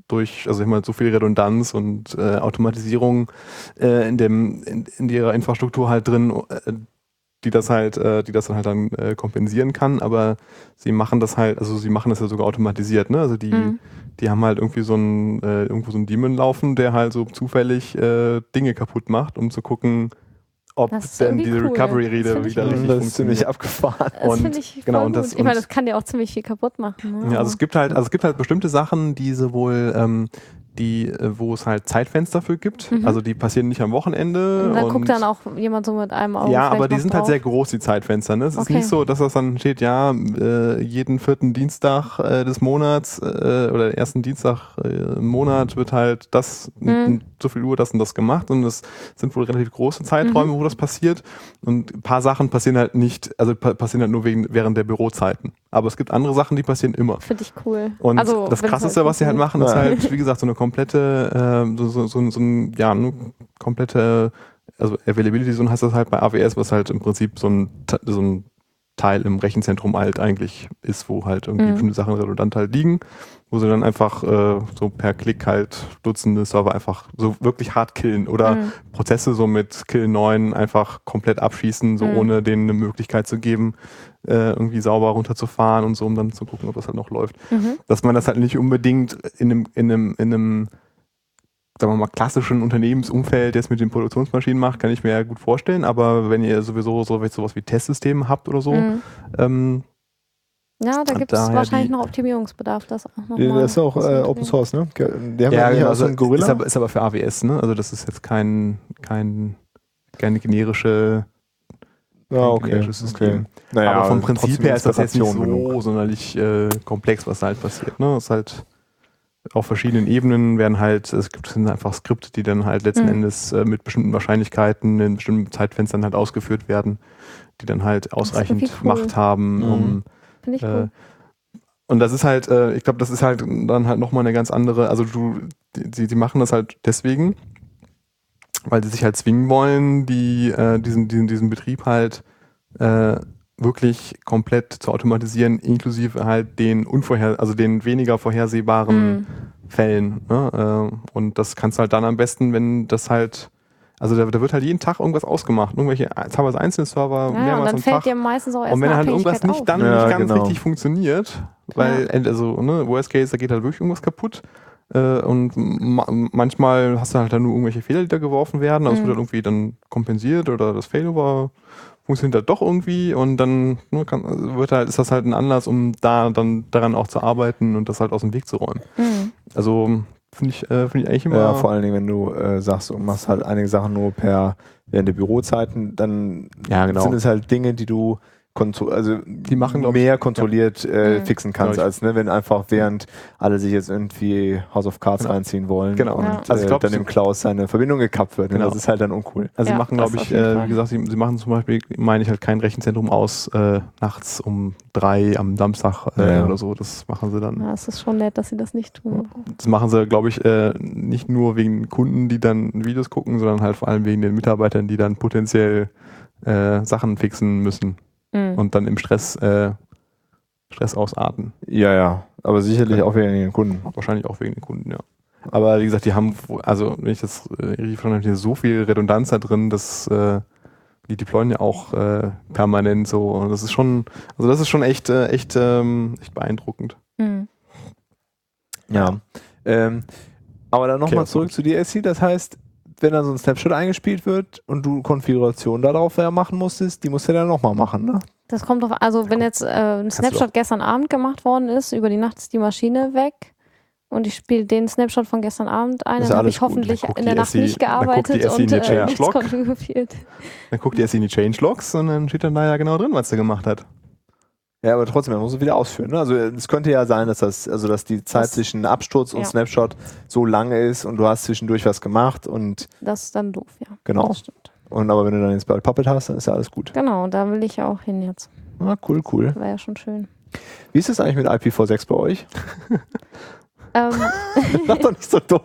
durch, also immer so viel Redundanz und Automatisierung in ihrer Infrastruktur halt drin, die das dann halt dann kompensieren kann, aber sie machen das halt, also sie machen das ja sogar automatisiert, ne? Also die haben halt irgendwie irgendwo so einen Daemon laufen, der halt so zufällig Dinge kaputt macht, um zu gucken, ob denn die Recovery-Rede wieder richtig funktioniert. Das ist ziemlich abgefahren. Das finde ich voll gut. Ich meine, das kann ja auch ziemlich viel kaputt machen. Ne? Ja, also es gibt halt bestimmte Sachen, die sowohl wo es halt Zeitfenster für gibt. Also die passieren nicht am Wochenende. Und dann guckt dann auch jemand so mit einem Auge. Ja, aber die sind halt sehr groß, die Zeitfenster. Ne? Es ist nicht so, dass das dann steht, jeden 4. Dienstag des Monats oder ersten Dienstag im Monat wird halt das so viel Uhr das und das gemacht. Und es sind wohl relativ große Zeiträume, wo das passiert. Und ein paar Sachen passieren halt nicht, also passieren halt nur während der Bürozeiten. Aber es gibt andere Sachen, die passieren immer. Finde ich cool. Und also, das Krasseste, halt was sie halt machen, ist halt, wie gesagt, so eine komplette, eine komplette, also Availability Zone heißt das halt bei AWS, was halt im Prinzip so ein Teil im Rechenzentrum halt eigentlich ist, wo halt irgendwie bestimmte Sachen redundant halt liegen, wo sie dann einfach so per Klick halt Dutzende Server einfach so wirklich hart killen oder Prozesse so mit Kill 9 einfach komplett abschießen, so ohne denen eine Möglichkeit zu geben, irgendwie sauber runterzufahren und so, um dann zu gucken, ob das halt noch läuft. Dass man das halt nicht unbedingt in einem sagen wir mal, klassischen Unternehmensumfeld jetzt mit den Produktionsmaschinen macht, kann ich mir ja gut vorstellen, aber wenn ihr sowieso sowas wie Testsysteme habt oder so, ja, da gibt es wahrscheinlich noch Optimierungsbedarf. Das ist auch Open Source, ne? Die haben genau, so einen Gorilla. Ist aber für AWS, ne? Also das ist jetzt keine generische System. Naja, aber vom Prinzip her ist das jetzt nicht so sonderlich komplex, was da halt passiert. Ne? Das ist halt auf verschiedenen Ebenen sind einfach Skripte, die dann halt letzten Endes mit bestimmten Wahrscheinlichkeiten in bestimmten Zeitfenstern halt ausgeführt werden, die dann halt ausreichend Macht haben, Finde ich cool. Und das ist halt, ich glaube, das ist halt dann halt nochmal eine ganz andere, also die machen das halt deswegen, weil sie sich halt zwingen wollen, diesen Betrieb halt wirklich komplett zu automatisieren, inklusive halt den weniger vorhersehbaren Fällen. Ne? Und das kannst du halt dann am besten, wenn das halt, also da wird halt jeden Tag irgendwas ausgemacht, irgendwelche teilweise einzelne Server mehrmals am Tag. Und dann fällt dir meistens auch erst und wenn halt irgendwas nicht ganz richtig funktioniert, weil Worst Case, da geht halt wirklich irgendwas kaputt. Und manchmal hast du halt dann nur irgendwelche Fehler, die da geworfen werden, aber es wird dann irgendwie dann kompensiert oder das Failover funktioniert halt doch irgendwie und dann ist das halt ein Anlass, um da dann daran auch zu arbeiten und das halt aus dem Weg zu räumen. Also finde ich eigentlich immer... Ja, vor allen Dingen, wenn du sagst, du machst halt einige Sachen nur während der Bürozeiten, dann sind es halt Dinge, die du die machen mehr kontrolliert fixen kannst, als wenn einfach während alle sich jetzt irgendwie House of Cards reinziehen wollen und dann im Klaus seine Verbindung gekappt wird. Das ist halt dann uncool. Also sie machen, glaube ich, wie gesagt, sie machen zum Beispiel, meine ich, halt kein Rechenzentrum aus nachts um 3 am Samstag oder so. Das machen sie dann. Ja, es ist schon nett, dass sie das nicht tun. Das machen sie, glaube ich, nicht nur wegen Kunden, die dann Videos gucken, sondern halt vor allem wegen den Mitarbeitern, die dann potenziell Sachen fixen müssen. Und dann im Stress ausarten. Ja, aber sicherlich auch wegen den Kunden. Wahrscheinlich auch wegen den Kunden, ja. Aber wie gesagt, die haben, also wenn ich das richtig verstanden habe, so viel Redundanz da drin, dass die deployen ja auch permanent so. Und das ist schon echt beeindruckend. Ja. Aber dann nochmal zurück zu DSC, das heißt, wenn dann so ein Snapshot eingespielt wird und du Konfiguration darauf machen musstest, die musst du dann nochmal machen, ne? Das kommt drauf an, also wenn jetzt ein Snapshot gestern Abend gemacht worden ist, über die Nacht ist die Maschine weg und ich spiele den Snapshot von gestern Abend ein, dann habe ich hoffentlich in der Nacht nicht gearbeitet und nichts konfiguriert. Dann guckt die SI in die Changelogs und dann steht dann da ja genau drin, was der gemacht hat. Ja, aber trotzdem, man muss es wieder ausführen. Ne? Also es könnte ja sein, dass die Zeit zwischen Absturz und Snapshot so lange ist und du hast zwischendurch was gemacht und das ist dann doof, ja. Genau. Das stimmt. Aber wenn du dann jetzt bald Puppet hast, dann ist ja alles gut. Genau, da will ich ja auch hin jetzt. Ah, cool. War ja schon schön. Wie ist es eigentlich mit IPv6 bei euch? Mach doch nicht so doof.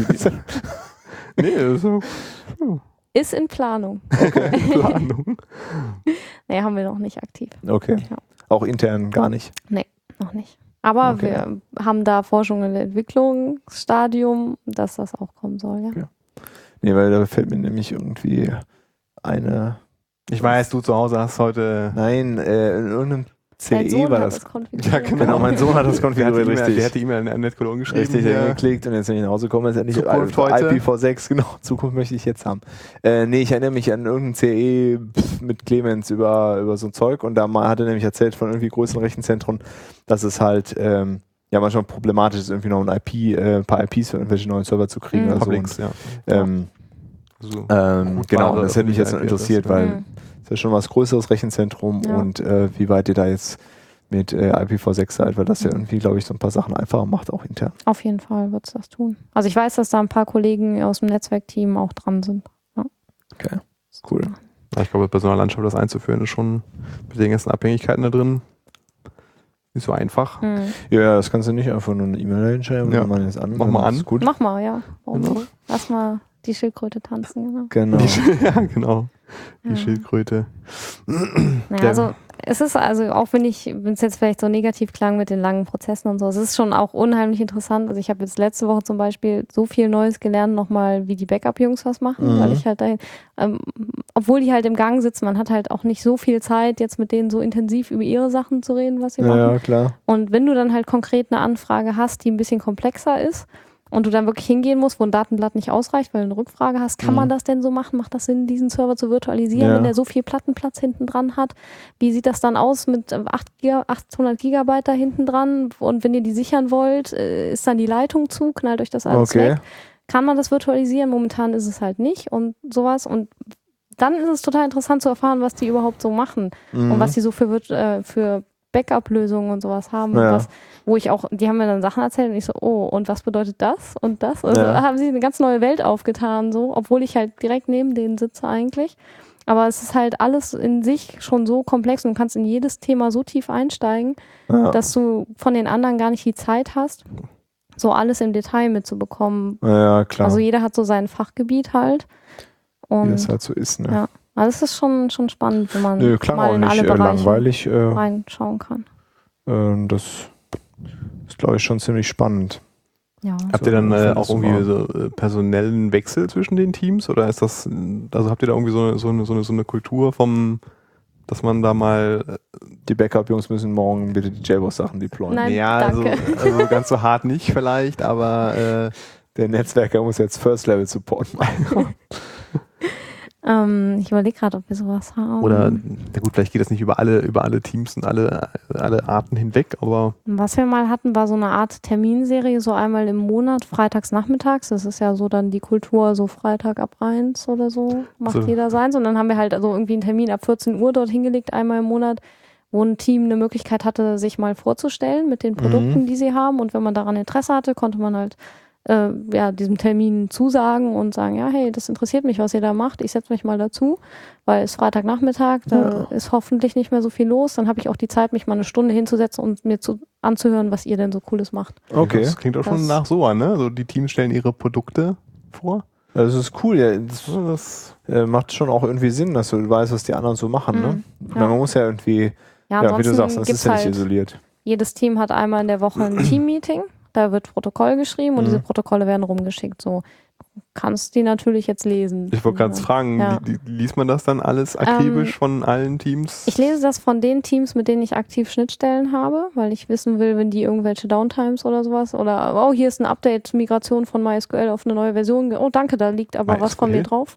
Nee, so. Ist in Planung. Okay, in Planung. Nee, haben wir noch nicht aktiv. Okay. Ja. Auch intern gar nicht? Nee, noch nicht. Aber Okay. wir haben da Forschung und Entwicklungsstadium, dass das auch kommen soll, ja. Okay. Nee, weil da fällt mir nämlich irgendwie eine... Ich weiß, du zu Hause hast heute... Nein, in irgendeinem Dein CE Sohn war hat das. konfiguriert. Genau, mein Sohn hat das konfiguriert, richtig. Der hat die E-Mail an Netcologne geschrieben. Richtig, hier. geklickt und jetzt, wenn ich nach Hause komme, ist endlich Zukunft heute. IPv6, genau, Zukunft möchte ich jetzt haben. Nee, ich erinnere mich an irgendein CE mit Clemens über so ein Zeug und da hat er nämlich erzählt von irgendwie größeren Rechenzentren, dass es halt ja manchmal problematisch ist, irgendwie noch ein paar IPs für irgendwelche neuen Server zu kriegen. Oder so. Publics, ja. So. Genau, und das hätte mich jetzt noch interessiert, weil Mhm. es ist ja schon was größeres Rechenzentrum Ja. und wie weit ihr da jetzt mit IPv6 seid, weil das ja irgendwie, glaube ich, so ein paar Sachen einfacher macht, auch intern. Auf jeden Fall wird es das tun. Also ich weiß, dass da ein paar Kollegen aus dem Netzwerkteam auch dran sind. Ja. Okay, cool. Ja, ich glaube, bei so einer Landschaft das einzuführen ist schon mit den ganzen Abhängigkeiten da drin nicht so einfach. Mhm. Ja, das kannst du nicht einfach nur eine E-Mail hinschreiben Ja. und man jetzt an. Mach mal dann ist an. Gut. Mach mal, ja. Warum Genau. nicht? Lass mal die Schildkröte tanzen, genau. Genau. Ja, genau. Die Ja. Schildkröte. Naja, also es ist also, auch wenn es jetzt vielleicht so negativ klang mit den langen Prozessen und so, es ist schon auch unheimlich interessant. Also ich habe jetzt letzte Woche zum Beispiel so viel Neues gelernt, nochmal, wie die Backup-Jungs was machen, Mhm. weil ich halt dahin, obwohl die halt im Gang sitzen, man hat halt auch nicht so viel Zeit, jetzt mit denen so intensiv über ihre Sachen zu reden, was sie machen. Ja, klar. Und wenn du dann halt konkret eine Anfrage hast, die ein bisschen komplexer ist und du dann wirklich hingehen musst, wo ein Datenblatt nicht ausreicht, weil du eine Rückfrage hast, kann man das denn so machen? Macht das Sinn, diesen Server zu virtualisieren, Ja. wenn der so viel Plattenplatz hinten dran hat? Wie sieht das dann aus mit 800 Gigabyte da hinten dran? Und wenn ihr die sichern wollt, ist dann die Leitung zu, knallt euch das alles Okay. weg? Kann man das virtualisieren? Momentan ist es halt nicht und sowas. Und dann ist es total interessant zu erfahren, was die überhaupt so machen und was die so für Backup-Lösungen und sowas haben. Ja. Wo ich auch, die haben mir dann Sachen erzählt und ich so, oh, und was bedeutet das und das? Also Ja. haben sie eine ganz neue Welt aufgetan, so, obwohl ich halt direkt neben denen sitze eigentlich. Aber es ist halt alles in sich schon so komplex und du kannst in jedes Thema so tief einsteigen, Ja. dass du von den anderen gar nicht die Zeit hast, so alles im Detail mitzubekommen. Ja, klar. Also jeder hat so sein Fachgebiet halt. Wie Und das halt so ist, ne? ja. Also es ist schon spannend, wenn man Nö, klang mal auch in nicht alle Bereiche langweilig. reinschauen kann. Das ist, glaube ich, schon ziemlich spannend. Ja. Habt ihr dann So, auch irgendwie so personellen Wechsel zwischen den Teams oder ist das, also habt ihr da irgendwie so eine Kultur dass man da mal, Die Backup-Jungs müssen morgen bitte die JBoss-Sachen deployen. Nein, ja, danke. also ganz so hart nicht vielleicht, aber Der Netzwerker muss jetzt First-Level-Support machen. Ich überlege gerade, ob wir sowas haben. oder, na gut, vielleicht geht das nicht über alle Teams und alle Arten hinweg, aber Was wir mal hatten, war so eine Art Terminserie, so einmal im Monat, freitags nachmittags. Das ist ja so dann die Kultur, so Freitag ab 1 oder so, macht So. jeder seins. Und dann haben wir halt also irgendwie einen Termin ab 14 Uhr dort hingelegt, einmal im Monat, wo ein Team eine Möglichkeit hatte, sich mal vorzustellen mit den Produkten, die sie haben. Und wenn man daran Interesse hatte, konnte man halt diesem Termin zusagen und sagen, ja, hey, das interessiert mich, was ihr da macht. Ich setze mich mal dazu, weil es Freitagnachmittag, da ist hoffentlich nicht mehr so viel los. Dann habe ich auch die Zeit, mich mal eine Stunde hinzusetzen und mir anzuhören, was ihr denn so Cooles macht. Okay. das klingt auch schon Das- nach so an, ne? Also die Teams stellen ihre Produkte vor. Das ist cool. Ja, das Das, macht schon auch irgendwie Sinn, dass du weißt, was die anderen so machen. Ne? ja. Man muss ja irgendwie, Ja, ja, wie ansonsten du sagst, das gibt's ist ja nicht halt, isoliert. jedes Team hat einmal in der Woche ein Team-Meeting. Da wird Protokoll geschrieben und diese Protokolle werden rumgeschickt. So, du kannst die natürlich jetzt lesen. ich wollte gerade fragen, Ja. liest man das dann alles akribisch von allen Teams? Ich lese das von den Teams, mit denen ich aktiv Schnittstellen habe, weil ich wissen will, wenn die irgendwelche Downtimes oder sowas oder, oh, hier ist ein Update, Migration von MySQL auf eine neue Version. Oh, danke, da liegt aber was von MySQL? mir drauf.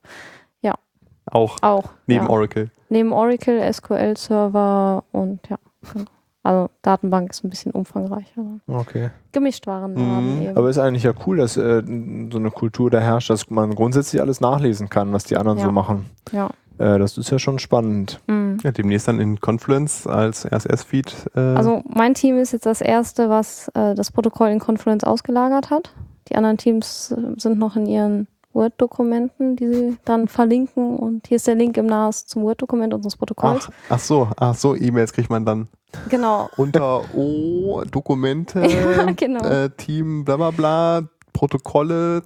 Auch neben ja. Oracle. Neben Oracle, SQL-Server und ja, genau. Also Datenbank ist ein bisschen umfangreicher. Okay. Gemischtwarenladen eben. Aber ist eigentlich ja cool, dass so eine Kultur da herrscht, dass man grundsätzlich alles nachlesen kann, was die anderen Ja. so machen. Ja. Das ist ja schon spannend. Mhm. Ja, demnächst dann in Confluence als RSS-Feed. Also mein Team ist jetzt das erste, was das Protokoll in Confluence ausgelagert hat. Die anderen Teams sind noch in ihren Word-Dokumenten, die sie dann verlinken. Und hier ist der Link im NAS zum Word-Dokument unseres Protokolls. ach so, E-Mails kriegt man dann Genau. unter Dokumente, Ja, genau. Team, bla bla bla, Protokolle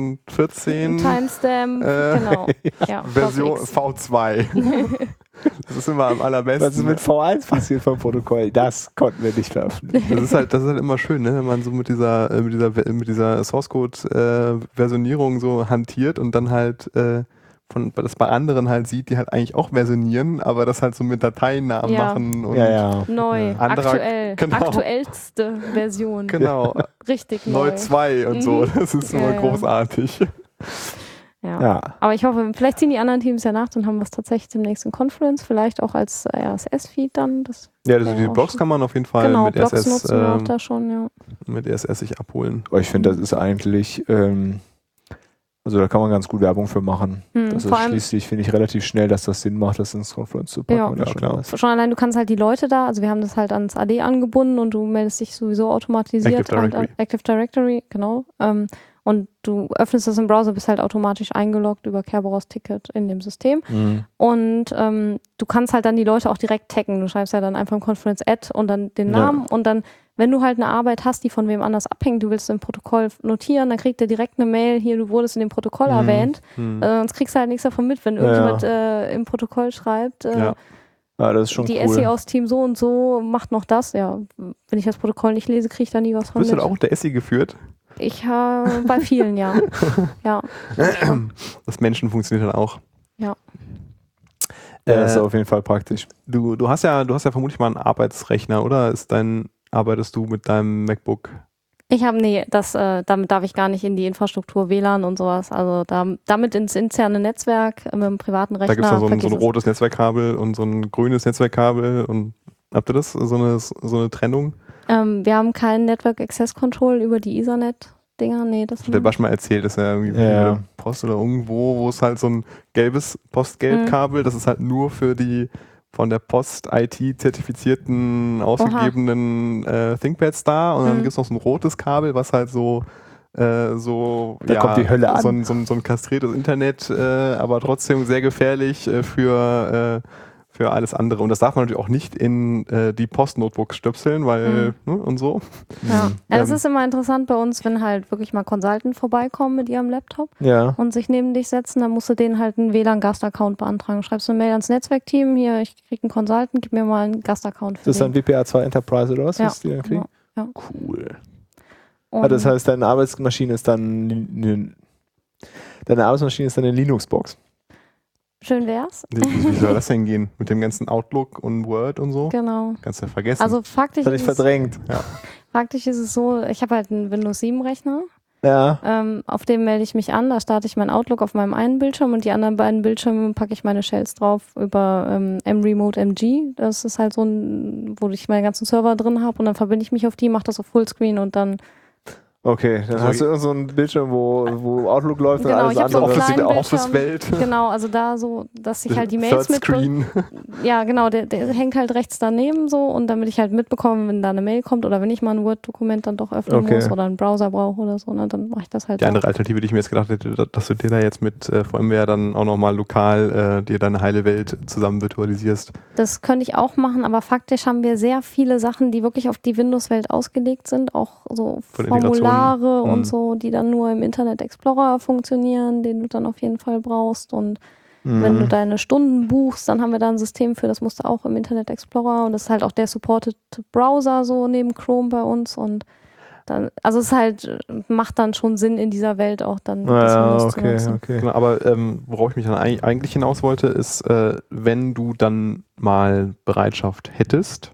2014, Timestamp, genau. Ja, Version X. V2. Das ist immer am allerbesten. Was ist mit V1 passiert vom Protokoll? Das konnten wir nicht veröffentlichen. Das ist halt immer schön, ne? Wenn man so mit dieser Source Code Versionierung so hantiert und dann halt das bei anderen halt sieht, die halt eigentlich auch versionieren, aber das halt so mit Dateinamen machen und neu, aktuell, aktuellste Version. Genau. Richtig neu. Neu 2 und so. Das ist immer großartig. Ja. Aber ich hoffe, vielleicht ziehen die anderen Teams ja nach, dann haben wir es tatsächlich demnächst in Confluence, vielleicht auch als RSS-Feed dann. Die Blogs kann man auf jeden Fall mit Blogs RSS nutzen wir auch da schon, mit RSS sich abholen. Aber ich finde, das ist eigentlich, also da kann man ganz gut Werbung für machen. Das ist schließlich, finde ich, relativ schnell, dass das Sinn macht, das ins Confluence zu packen. Ja, klar. Schon allein, du kannst halt die Leute da, also wir haben das halt ans AD angebunden und du meldest dich sowieso automatisiert an Active Directory, genau. Und du öffnest das im Browser, bist halt automatisch eingeloggt über Kerberos Ticket in dem System. Und du kannst halt dann die Leute auch direkt taggen. Du schreibst ja dann einfach im Confluence Add und dann den Namen und dann, wenn du halt eine Arbeit hast, die von wem anders abhängt, du willst im Protokoll notieren, dann kriegt der direkt eine Mail, hier, du wurdest in dem Protokoll erwähnt. Sonst kriegst du halt nichts davon mit, wenn irgendjemand im Protokoll schreibt. Das ist schon die cool. SE aus Team so und so macht noch das. Ja, wenn ich das Protokoll nicht lese, kriege ich da nie was von mit. Wirst du da auch der SE geführt? Ich habe bei vielen, ja. Das Menschen funktioniert dann auch. Ja. Das ist auf jeden Fall praktisch. Du hast ja vermutlich mal einen Arbeitsrechner, oder? Arbeitest du mit deinem MacBook? Damit darf ich gar nicht in die Infrastruktur WLAN und sowas. Also damit ins interne Netzwerk mit einem privaten Rechner. Da gibt es ja so ein rotes Netzwerkkabel und so ein grünes Netzwerkkabel. Und habt ihr das? So eine Trennung? Wir haben kein Network Access Control über die Ethernet-Dinger. Nee, das der Basch mal erzählt, dass er irgendwie bei der Post oder irgendwo, wo es halt so ein gelbes Postgeldkabel, das ist halt nur für die von der Post IT-zertifizierten, ausgegebenen ThinkPads da. Und dann gibt es noch so ein rotes Kabel, was halt so kommt die Hölle an. So ein kastriertes Internet, aber trotzdem sehr gefährlich für alles andere. Und das darf man natürlich auch nicht in die Post-Notebooks stöpseln, weil, und so. Ja, das ist immer interessant bei uns, wenn halt wirklich mal Consultant vorbeikommen mit ihrem Laptop und sich neben dich setzen, dann musst du denen halt einen WLAN-Gast-Account beantragen. Schreibst du eine Mail ans Netzwerkteam, hier, ich krieg einen Consultant, gib mir mal einen Gast-Account für Das ist dann WPA2 Enterprise oder was? Ja, was die dann kriegen? Ja. Cool. Das heißt, deine Arbeitsmaschine ist dann eine Linux-Box. Schön wär's. Wie soll das denn gehen? Mit dem ganzen Outlook und Word und so? Genau. Kannst du ja vergessen. Also faktisch verdrängt. Faktisch ist es so, ich habe halt einen Windows 7 Rechner. Ja. Auf dem melde ich mich an, da starte ich mein Outlook auf meinem einen Bildschirm und die anderen beiden Bildschirme packe ich meine Shells drauf über mRemote MG. Das ist halt so wo ich meine ganzen Server drin habe und dann verbinde ich mich auf die, mache das auf Fullscreen und dann Okay, dann hast du so einen Bildschirm, wo Outlook läuft und alles andere. So Office-Welt. Genau, also da so, dass ich halt die Mails mitbekomme. Ja, genau, der hängt halt rechts daneben so und damit ich halt mitbekomme, wenn da eine Mail kommt oder wenn ich mal ein Word-Dokument dann doch öffnen muss oder einen Browser brauche oder so, dann mache ich das halt. Die andere Alternative, die ich mir jetzt gedacht hätte, dass du dir da jetzt mit VMware dann auch nochmal lokal dir deine heile Welt zusammen virtualisierst. Das könnte ich auch machen, aber faktisch haben wir sehr viele Sachen, die wirklich auf die Windows-Welt ausgelegt sind, auch so Formulare und so, die dann nur im Internet Explorer funktionieren, den du dann auf jeden Fall brauchst. Und wenn du deine Stunden buchst, dann haben wir da ein System für, das musst du auch im Internet Explorer und das ist halt auch der supported Browser so neben Chrome bei uns und dann, also es halt macht dann schon Sinn in dieser Welt auch dann das Windows zu nutzen. Okay. Genau, aber worauf ich mich dann eigentlich hinaus wollte, ist, wenn du dann mal Bereitschaft hättest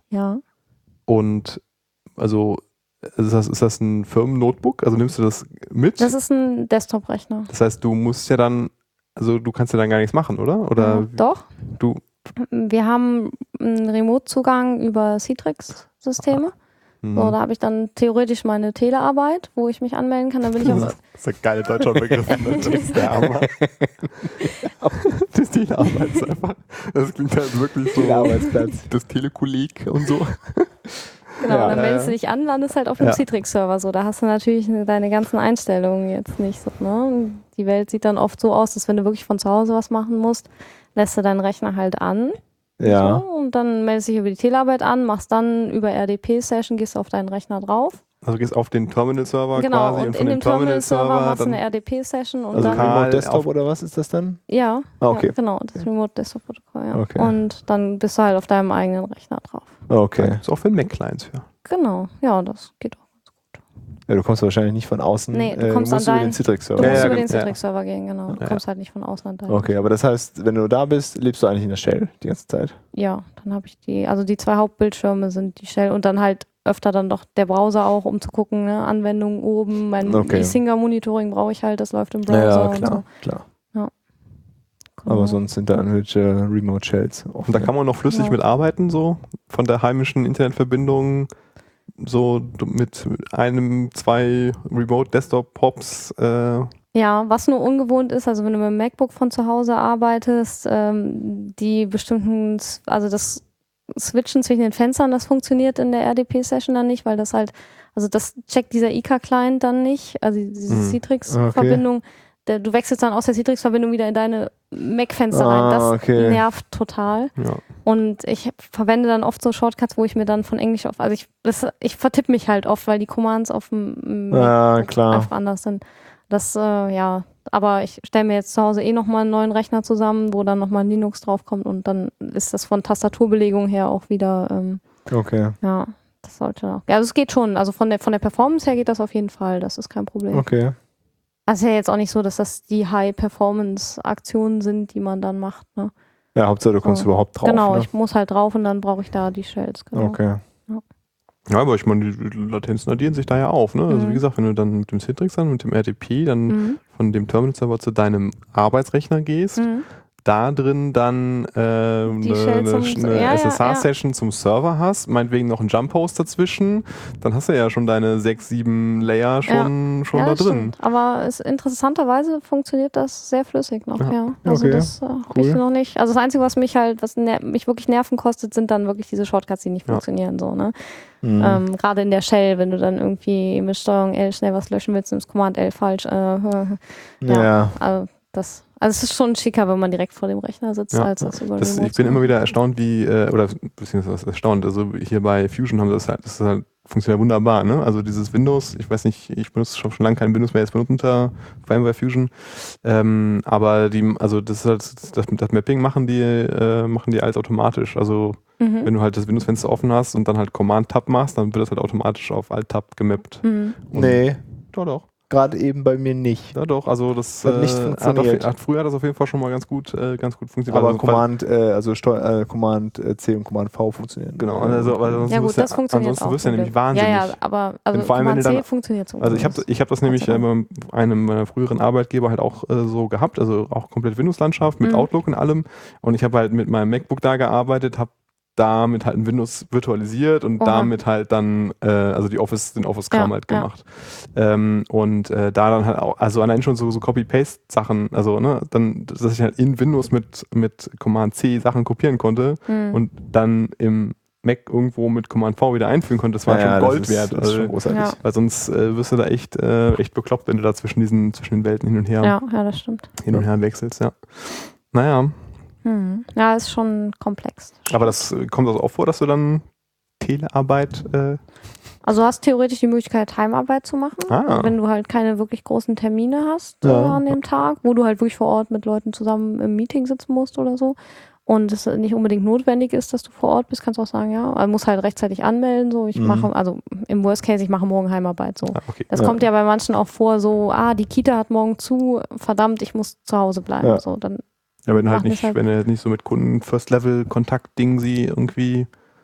und also ist das ein Firmen-Notebook? Also nimmst du das mit? Das ist ein Desktop-Rechner. Das heißt, du musst ja dann, also du kannst ja dann gar nichts machen, oder? Oder doch. Wir haben einen Remote-Zugang über Citrix-Systeme. So, da habe ich dann theoretisch meine Telearbeit, wo ich mich anmelden kann. Dann bin ich das ist ein geiler deutscher Begriff. Das ist der Hammer. Das Telearbeit ist einfach, das klingt halt wirklich so. Arbeitsplatz. Das Telekolleg und so. Genau, dann meldest du dich an, landest halt auf dem Citrix-Server. So, da hast du natürlich deine ganzen Einstellungen jetzt nicht so, ne? Die Welt sieht dann oft so aus, dass wenn du wirklich von zu Hause was machen musst, lässt du deinen Rechner halt an. Ja. So, und dann meldest du dich über die Telearbeit an, machst dann über RDP-Session, gehst auf deinen Rechner drauf. Also gehst auf den Terminal-Server Genau, quasi und von in dem Terminal-Server machst du dann eine RDP-Session und Also dann... Remote Desktop oder was ist das dann? Ja, Ah, okay. ja, genau, das Remote Desktop Protokoll, ja. Okay. Und dann bist du halt auf deinem eigenen Rechner drauf. Okay. ist auch für den Mac-Clients für. Genau, ja, das geht auch. Ja, du kommst wahrscheinlich nicht von außen. Nee, du kommst musst an über den Du Citrix-Server. musst ja, über den ja. Citrix-Server gehen, genau. Du Ja. kommst halt nicht von Ausland dahin. Okay, aber das heißt, wenn du da bist, lebst du eigentlich in der Shell die ganze Zeit? Ja, dann habe ich die 2 Hauptbildschirme sind die Shell und dann halt öfter dann doch der Browser auch, um zu gucken, ne, Anwendungen oben, mein Okay. Singer-Monitoring brauche ich halt, das läuft im Browser Ja, und klar, so. klar. Genau. Aber sonst sind da irgendwelche Remote Shells. Und da kann man noch flüssig Ja. mit arbeiten, so von der heimischen Internetverbindung, so mit 1, 2 Remote-Desktop-Pops. Ja, was nur ungewohnt ist, also wenn du mit dem MacBook von zu Hause arbeitest, die bestimmten, also das Switchen zwischen den Fenstern, das funktioniert in der RDP-Session dann nicht, weil das halt, also das checkt dieser IK-Client dann nicht, also diese Citrix-Verbindung. Du wechselst dann aus der Citrix-Verbindung wieder in deine Mac-Fenster rein. Das nervt total. Ja. Und ich verwende dann oft so Shortcuts, wo ich mir dann von Englisch auf, also ich vertippe mich halt oft, weil die Commands auf dem MacBook klar. einfach anders sind. Das, aber ich stelle mir jetzt zu Hause nochmal einen neuen Rechner zusammen, wo dann nochmal Linux draufkommt und dann ist das von Tastaturbelegung her auch wieder, Okay. ja, das sollte auch. Ja, also es geht schon, also von der Performance her geht das auf jeden Fall, das ist kein Problem. Okay. Also ja jetzt auch nicht so, dass das die High-Performance-Aktionen sind, die man dann macht, ne? Ja, Hauptsache du kommst überhaupt drauf. Genau, ne? ich muss halt drauf und dann brauche ich da die Shells, genau. Okay. Ja, aber ich meine, die Latenzen addieren sich da ja auf, ne? Also wie gesagt, wenn du dann mit dem Citrix dann, mit dem RDP dann von dem Terminal-Server zu deinem Arbeitsrechner gehst, da drin dann eine SSH-Session zum Server hast, meinetwegen noch einen Jump-Host dazwischen, dann hast du ja schon deine 6, 7 Layer schon da drin. Stimmt. Aber interessanterweise funktioniert das sehr flüssig noch, ja. Also Okay. das habe ich noch nicht. Also das Einzige, was mich mich wirklich Nerven kostet, sind dann wirklich diese Shortcuts, die nicht funktionieren, so, ne? Gerade in der Shell, wenn du dann irgendwie mit Steuerung L schnell was löschen willst, nimmst Command L falsch. Also es ist schon schicker, wenn man direkt vor dem Rechner sitzt, als das über Ich bin immer wieder erstaunt, beziehungsweise erstaunt, also hier bei Fusion haben das halt funktioniert wunderbar, ne? Also dieses Windows, ich weiß nicht, ich benutze schon lange kein Windows mehr, jetzt benutzt unter VMware Fusion, aber das Mapping machen die alles automatisch, also wenn du halt das Windows-Fenster offen hast und dann halt Command-Tab machst, dann wird das halt automatisch auf Alt-Tab gemappt. Nee. Doch. Gerade eben bei mir nicht. Ja doch, also das Hat nicht funktioniert. hat früher das auf jeden Fall schon mal ganz gut funktioniert. Aber also Command C und Command V funktionieren. Genau, also ja gut, das funktioniert ansonsten auch. wirst du ja nämlich wahnsinnig. Ja, aber also vor allem, wenn Command du C dann, funktioniert so. Also ich hab das nämlich bei einem meiner früheren Arbeitgeber halt auch so gehabt, also auch komplett Windows-Landschaft mit Outlook und allem. Und ich habe halt mit meinem MacBook da gearbeitet, habe damit halt ein Windows virtualisiert und damit halt dann also den Office-Kram halt gemacht. Und da dann halt auch, also allein schon so Copy-Paste-Sachen, also ne, dann, dass ich halt in Windows mit Command-C Sachen kopieren konnte und dann im Mac irgendwo mit Command-V wieder einfügen konnte, das war schon Gold wert. Das ist schon großartig. Ja. Weil sonst wirst du da echt bekloppt, wenn du da zwischen den Welten hin und her Ja, das stimmt. hin und her wechselst, ja. Naja. Ja, ist schon komplex. Aber das kommt also auch vor, dass du dann Telearbeit Also du hast theoretisch die Möglichkeit, Heimarbeit zu machen, wenn du halt keine wirklich großen Termine hast an dem Tag, wo du halt wirklich vor Ort mit Leuten zusammen im Meeting sitzen musst oder so. Und es nicht unbedingt notwendig ist, dass du vor Ort bist, kannst du auch sagen, ja, man muss halt rechtzeitig anmelden, so, ich mache, also im Worst Case, ich mache morgen Heimarbeit, so. Okay. Das kommt ja bei manchen auch vor, so, die Kita hat morgen zu, verdammt, ich muss zu Hause bleiben, so, dann. Ja, wenn du halt nicht so mit Kunden First-Level-Kontakt-Ding sie irgendwie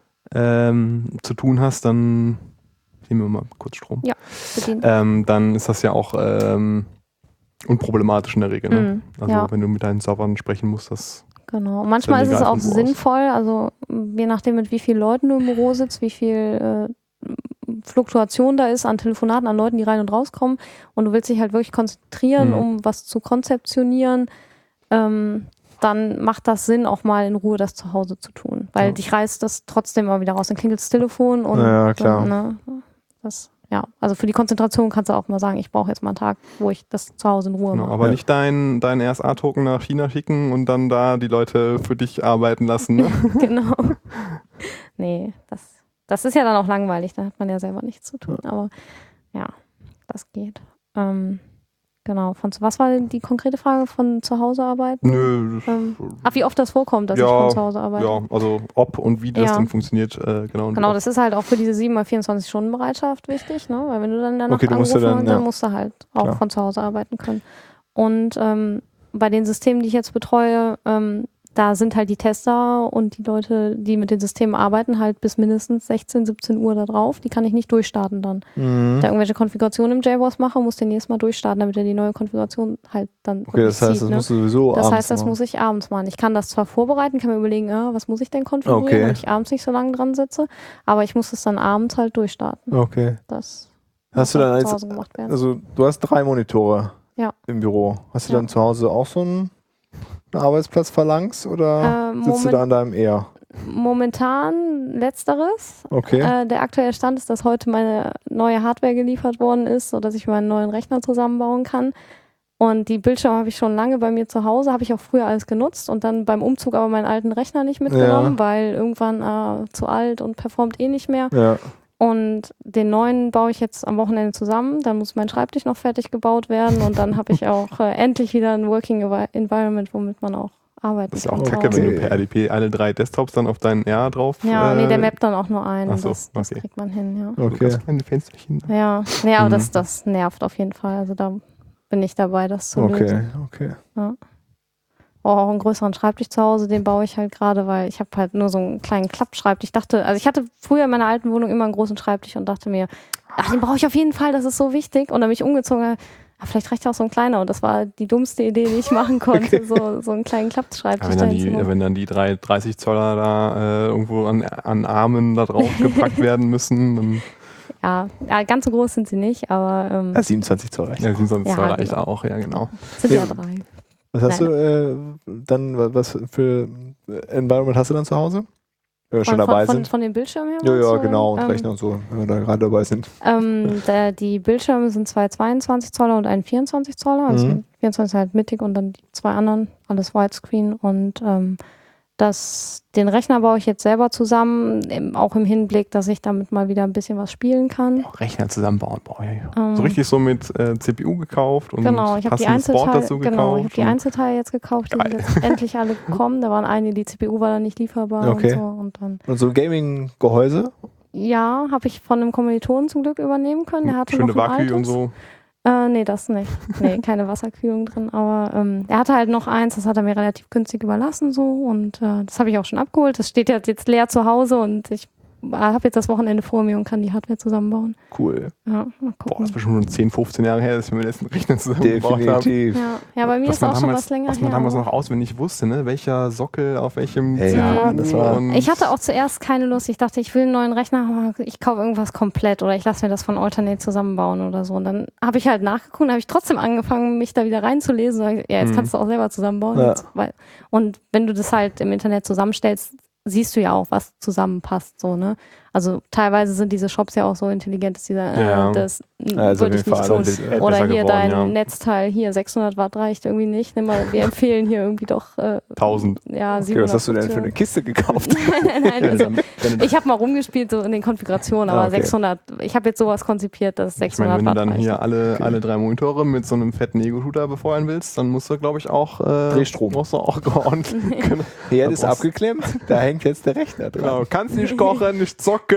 zu tun hast, dann nehmen wir mal kurz Strom. Ja, dann ist das ja auch unproblematisch in der Regel. Ne? Also wenn du mit deinen Servern sprechen musst, das. Genau. Und manchmal ist es auch sinnvoll, also je nachdem, mit wie vielen Leuten du im Büro sitzt, wie viel Fluktuation da ist an Telefonaten, an Leuten, die rein und rauskommen und du willst dich halt wirklich konzentrieren, um was zu konzeptionieren, dann macht das Sinn, auch mal in Ruhe das zu Hause zu tun. Weil dich reißt das trotzdem immer wieder raus. Dann klingelt das Telefon und klar. Also für die Konzentration kannst du auch mal sagen, ich brauche jetzt mal einen Tag, wo ich das zu Hause in Ruhe mache. Aber nicht dein RSA-Token nach China schicken und dann da die Leute für dich arbeiten lassen. Ne? Genau. Nee, das das ist ja dann auch langweilig, da hat man ja selber nichts zu tun. Aber ja, das geht. Genau. Was war denn die konkrete Frage von zu Hause arbeiten? Nö. Wie oft das vorkommt, dass ich von zu Hause arbeite? Ja, also ob und wie das dann funktioniert. Genau, das ist halt auch für diese 7x24-Stunden-Bereitschaft wichtig, ne? Weil wenn du dann in der Nacht Okay, dann musst du halt auch von zu Hause arbeiten können. Und bei den Systemen, die ich jetzt betreue, da sind halt die Tester und die Leute, die mit den Systemen arbeiten, halt bis mindestens 16, 17 Uhr da drauf. Die kann ich nicht durchstarten dann. Da irgendwelche Konfigurationen im JBoss mache, muss den nächstes Mal durchstarten, damit er die neue Konfiguration halt dann Okay, das heißt, zieht, das musst du sowieso abends machen. Das muss ich abends machen. Ich kann das zwar vorbereiten, kann mir überlegen, was muss ich denn konfigurieren, damit ich abends nicht so lange dran sitze, aber ich muss es dann abends halt durchstarten. Okay. Das hast du dann zu Hause gemacht werden. Also du hast 3 Monitore im Büro. Hast du dann zu Hause auch so einen Arbeitsplatz Phalanx oder sitzt du da an deinem eher? Momentan letzteres. Okay. Der aktuelle Stand ist, dass heute meine neue Hardware geliefert worden ist, sodass ich meinen neuen Rechner zusammenbauen kann. Und die Bildschirme habe ich schon lange bei mir zu Hause, habe ich auch früher alles genutzt und dann beim Umzug aber meinen alten Rechner nicht mitgenommen, weil irgendwann zu alt und performt nicht mehr. Ja. Und den neuen baue ich jetzt am Wochenende zusammen. Dann muss mein Schreibtisch noch fertig gebaut werden und dann habe ich auch endlich wieder ein Working Environment, womit man auch arbeiten kann. Das ist auch kacke, wenn du per RDP alle 3 Desktops dann auf deinen R drauf... Ja, der mappt dann auch nur einen. Ach so, das kriegt man hin, ja. Okay. Das kleine Fensterchen. Ja, aber das nervt auf jeden Fall. Also da bin ich dabei, das zu lösen. Okay. Ja. Auch einen größeren Schreibtisch zu Hause, den baue ich halt gerade, weil ich habe halt nur so einen kleinen Klappschreibtisch. Ich hatte früher in meiner alten Wohnung immer einen großen Schreibtisch und dachte mir, den brauche ich auf jeden Fall, das ist so wichtig. Und dann bin ich umgezogen, vielleicht reicht ja auch so ein kleiner. Und das war die dummste Idee, die ich machen konnte, so einen kleinen Klappschreibtisch. Wenn dann die 30 Zoller da irgendwo an Armen da drauf gepackt werden müssen, dann... Ja, ganz so groß sind sie nicht, aber... 27 Zoll reicht. Ja, 27 Zoll reicht genau. auch, ja genau. Sind ja 3. Was hast du dann, was für Environment hast du dann zu Hause? Wenn wir schon dabei sind. Von den Bildschirmen her? Ja, genau, und Rechner und so, wenn wir da gerade dabei sind. Die Bildschirme sind 2 22 Zoller und ein 24 Zoller. Also 24 halt mittig und dann die 2 anderen, alles Widescreen. Und den Rechner baue ich jetzt selber zusammen, auch im Hinblick, dass ich damit mal wieder ein bisschen was spielen kann. Rechner zusammenbauen, so richtig so mit CPU gekauft und genau, ich habe die Einzelteile dazu gekauft. Genau, ich habe die Einzelteile jetzt gekauft, die sind jetzt endlich alle gekommen. Da waren einige, die CPU war dann nicht lieferbar und so. Und so ein Gaming-Gehäuse? Ja, habe ich von einem Kommilitonen zum Glück übernehmen können. Der hatte schöne noch ein Vakuum und so. Nee, das nicht. Nee, keine Wasserkühlung drin. Aber er hatte halt noch eins, das hat er mir relativ günstig überlassen so und das habe ich auch schon abgeholt. Das steht jetzt leer zu Hause und ich habe jetzt das Wochenende vor mir und kann die Hardware zusammenbauen. Cool. Ja, mal gucken. Boah, das war schon 10, 15 Jahre her, dass wir den letzten Rechner zusammengebaut haben. Definitiv. Ja, bei mir ist auch schon was länger her. Was man damals noch auswendig wusste, ne? Welcher Sockel auf welchem das war. Ich hatte auch zuerst keine Lust. Ich dachte, ich will einen neuen Rechner, aber ich kaufe irgendwas komplett oder ich lasse mir das von Alternate zusammenbauen oder so. Und dann habe ich halt nachgeguckt, habe ich trotzdem angefangen, mich da wieder reinzulesen. Ja, jetzt kannst du auch selber zusammenbauen. Ja. Und wenn du das halt im Internet zusammenstellst, siehst du ja auch, was zusammenpasst, so, ne? Also teilweise sind diese Shops ja auch so intelligent, dass die sagen, das würde ich nicht tun. Oder hier dein Netzteil, hier 600 Watt reicht irgendwie nicht. Wir empfehlen hier irgendwie doch 1000. Ja, 700. Okay, was hast du denn für eine Kiste gekauft? Nein, also ich habe mal rumgespielt so in den Konfigurationen, aber 600, ich habe jetzt sowas konzipiert, dass 600 Watt Wenn du dann reicht. hier alle 3 Monitore mit so einem fetten Ego-Shooter befeuern willst, dann musst du, glaube ich, auch Drehstrom. Musst du auch ordentlich. Herd ist abgeklemmt, da hängt jetzt der Rechner dran. Genau, kannst nicht kochen, nicht zocken.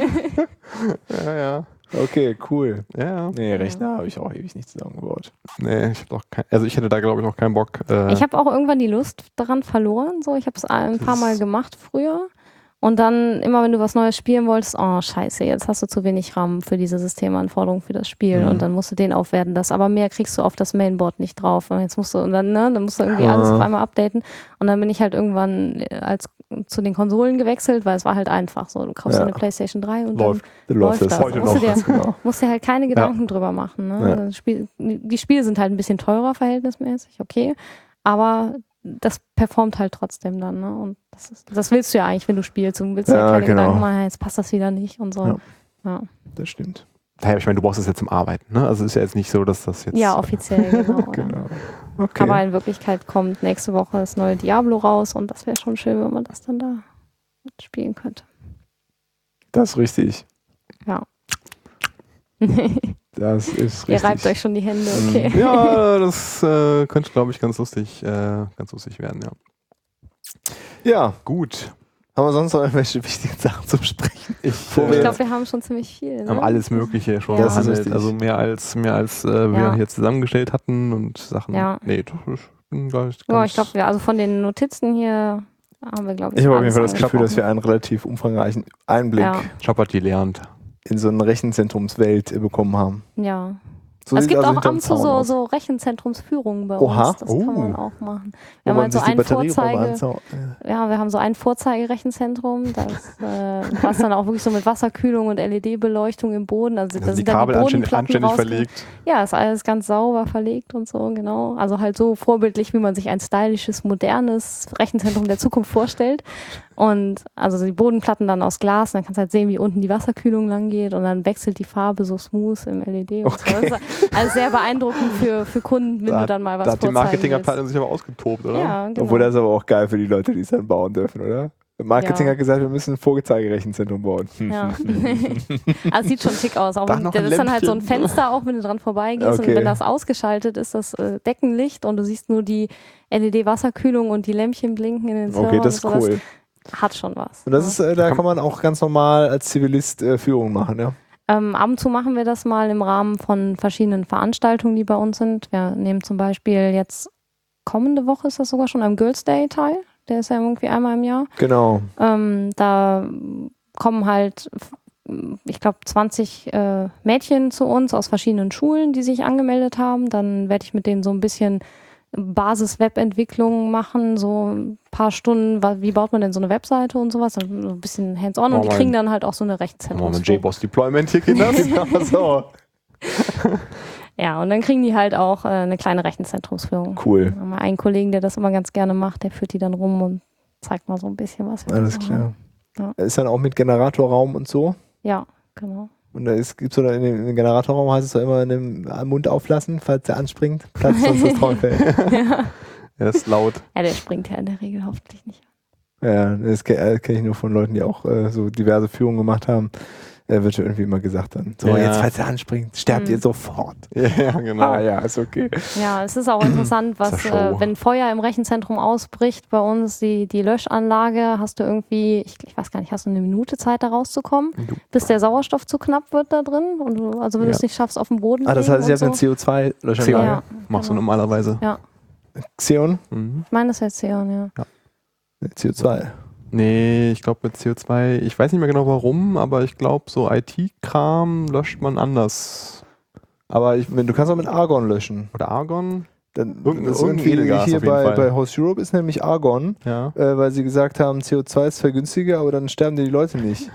Ja. Okay, cool. Ja. Nee, Rechner habe ich auch ewig nicht zusammengebaut. Nee, ich hätte da, glaube ich, auch keinen Bock. Ich habe auch irgendwann die Lust daran verloren. So, ich habe es ein paar Mal gemacht früher. Und dann immer, wenn du was Neues spielen wolltest, oh scheiße, jetzt hast du zu wenig RAM für diese Systemanforderungen für das Spiel und dann musst du den aufwerten. Aber mehr kriegst du auf das Mainboard nicht drauf. Und jetzt musst du, dann musst du irgendwie alles auf einmal updaten. Und dann bin ich halt irgendwann zu den Konsolen gewechselt, weil es war halt einfach so. Du kaufst dir eine PlayStation 3 und dann läuft das. Heute Musst dir halt keine Gedanken drüber machen. Ne? Ja. Die Spiele sind halt ein bisschen teurer verhältnismäßig, okay. Aber das performt halt trotzdem dann, ne? Und das willst du ja eigentlich, wenn du spielst. Du willst ja keine Gedanken machen, jetzt passt das wieder nicht und so. Ja. Das stimmt. Ja, ich meine, du brauchst das jetzt zum Arbeiten, ne? Also ist ja jetzt nicht so, dass das jetzt... Ja, offiziell, genau. Genau. Okay. Aber in Wirklichkeit kommt nächste Woche das neue Diablo raus und das wäre schon schön, wenn man das dann da spielen könnte. Das ist richtig. Ja. Das ist richtig. Ihr reibt euch schon die Hände, okay. Ja, das könnte, glaube ich, ganz lustig werden, ja. Ja, Gut. haben wir sonst noch irgendwelche wichtigen Sachen zum Sprechen? Ich glaube, wir haben schon ziemlich viel. Haben Ne? alles Mögliche schon Ja. Das ist behandelt. richtig. Also mehr als wir hier zusammengestellt hatten und Sachen. Ja. Nee, das ist ganz, Ja, ich glaube, also von den Notizen hier haben wir, glaube ich, Ich habe auf jeden alles Fall das Gefühl, dass wir angesprochen. einen relativ umfangreichen Einblick Ja. Chopperty lernt. in so eine Rechenzentrumswelt bekommen haben. Ja. So Es sieht gibt also auch hinterm ab und zu Zaun aus. so Rechenzentrumsführungen bei Oha. uns. Das kann man auch machen. Wo Wir haben man halt so sich die ein Batterieräume Ja, wir haben so ein Vorzeigerechenzentrum, was dann auch wirklich so mit Wasserkühlung und LED-Beleuchtung im Boden, also da Also die sind dann Kabel die anständig Bodenplatten verlegt. Ja, ist alles ganz sauber verlegt und so, genau. Also halt so vorbildlich, wie man sich ein stylisches, modernes Rechenzentrum der Zukunft vorstellt. Und also die Bodenplatten dann aus Glas, und dann kannst du halt sehen, wie unten die Wasserkühlung lang geht und dann wechselt die Farbe so smooth im LED und so. Das ist also sehr beeindruckend für Kunden, wenn du dann mal was Da hat die vorzeigen Marketingabteilung sich aber ausgetobt, oder? Ja, genau. Obwohl das ist aber auch geil für die Leute, die es dann bauen dürfen, oder? Marketing Ja. hat gesagt, wir müssen ein Vorgezeigerechenzentrum bauen. Ja. Also sieht schon schick aus. Auch Da wenn, noch das ein ist dann halt so ein Lämpchen. Fenster, auch wenn du dran vorbeigehst. Okay. Und wenn das ausgeschaltet ist, das Deckenlicht und du siehst nur die LED-Wasserkühlung und die Lämpchen blinken in den Servern. Okay, das ist und so, cool. Das hat schon was. Und das ist, da kann man auch ganz normal als Zivilist Führungen machen, ja? Ab und zu machen wir das mal im Rahmen von verschiedenen Veranstaltungen, die bei uns sind. Wir nehmen zum Beispiel jetzt kommende Woche ist das sogar schon am Girls Day teil. Der ist ja irgendwie einmal im Jahr. Genau. Da kommen halt, ich glaube, 20 Mädchen zu uns aus verschiedenen Schulen, die sich angemeldet haben. Dann werde ich mit denen so ein bisschen Basis-Webentwicklung machen, so ein paar Stunden, wie baut man denn so eine Webseite und sowas, dann so ein bisschen hands-on und die kriegen dann halt auch so eine Rechenzentrum. Machen wir ein JBoss Deployment hier, Kinder. Genau so. Ja, und dann kriegen die halt auch eine kleine Rechenzentrumsführung. Cool. Wir haben einen Kollegen, der das immer ganz gerne macht, der führt die dann rum und zeigt mal so ein bisschen was. wir Alles machen. klar. Ja. Ist dann auch mit Generatorraum und so? Ja, genau. Und da gibt es so in dem Generatorraum, heißt es doch immer in dem Mund auflassen, falls der anspringt. Platz, sonst das Trommelfell. Ja, das ist laut. Ja, der springt ja in der Regel hoffentlich nicht. Ja, das kenne ich nur von Leuten, die auch so diverse Führungen gemacht haben. Wird schon irgendwie immer gesagt dann. So, Ja. jetzt, falls er anspringt, sterbt ihr sofort. Ja, genau. Ja, ist okay. Ja, es ist auch interessant, was, Das ist eine Show. wenn Feuer im Rechenzentrum ausbricht, bei uns die Löschanlage, hast du irgendwie, ich weiß gar nicht, hast du eine Minute Zeit, da rauszukommen, bis der Sauerstoff zu knapp wird da drin? Und du, also wenn du es nicht schaffst, auf dem Boden Das liegen heißt, ihr habt und eine so. CO2-Löschanlage. Ja, Machst du genau. normalerweise. Ja, Xeon? Mhm. ich meine, das wäre Xeon, ja. CO2. Nee, ich glaube mit CO2, ich weiß nicht mehr genau warum, aber ich glaube, so IT-Kram löscht man anders. Aber du kannst auch mit Argon löschen. Oder Argon? Dann, Irgendein das ist irgendwie Edelgas hier auf jeden Fall. bei Host Europe ist nämlich Argon, Ja. weil sie gesagt haben, CO2 ist zwar günstiger, aber dann sterben die Leute nicht.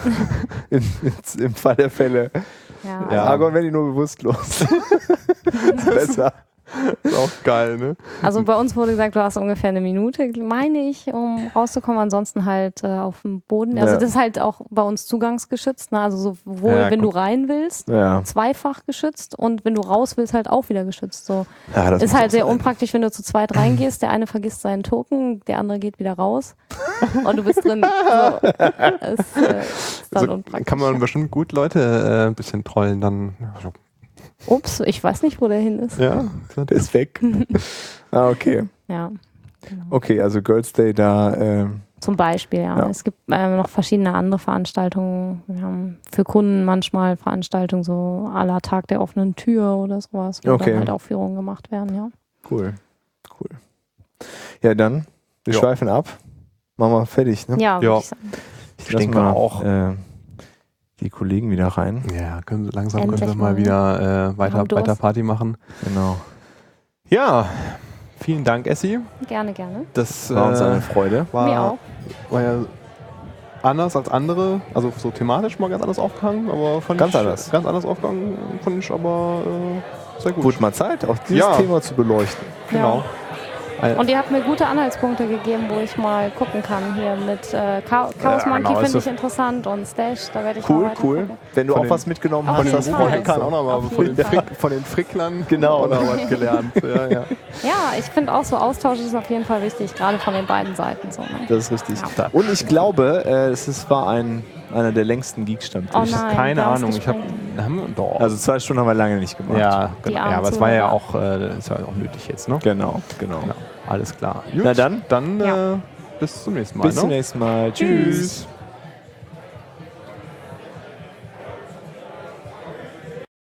Im Fall der Fälle. Ja, Ja. Argon werden die nur bewusstlos. Ist besser. Ist auch geil, ne? Also bei uns wurde gesagt, du hast ungefähr eine Minute, meine ich, um rauszukommen. Ansonsten halt auf dem Boden. Also Ja. das ist halt auch bei uns zugangsgeschützt. Ne? Also sowohl, Ja, wenn du gut. rein willst, Ja. zweifach geschützt und wenn du raus willst, halt auch wieder geschützt. So. Ja, das Ist muss halt auch sehr sein. unpraktisch, wenn du zu zweit reingehst. Der eine vergisst seinen Token, der andere geht wieder raus und du bist drin. So. Ist dann Also unpraktisch. kann man bestimmt gut Leute ein bisschen trollen dann. Ups, ich weiß nicht, wo der hin ist. Ja, Der ist weg. Okay. Ja, genau. Okay, also Girls Day da. Zum Beispiel, ja. Ja. Es gibt noch verschiedene andere Veranstaltungen. Wir haben für Kunden manchmal Veranstaltungen so à la Tag der offenen Tür oder sowas, wo Okay. dann halt auch Führungen gemacht werden, ja. Cool. Ja, dann, wir Ja. schweifen ab. Machen wir fertig, ne? Ja, Ja. würde ich sagen. Ich denke auch. Die Kollegen wieder rein. Ja, langsam Endlich können wir mal mal. wieder Wir haben Durst. weiter Party machen. Genau. Ja, vielen Dank, Essi. Gerne, gerne. Das War uns eine Freude. Mir auch. war ja anders als andere, also so thematisch mal ganz anders aufgehangen, aber Ganz anders. Ganz anders aufgegangen, fand ich aber sehr gut. Wurde mal Zeit, auch dieses Ja. Thema zu beleuchten. Genau. Und ihr habt mir gute Anhaltspunkte gegeben, wo ich mal gucken kann. Hier mit Chaos Ja, Monkey genau, finde ist ich interessant und Stash, da werde ich Cool, mal weiter cool. gucken. Wenn du Von auch den- was mitgenommen Auf hast, jeden das Fall. freut Hackern uns. auch nochmal Auf von jeden den, Fall. von den Fricklern Genau. auch noch was gelernt. Ja, ja. Ja, ich finde auch so Austausch ist auf jeden Fall wichtig, gerade von den beiden Seiten. So, ne? Das ist richtig. Ja. Und ich glaube, war ein Einer der längsten Geek-Stammtische. Oh nein, Keine da ist Ahnung. gesprengt. Also 2 Stunden haben wir lange nicht gemacht. ja, Die genau. armen Ja, aber es war ja Zuhörer. auch, ist ja auch nötig jetzt, ne? Genau. Ja, alles klar. Na dann. Dann Ja. bis zum nächsten Mal. Bis zum nächsten Mal. Tschüss.